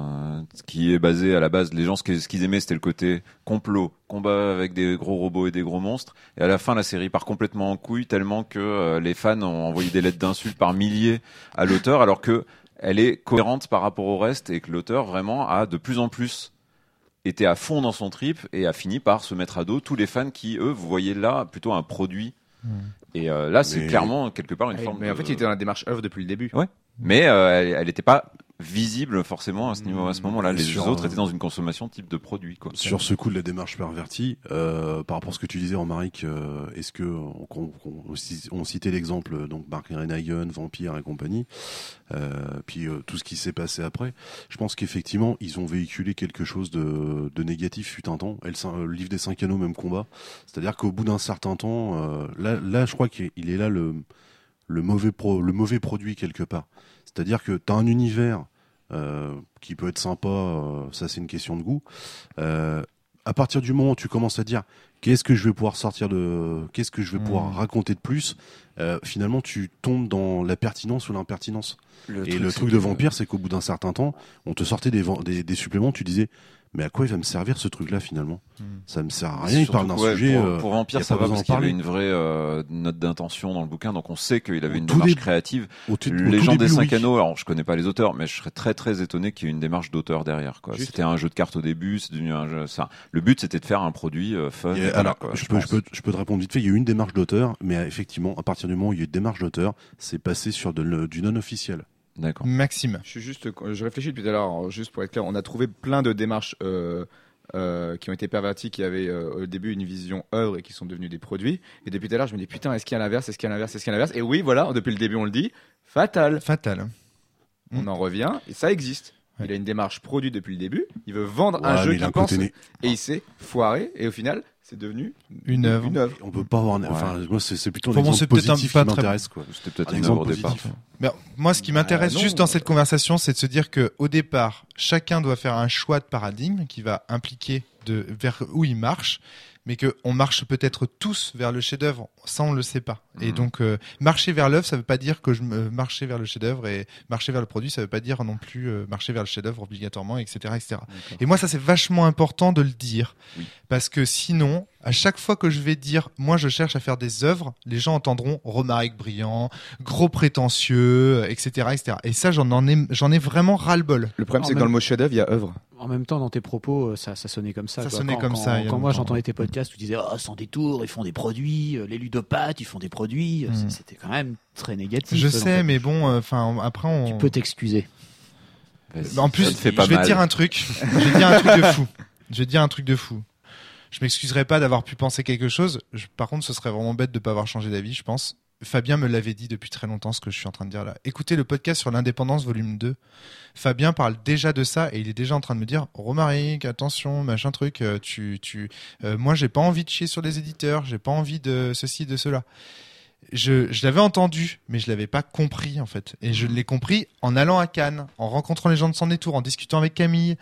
qui est basée à la base. Les gens, ce qu'ils aimaient, c'était le côté complot, combat avec des gros robots et des gros monstres. Et à la fin, la série part complètement en couille, tellement que les fans ont envoyé des lettres d'insultes par milliers à l'auteur, alors que elle est cohérente par rapport au reste et que l'auteur vraiment a de plus en plus était à fond dans son trip et a fini par se mettre à dos tous les fans qui, eux, vous voyez là plutôt un produit Et là, c'est Mais- clairement quelque part une Ouais, forme. mais en fait, il était dans la démarche œuvre depuis le début. Ouais. Mais elle n'était pas visible forcément à ce niveau, à ce moment-là. Les Sur, autres étaient dans une consommation type de produit, quoi. Sur ce coup de la démarche pervertie, par rapport à ce que tu disais, Romaric, est-ce que on citait l'exemple donc Mark Renagan, Vampire et compagnie, puis tout ce qui s'est passé après. Je pense qu'effectivement ils ont véhiculé quelque chose de négatif fut un temps. Et le livre des 5 anneaux, même combat. C'est-à-dire qu'au bout d'un certain temps, là, je crois qu'il est là le mauvais produit quelque part. C'est-à-dire que t'as un univers qui peut être sympa, ça c'est une question de goût. À partir du moment où tu commences à dire qu'est-ce que je vais pouvoir pouvoir raconter de plus, finalement tu tombes dans la pertinence ou l'impertinence. Et le truc de Vampire, c'est qu'au bout d'un certain temps, on te sortait des suppléments, tu disais mais à quoi il va me servir ce truc-là finalement? Ça me sert à rien. Il parle d'un sujet. Pour y Vampire, a ça pas va besoin parce d'en qu'il y avait parler. une vraie note d'intention dans le bouquin, donc on sait qu'il avait une tout démarche début- créative. Au tout Les gens des début, 5 oui. anneaux, alors je connais pas les auteurs, mais je serais très très étonné qu'il y ait une démarche d'auteur derrière, quoi. Juste- C'était un jeu de cartes au début, c'est devenu un jeu. Ça, le but c'était de faire un produit fun. Il y et a- voilà, alors, quoi, je pense. peux te répondre vite fait. Il y a eu une démarche d'auteur, mais effectivement, à partir du moment où il y a eu une démarche d'auteur, c'est passé sur du non officiel. D'accord. Maxime. Je réfléchis depuis tout à l'heure, alors, juste pour être clair, on a trouvé plein de démarches qui ont été perverties, qui avaient au début une vision œuvre et qui sont devenues des produits. Et depuis tout à l'heure, je me dis putain, est-ce qu'il y a l'inverse, est-ce qu'il y a l'inverse, est-ce qu'il y a l'inverse? Et oui, voilà, depuis le début, on le dit, fatal. Fatal. On en revient et ça existe. Ouais. Il a une démarche produit depuis le début. Il veut vendre Ouais, un mais jeu il a qu'il un pense côté et il s'est foiré. Et au final, c'est devenu Une œuvre. On peut pas avoir. Enfin, moi, c'est plutôt un Pour moi, exemple c'est peut-être positif pas qui très- m'intéresse, quoi. C'était peut-être Un une œuvre exemple au départ. positif. Mais moi, ce qui m'intéresse non. juste dans cette conversation, c'est de se dire que au départ, chacun doit faire un choix de paradigme qui va impliquer vers où il marche, mais que on marche peut-être tous vers le chef-d'œuvre, ça on le sait pas. Et donc marcher vers l'œuvre, ça veut pas dire que marcher vers le chef-d'œuvre, et marcher vers le produit, ça veut pas dire non plus marcher vers le chef-d'œuvre obligatoirement, etc., etc. Et moi, ça c'est vachement important de le dire, Oui. parce que sinon, à chaque fois que je vais dire, moi je cherche à faire des œuvres, les gens entendront Romaric brillant, gros prétentieux, etc., etc. Et ça, j'en ai vraiment ras-le-bol. Le problème, En c'est que même- dans le mot chef-d'œuvre, il y a œuvre. En même temps, dans tes propos, ça sonnait comme ça. Ça quoi. sonnait comme ça, il y a Quand moi longtemps. j'entendais tes podcasts, tu disais oh, sans détour, ils font des produits, les ludopathes, ils font des produits. C'était quand même très négatif. Je en sais, fait. mais bon, enfin après on. Tu peux t'excuser. Vas-y, En plus, ça te fait je pas vais te mal. dire un truc. Je vais te dire un truc de fou. Je vais te dire un truc de fou. Je m'excuserai pas d'avoir pu penser quelque chose. Par contre, ce serait vraiment bête de pas avoir changé d'avis, je pense. Fabien me l'avait dit depuis très longtemps, ce que je suis en train de dire là. Écoutez le podcast sur l'indépendance volume 2. Fabien parle déjà de ça et il est déjà en train de me dire Romaric, attention, machin truc, moi j'ai pas envie de chier sur les éditeurs, j'ai pas envie de ceci, de cela. Je l'avais entendu, mais je l'avais pas compris en fait. Et je l'ai compris en allant à Cannes, en rencontrant les gens de Sans Détour, en discutant avec Camille,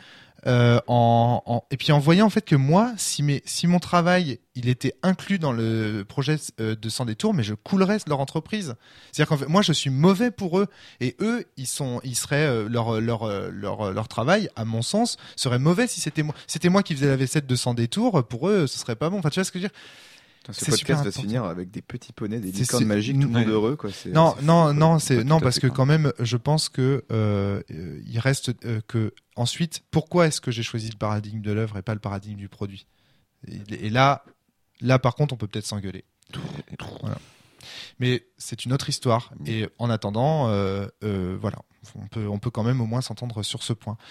et puis en voyant en fait que moi, si mon travail il était inclus dans le projet de Sans Détour, mais je coulerais leur entreprise. C'est-à-dire qu'en fait, moi je suis mauvais pour eux, et eux ils seraient leur travail, à mon sens, serait mauvais si c'était moi qui faisais la vaisselle de Sans Détour. Pour eux, ce serait pas bon. Enfin, tu vois ce que je veux dire? Putain, ce C'est super podcast va se important. finir avec des petits poneys, des C'est- licornes c'est- magiques, tout le monde Ouais. heureux, quoi. C'est- Non, c'est non, fou, non, quoi. c'est Pas non tout à parce fait, que quoi. quand même, je pense que il reste que ensuite, pourquoi est-ce que j'ai choisi le paradigme de l'œuvre et pas le paradigme du produit? Et là, par contre, on peut peut-être s'engueuler. Voilà. Mais c'est une autre histoire. Et en attendant, voilà, on peut quand même au moins s'entendre sur ce point.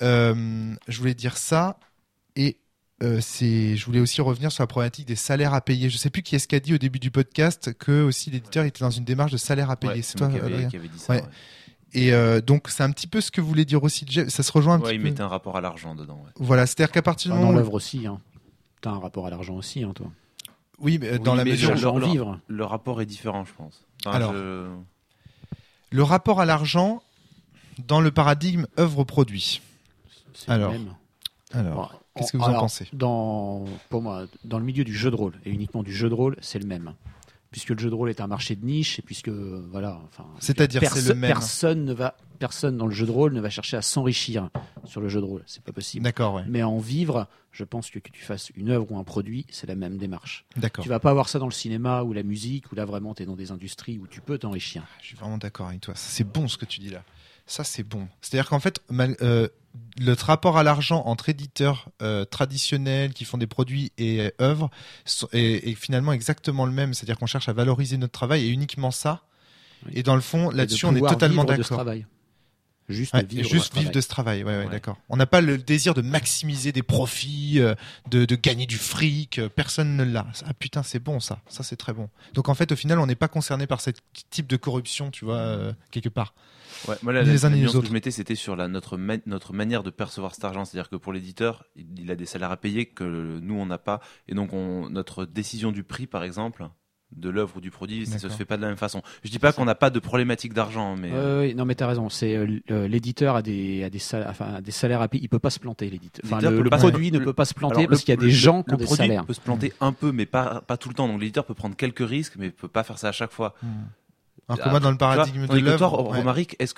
Je voulais dire ça et je voulais aussi revenir sur la problématique des salaires à payer. Je sais plus qui est-ce qui a dit au début du podcast que aussi l'éditeur était dans une démarche de salaire à payer. Ouais, C'est moi toi, qui Adrien avait dit ça. Ouais. Et donc c'est un petit peu ce que voulait dire aussi Jeff. Ça se rejoint un Ouais, il petit peu. mettait un rapport à l'argent dedans. Ouais. Voilà, c'est-à-dire qu'à partir du Dans moment où... l'œuvre aussi. Hein. T'as un rapport à l'argent aussi, hein, toi. Oui, mais dans Oui, la mais mesure... Cherche à en vivre. Le rapport est différent, je pense. Enfin, Alors. je- Le rapport à l'argent dans le paradigme œuvre-produit. C'est Alors. le même. Alors, Bon, qu'est-ce que vous en alors, pensez? Pour moi, dans le milieu du jeu de rôle, et uniquement du jeu de rôle, c'est le même. Puisque le jeu de rôle est un marché de niche, et puisque, voilà, enfin. C'est-à-dire, c'est le même. Personne dans le jeu de rôle ne va chercher à s'enrichir sur le jeu de rôle. C'est pas possible. D'accord, ouais. Mais en vivre, je pense que tu fasses une œuvre ou un produit, c'est la même démarche. D'accord. Tu vas pas avoir ça dans le cinéma ou la musique, où là vraiment tu es dans des industries où tu peux t'enrichir. Je suis vraiment d'accord avec toi. C'est bon ce que tu dis là. Ça, c'est bon. C'est-à-dire qu'en fait, le rapport à l'argent entre éditeurs traditionnels qui font des produits et œuvres est finalement exactement le même. C'est-à-dire qu'on cherche à valoriser notre travail et uniquement ça. Oui. Et dans le fond, là-dessus, on est pouvoir totalement vivre de ce d'accord. travail. Juste Ouais, vivre, juste de ce vivre de ce travail, ouais, d'accord. On n'a pas le désir de maximiser des profits, de gagner du fric. Personne ne l'a. Ah putain, c'est bon ça. Ça c'est très bon. Donc en fait, au final, on n'est pas concerné par ce type de corruption, tu vois, quelque part. Ouais, moi, la Les uns et les nuance que autres. je mettais, c'était sur notre manière de percevoir cet argent. C'est-à-dire que pour l'éditeur, il a des salaires à payer que nous, on n'a pas. Et donc, notre décision du prix, par exemple, de l'œuvre ou du produit, ça se D'accord. fait pas de la même façon. Je dis pas qu'on n'a pas de problématique d'argent, mais Oui, non, mais t'as raison. C'est l'éditeur a des salaires à payer. Il peut pas se planter, l'éditeur. Enfin, L'éditeur peut le pas produit se- ne peut pas se planter Alors, parce qu'il y a des gens qui ont le des produit salaires. peut se planter un peu, mais pas tout le temps. Donc l'éditeur peut prendre quelques risques, mais peut pas faire ça à chaque fois. Alors que moi, dans le paradigme de Tandis que toi, l'œuvre, ouais. Romaric, est-ce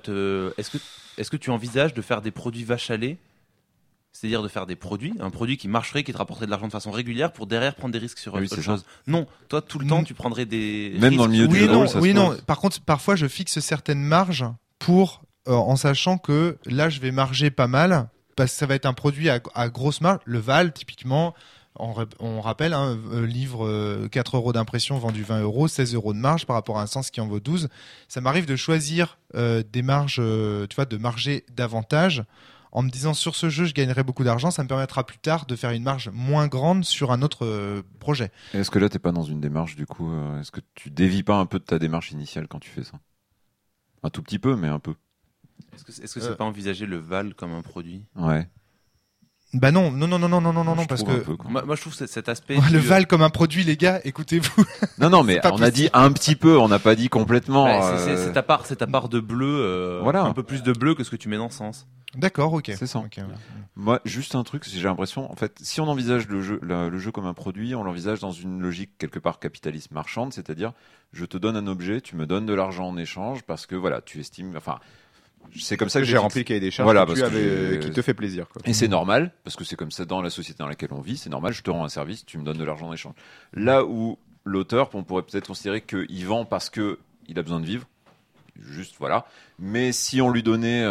que tu envisages de faire des produits vaches à lait? C'est-à-dire de faire un produit qui marcherait, qui te rapporterait de l'argent de façon régulière pour derrière prendre des risques sur Oui, autre c'est chose. Non, toi tout le temps tu prendrais des Même risques. dans le milieu du Oui, jeu de non, rôle, ça oui, se non. passe. Par contre, parfois, je fixe certaines marges pour, en sachant que là, je vais marger pas mal, parce que ça va être un produit à grosse marge. Le Val, typiquement, on rappelle, livre 4 euros d'impression vendu 20 euros, 16 euros de marge par rapport à un sens qui en vaut 12. Ça m'arrive de choisir des marges, tu vois, de marger davantage. En me disant sur ce jeu je gagnerai beaucoup d'argent, ça me permettra plus tard de faire une marge moins grande sur un autre projet. Et est-ce que là, t'es pas dans une démarche, du coup, est-ce que tu dévies pas un peu de ta démarche initiale quand tu fais ça? Un tout petit peu, mais un peu. Est-ce que c'est pas envisager le Val comme un produit? Ouais. Bah non, Je parce trouve un que peu, quoi. Moi je trouve cet aspect le du- Val comme un produit, les gars, écoutez-vous. Non, mais c'est pas on a dit un petit peu, on n'a pas dit complètement. Ouais, c'est ta part de bleu, Voilà. un peu plus de bleu que ce que tu mets dans Sens. D'accord, ok. C'est ça. Ok, ouais. Moi, juste un truc, j'ai l'impression, en fait, si on envisage le jeu comme un produit, on l'envisage dans une logique quelque part capitaliste marchande, c'est-à-dire, je te donne un objet, tu me donnes de l'argent en échange parce que voilà, tu estimes, enfin, c'est comme ça que J'ai rempli le cahier des charges Voilà, que tu parce que avais, qui te fait plaisir. Quoi. Et c'est normal, parce que c'est comme ça dans la société dans laquelle on vit, c'est normal, je te rends un service, tu me donnes de l'argent en échange. Là où l'auteur, on pourrait peut-être considérer qu'il vend parce que il a besoin de vivre, juste voilà. Mais si on lui donnait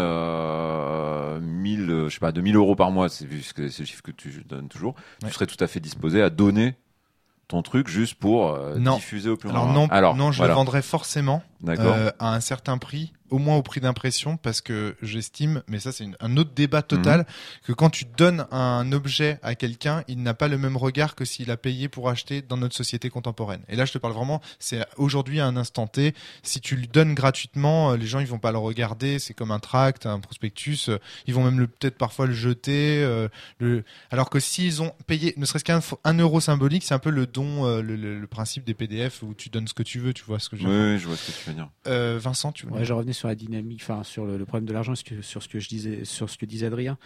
2000 euros par mois, c'est vu que c'est le chiffre que tu donnes toujours, Ouais. tu serais tout à fait disposé à donner ton truc juste pour Non. diffuser au plus Alors grand. non, je voilà. le vendrais forcément D'accord. à un certain prix, au moins au prix d'impression, parce que j'estime, mais ça c'est un autre débat total, que quand tu donnes un objet à quelqu'un, il n'a pas le même regard que s'il a payé pour acheter dans notre société contemporaine. Et là je te parle vraiment, c'est aujourd'hui à un instant T, si tu lui donnes gratuitement, les gens ils vont pas le regarder, c'est comme un tract, un prospectus, ils vont même peut-être parfois le jeter, alors que s'ils ont payé, ne serait-ce qu'un euro symbolique, c'est un peu le don, le principe des PDF où tu donnes ce que tu veux, tu vois ce que je veux dire. Oui, je vois ce que tu veux dire. Vincent, tu veux Ouais, je revenais sur la dynamique, enfin sur le problème de l'argent, sur ce que disait Adrien.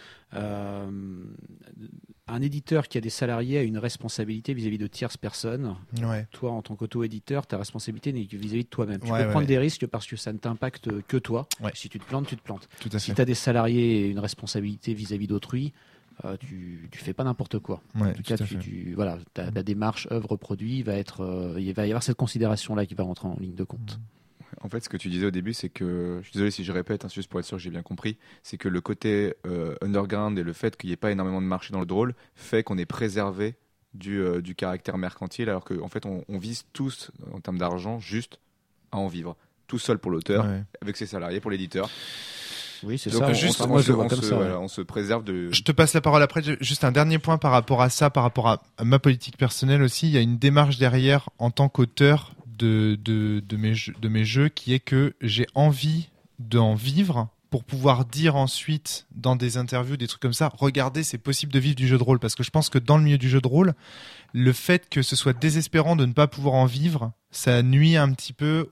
Un éditeur qui a des salariés a une responsabilité vis-à-vis de tierces personnes. Ouais. Toi, en tant qu'auto-éditeur, ta responsabilité n'est que vis-à-vis de toi-même. Tu Ouais, peux prendre ouais. des risques parce que ça ne t'impacte que toi. Ouais. Si tu te plantes, tu te plantes. Tout à Si fait. tu as des salariés et une responsabilité vis-à-vis d'autrui, tu fais pas n'importe quoi. Ouais, En tout cas, tout à fait. voilà, ta démarche œuvre-produit va être, il va y avoir cette considération-là qui va rentrer en ligne de compte. En fait, ce que tu disais au début, c'est que, je suis désolé si je répète, juste pour être sûr que j'ai bien compris, c'est que le côté underground et le fait qu'il n'y ait pas énormément de marché dans le drôle fait qu'on est préservé du caractère mercantile, alors qu'en fait, on vise tous, en termes d'argent, juste à en vivre. Tout seul pour l'auteur, Ouais. avec ses salariés, pour l'éditeur. Oui, c'est Donc, ça. juste, moi, je le vois comme ça. voilà, on se préserve de... Je te passe la parole après. Juste un dernier point par rapport à ça, par rapport à ma politique personnelle aussi. Il y a une démarche derrière en tant qu'auteur de mes jeux qui est que j'ai envie d'en vivre pour pouvoir dire ensuite dans des interviews, des trucs comme ça, regardez, c'est possible de vivre du jeu de rôle. Parce que je pense que dans le milieu du jeu de rôle, le fait que ce soit désespérant de ne pas pouvoir en vivre, ça nuit un petit peu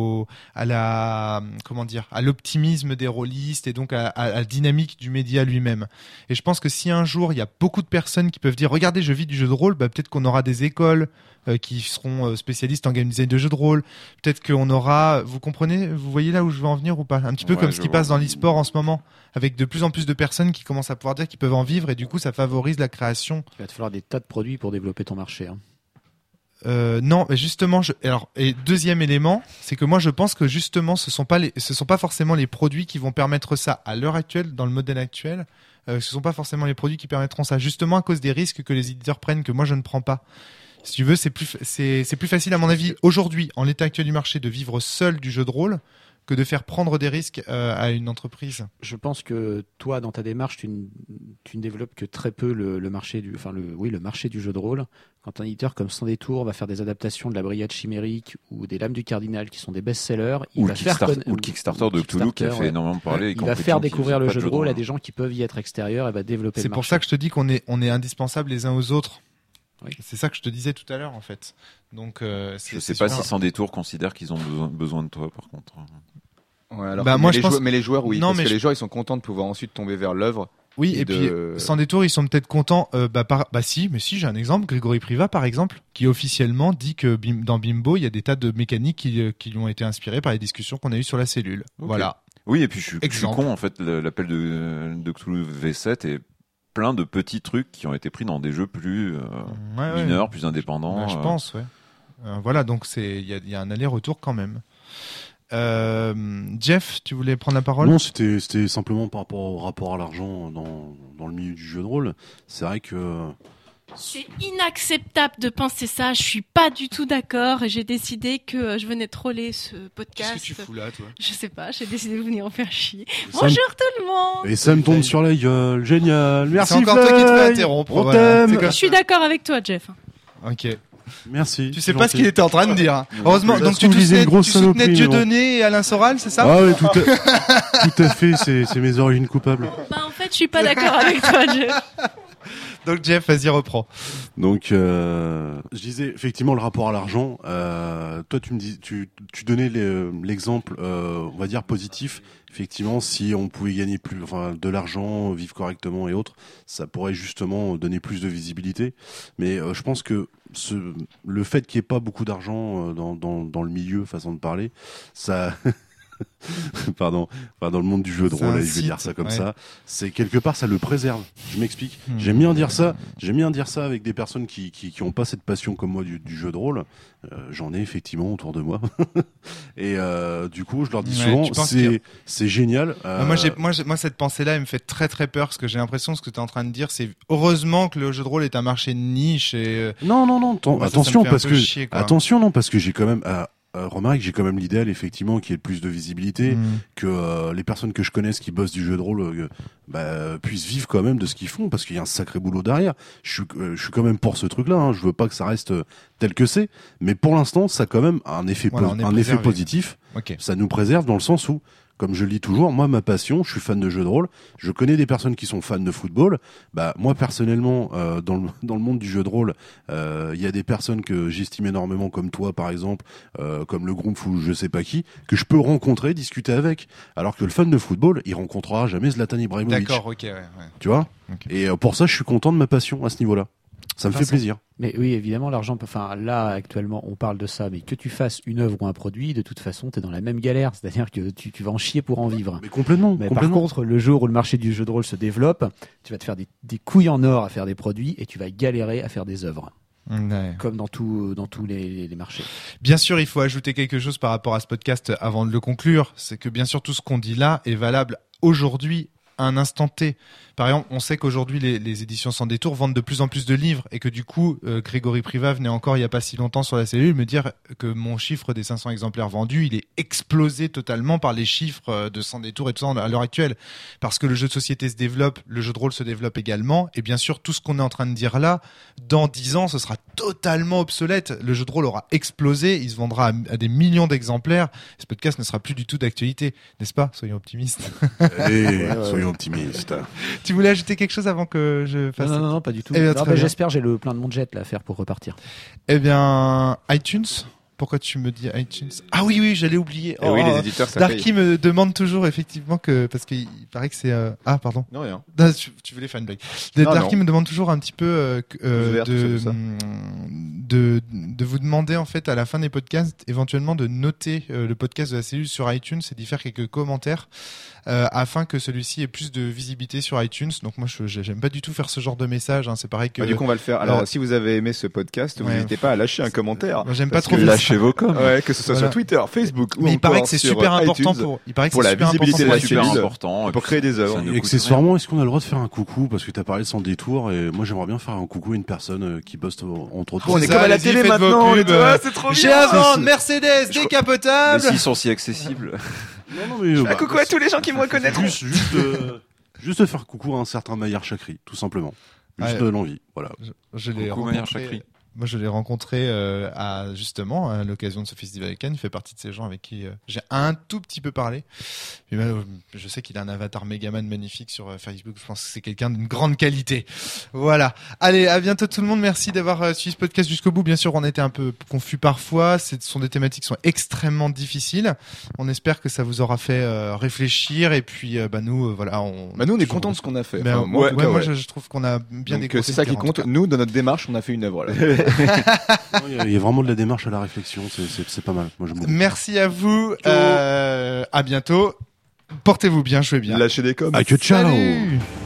à l'optimisme des rôlistes et donc à la dynamique du média lui-même. Et je pense que si un jour il y a beaucoup de personnes qui peuvent dire regardez, je vis du jeu de rôle, bah, peut-être qu'on aura des écoles qui seront spécialistes en game design de jeux de rôle. Peut-être qu'on aura, vous comprenez, vous voyez là où je veux en venir ou pas? Un petit peu Ouais, comme ce je qui vois. passe dans l'e-sport en ce moment, avec de plus en plus de personnes qui commencent à pouvoir dire qu'ils peuvent en vivre et du coup ça favorise la création. Il va te falloir des tas de produits pour développer ton marché. Hein. Non, mais justement, et deuxième élément, c'est que moi je pense que justement ce sont pas forcément les produits qui vont permettre ça à l'heure actuelle, dans le modèle actuel. Ce sont pas forcément les produits qui permettront ça, justement à cause des risques que les éditeurs prennent, que moi je ne prends pas. Si tu veux, c'est plus facile à mon avis aujourd'hui, en l'état actuel du marché, de vivre seul du jeu de rôle que de faire prendre des risques à une entreprise. Je pense que toi, dans ta démarche, tu ne développes que très peu le marché le marché du jeu de rôle. Quand un éditeur comme Sans Détour va faire des adaptations de la Brigade Chimérique ou des Lames du Cardinal qui sont des best-sellers, ou le Kickstarter de Cthulhu qui a fait énormément parler. Il va faire découvrir le jeu de rôle à des gens qui peuvent y être extérieurs et va développer le marché. C'est pour ça que je te dis qu'on est indispensables les uns aux autres. Oui. C'est ça que je te disais tout à l'heure en fait. Donc, je sais pas si Sans Détour considère qu'ils ont besoin de toi par contre. Ouais, alors mais les joueurs oui, parce que les joueurs ils sont contents de pouvoir ensuite tomber vers l'œuvre. Oui, et puis Sans Détour ils sont peut-être contents. Si j'ai un exemple, Grégory Privat par exemple, qui officiellement dit que dans Bimbo il y a des tas de mécaniques qui lui ont été inspirées par les discussions qu'on a eues sur la cellule. Okay. Voilà. Oui, et puis je suis con en fait. L'appel de Cthulhu V7 est plein de petits trucs qui ont été pris dans des jeux plus mineurs, plus indépendants. Je pense, ouais. Voilà, donc il y a un aller-retour quand même. Jeff, tu voulais prendre la parole ? Non, c'était simplement par rapport au rapport à l'argent dans le milieu du jeu de rôle. C'est vrai que c'est inacceptable de penser ça. Je suis pas du tout d'accord et j'ai décidé que je venais troller ce podcast. Qu'est-ce que tu fous là, toi ? Je sais pas. J'ai décidé de venir en faire chier. Bonjour tout le monde. Et ça me tombe sur la gueule. Génial. Merci. C'est encore toi qui te fais interrompre. On t'aime. Je suis d'accord avec toi, Jeff. Ok. Merci. Tu sais pas ce qu'il était en train de dire. Heureusement. Donc tu soutenais Dieudonné et Alain Soral, c'est ça ? Ah oui, tout à fait. C'est mes origines coupables. En fait, je suis pas d'accord avec toi, Jeff. Donc Jeff, vas-y, reprends. Donc je disais effectivement le rapport à l'argent. Toi, tu donnais l'exemple, on va dire positif. Effectivement, si on pouvait gagner de l'argent, vivre correctement et autres, ça pourrait justement donner plus de visibilité. Mais je pense que le fait qu'il n'y ait pas beaucoup d'argent dans le milieu, façon de parler, ça. Pardon, dans le monde du jeu de rôle, je vais dire ça comme ça. C'est quelque part, ça le préserve. Je m'explique. J'aime bien dire ça avec des personnes qui ont pas cette passion comme moi du jeu de rôle. J'en ai effectivement autour de moi. Et du coup, je leur dis souvent, c'est génial. Moi, cette pensée-là, elle me fait très très peur parce que j'ai l'impression que ce que tu es en train de dire, c'est heureusement que le jeu de rôle est un marché de niche. Et non, attention parce que j'ai quand même. Remarque, j'ai quand même l'idéal effectivement qu'il y ait plus de visibilité, que les personnes que je connaisse qui bossent du jeu de rôle puissent vivre quand même de ce qu'ils font, parce qu'il y a un sacré boulot derrière. Je suis quand même pour ce truc-là. Hein. Je veux pas que ça reste tel que c'est, mais pour l'instant, ça a quand même un effet positif. Okay. Ça nous préserve dans le sens où, comme je le dis toujours, moi, ma passion, je suis fan de jeux de rôle. Je connais des personnes qui sont fans de football. Moi, personnellement, dans le monde du jeu de rôle, il y a des personnes que j'estime énormément, comme toi, par exemple, comme le groupe ou je sais pas qui, que je peux rencontrer, discuter avec. Alors que le fan de football, il rencontrera jamais Zlatan Ibrahimovic. D'accord, ok, ouais. Tu vois ? Okay. Et pour ça, je suis content de ma passion à ce niveau-là. Ça me fait plaisir. Mais oui, évidemment, l'argent, là, actuellement, on parle de ça, mais que tu fasses une œuvre ou un produit, de toute façon, t'es dans la même galère. C'est-à-dire que tu vas en chier pour en vivre. Mais complètement. Par contre, le jour où le marché du jeu de rôle se développe, tu vas te faire des couilles en or à faire des produits et tu vas galérer à faire des œuvres. Ouais. Comme dans tous les marchés. Bien sûr, il faut ajouter quelque chose par rapport à ce podcast avant de le conclure. C'est que bien sûr, tout ce qu'on dit là est valable aujourd'hui, à un instant T. Par exemple, on sait qu'aujourd'hui, les éditions Sans Détour vendent de plus en plus de livres et que du coup, Grégory Privat venait encore il n'y a pas si longtemps sur la cellule me dire que mon chiffre des 500 exemplaires vendus, il est explosé totalement par les chiffres de Sans Détour et tout ça à l'heure actuelle. Parce que le jeu de société se développe, le jeu de rôle se développe également. Et bien sûr, tout ce qu'on est en train de dire là, dans 10 ans, ce sera totalement obsolète. Le jeu de rôle aura explosé, il se vendra à des millions d'exemplaires. Ce podcast ne sera plus du tout d'actualité, n'est-ce pas ? Soyons optimistes. Soyons optimistes. Tu voulais ajouter quelque chose avant que je fasse Non, pas du tout. Eh bien, j'espère, j'ai le plein de mon jet là à faire pour repartir. Eh bien, iTunes, Pourquoi tu me dis iTunes? Ah oui, j'allais oublier. Et oui, les éditeurs, ça Darky paye. me demande toujours effectivement parce qu'il paraît que c'est ah pardon. Non, rien. Non, tu voulais faire une blague. Non, Darky non. me demande toujours un petit peu Vert, tout ça. de vous demander en fait à la fin des podcasts éventuellement de noter le podcast de la cellule sur iTunes et d'y faire quelques commentaires afin que celui-ci ait plus de visibilité sur iTunes. Donc moi j'aime pas du tout faire ce genre de message. Hein. C'est pareil que. Du coup, on va le faire. Alors, si vous avez aimé ce podcast, vous Ouais. n'hésitez pas à lâcher un commentaire. Moi, j'aime pas Parce trop que faire Lâchez vos coms. Ouais, que ce soit Voilà. sur Twitter, Facebook ou Mais il paraît encore que c'est sur super important iTunes, il paraît que pour c'est la super visibilité important de la pour super cellule, important. pour créer des œuvres. Ça ne Et coûte accessoirement, est-ce qu'on a le droit de faire un coucou? Parce que tu as parlé sans détour et moi j'aimerais bien faire un coucou à une personne qui bosse entre autres. On est ça, comme à la allez-y, télé faites vos maintenant, pubs. c'est trop J'ai bien. à vendre Mercedes Mais décapotable. s'ils sont si accessibles. Non, mais, Ah, coucou à tous les gens qui me reconnaîtront. Juste faire coucou à un certain Maillard Chakri, tout simplement. Juste Ouais. de l'envie, voilà. Je l'ai Coucou, Maillard rencontré. Chakri. Moi, je l'ai rencontré justement à l'occasion de ce festival Cannes. Il fait partie de ces gens avec qui j'ai un tout petit peu parlé. Puis, je sais qu'il a un avatar Megaman magnifique sur Facebook. Je pense que c'est quelqu'un d'une grande qualité. Voilà. Allez, à bientôt tout le monde. Merci d'avoir suivi ce podcast jusqu'au bout. Bien sûr, on était un peu confus parfois. Ce sont des thématiques qui sont extrêmement difficiles. On espère que ça vous aura fait réfléchir. Et puis, nous, voilà, Nous, on est contents de ce qu'on a fait. Ben, Enfin, moi, en tout cas, moi, ouais. je trouve qu'on a bien Donc, découpé c'est ça le qui terrain, en tout compte. cas. Nous, dans notre démarche, on a fait une œuvre. Là. Il y a vraiment de la démarche à la réflexion, c'est pas mal. Moi, j'aime beaucoup. Merci à vous. À bientôt. Portez-vous bien, jouez bien. Lâchez des coms. Ah, que ciao! Salut